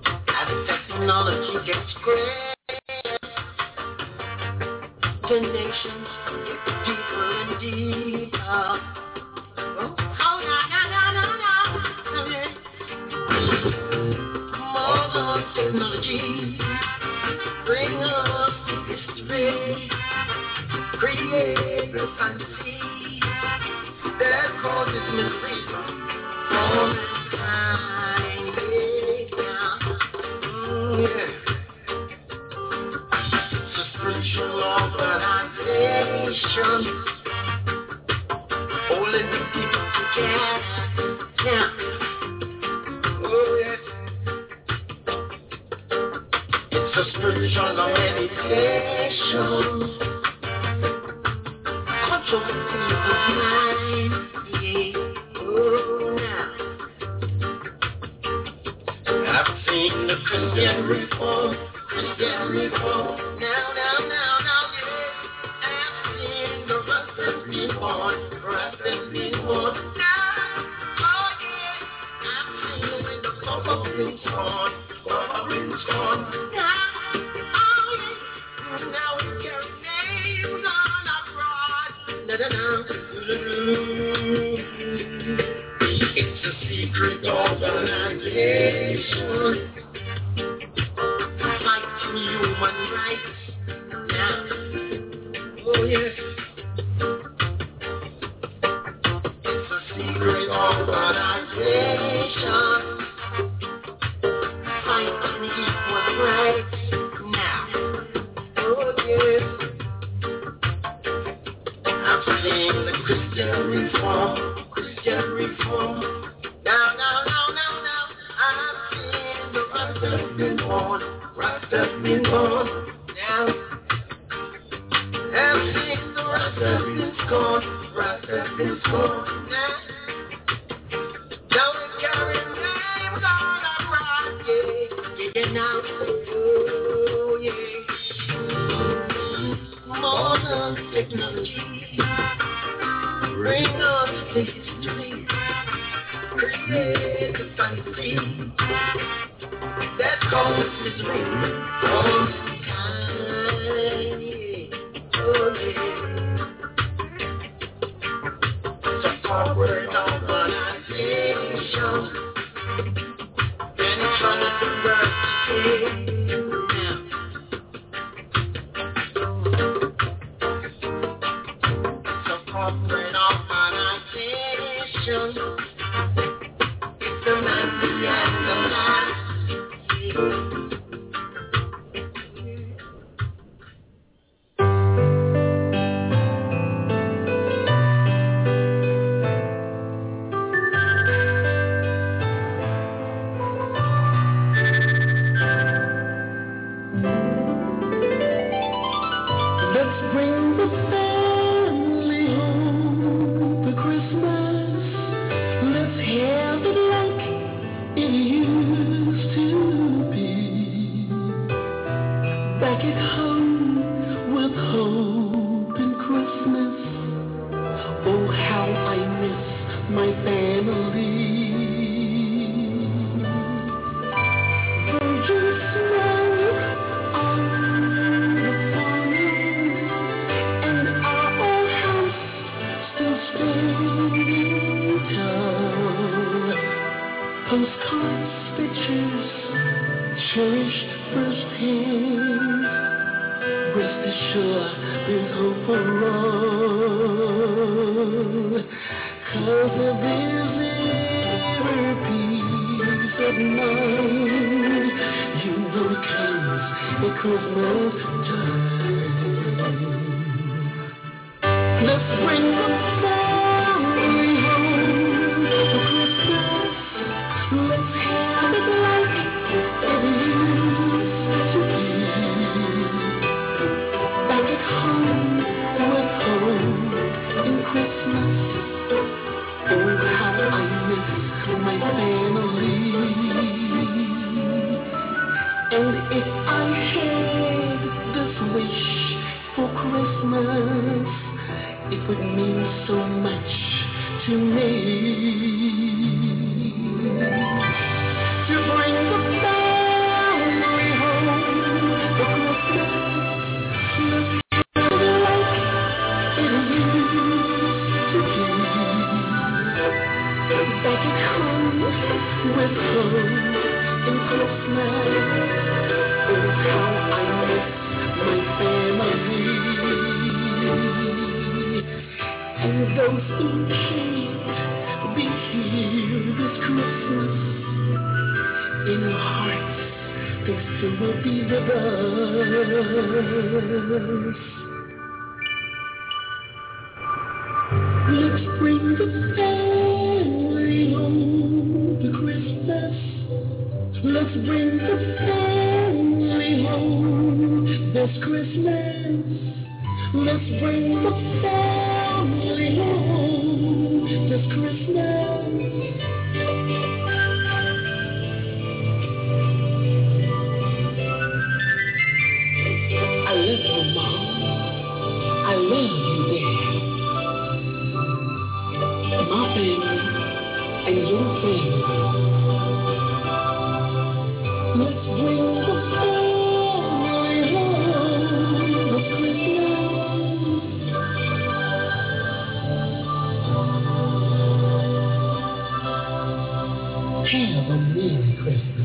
Technology gets great. generations get deeper and deeper. Oh, no. Modern technology bring us to history, create a fantasy that causes misery for mankind. Yeah. It's a spiritual organization holding the people together. Yeah. Oh yes. It's a spiritual organization control the people's mind. Yeah. Oh now. I've seen the Christian reform. Now, yeah. I've seen the Rastas being born. Now, oh yeah. I've seen when the Papa brings on. Now, oh yeah. Now we carry names on abroad. It's a secret organization fighting human rights now. Oh yes. It's a secret organization fighting equal rights now. Oh yes. I've seen the Christian reform. Now. I've seen the Rastas been born. Now. I've seen the Rastas been gone. Now. Now we carry names all around. Yeah, now. Oh, yeah. Modern technology bring us to history, create a fantasy that causes misery for mankind. Oh yeah. It's a corporate organization been trying to convert the now. Corporate organization. It's the Nazi and the Let's bring the family home for Christmas. Let's have it like it used to be. Back at home with hope and Christmas. Oh, how I miss my family. Virgin snow on the farmland, and our old house still standing tall. Postcards, pictures, cherished firsthand. Rest assured, there's hope for all. 'Cause if there's ever peace of mind, you know it comes at Christmas time. Let's bring the family home for Christmas. Let's have it like it used to be. Back at home with hope in Christmas. Oh, how I miss my family. And if I had this wish for Christmas, it would mean so much to me. To bring the family home for Christmas. Let's have it like it used to be. Back at home with home in Christmas. Oh, how I miss my family. And those who can't be here this Christmas, in our hearts they still will be with us. Let's bring the family home to Christmas. Let's bring the family home this Christmas. Let's bring the family home this Christmas. I love you, Mom. I love you, Dad. My family and your family. Let's bring the family home this Christmas. Have a Merry Christmas.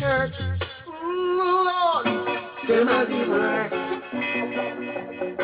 church. Lord, them as he work.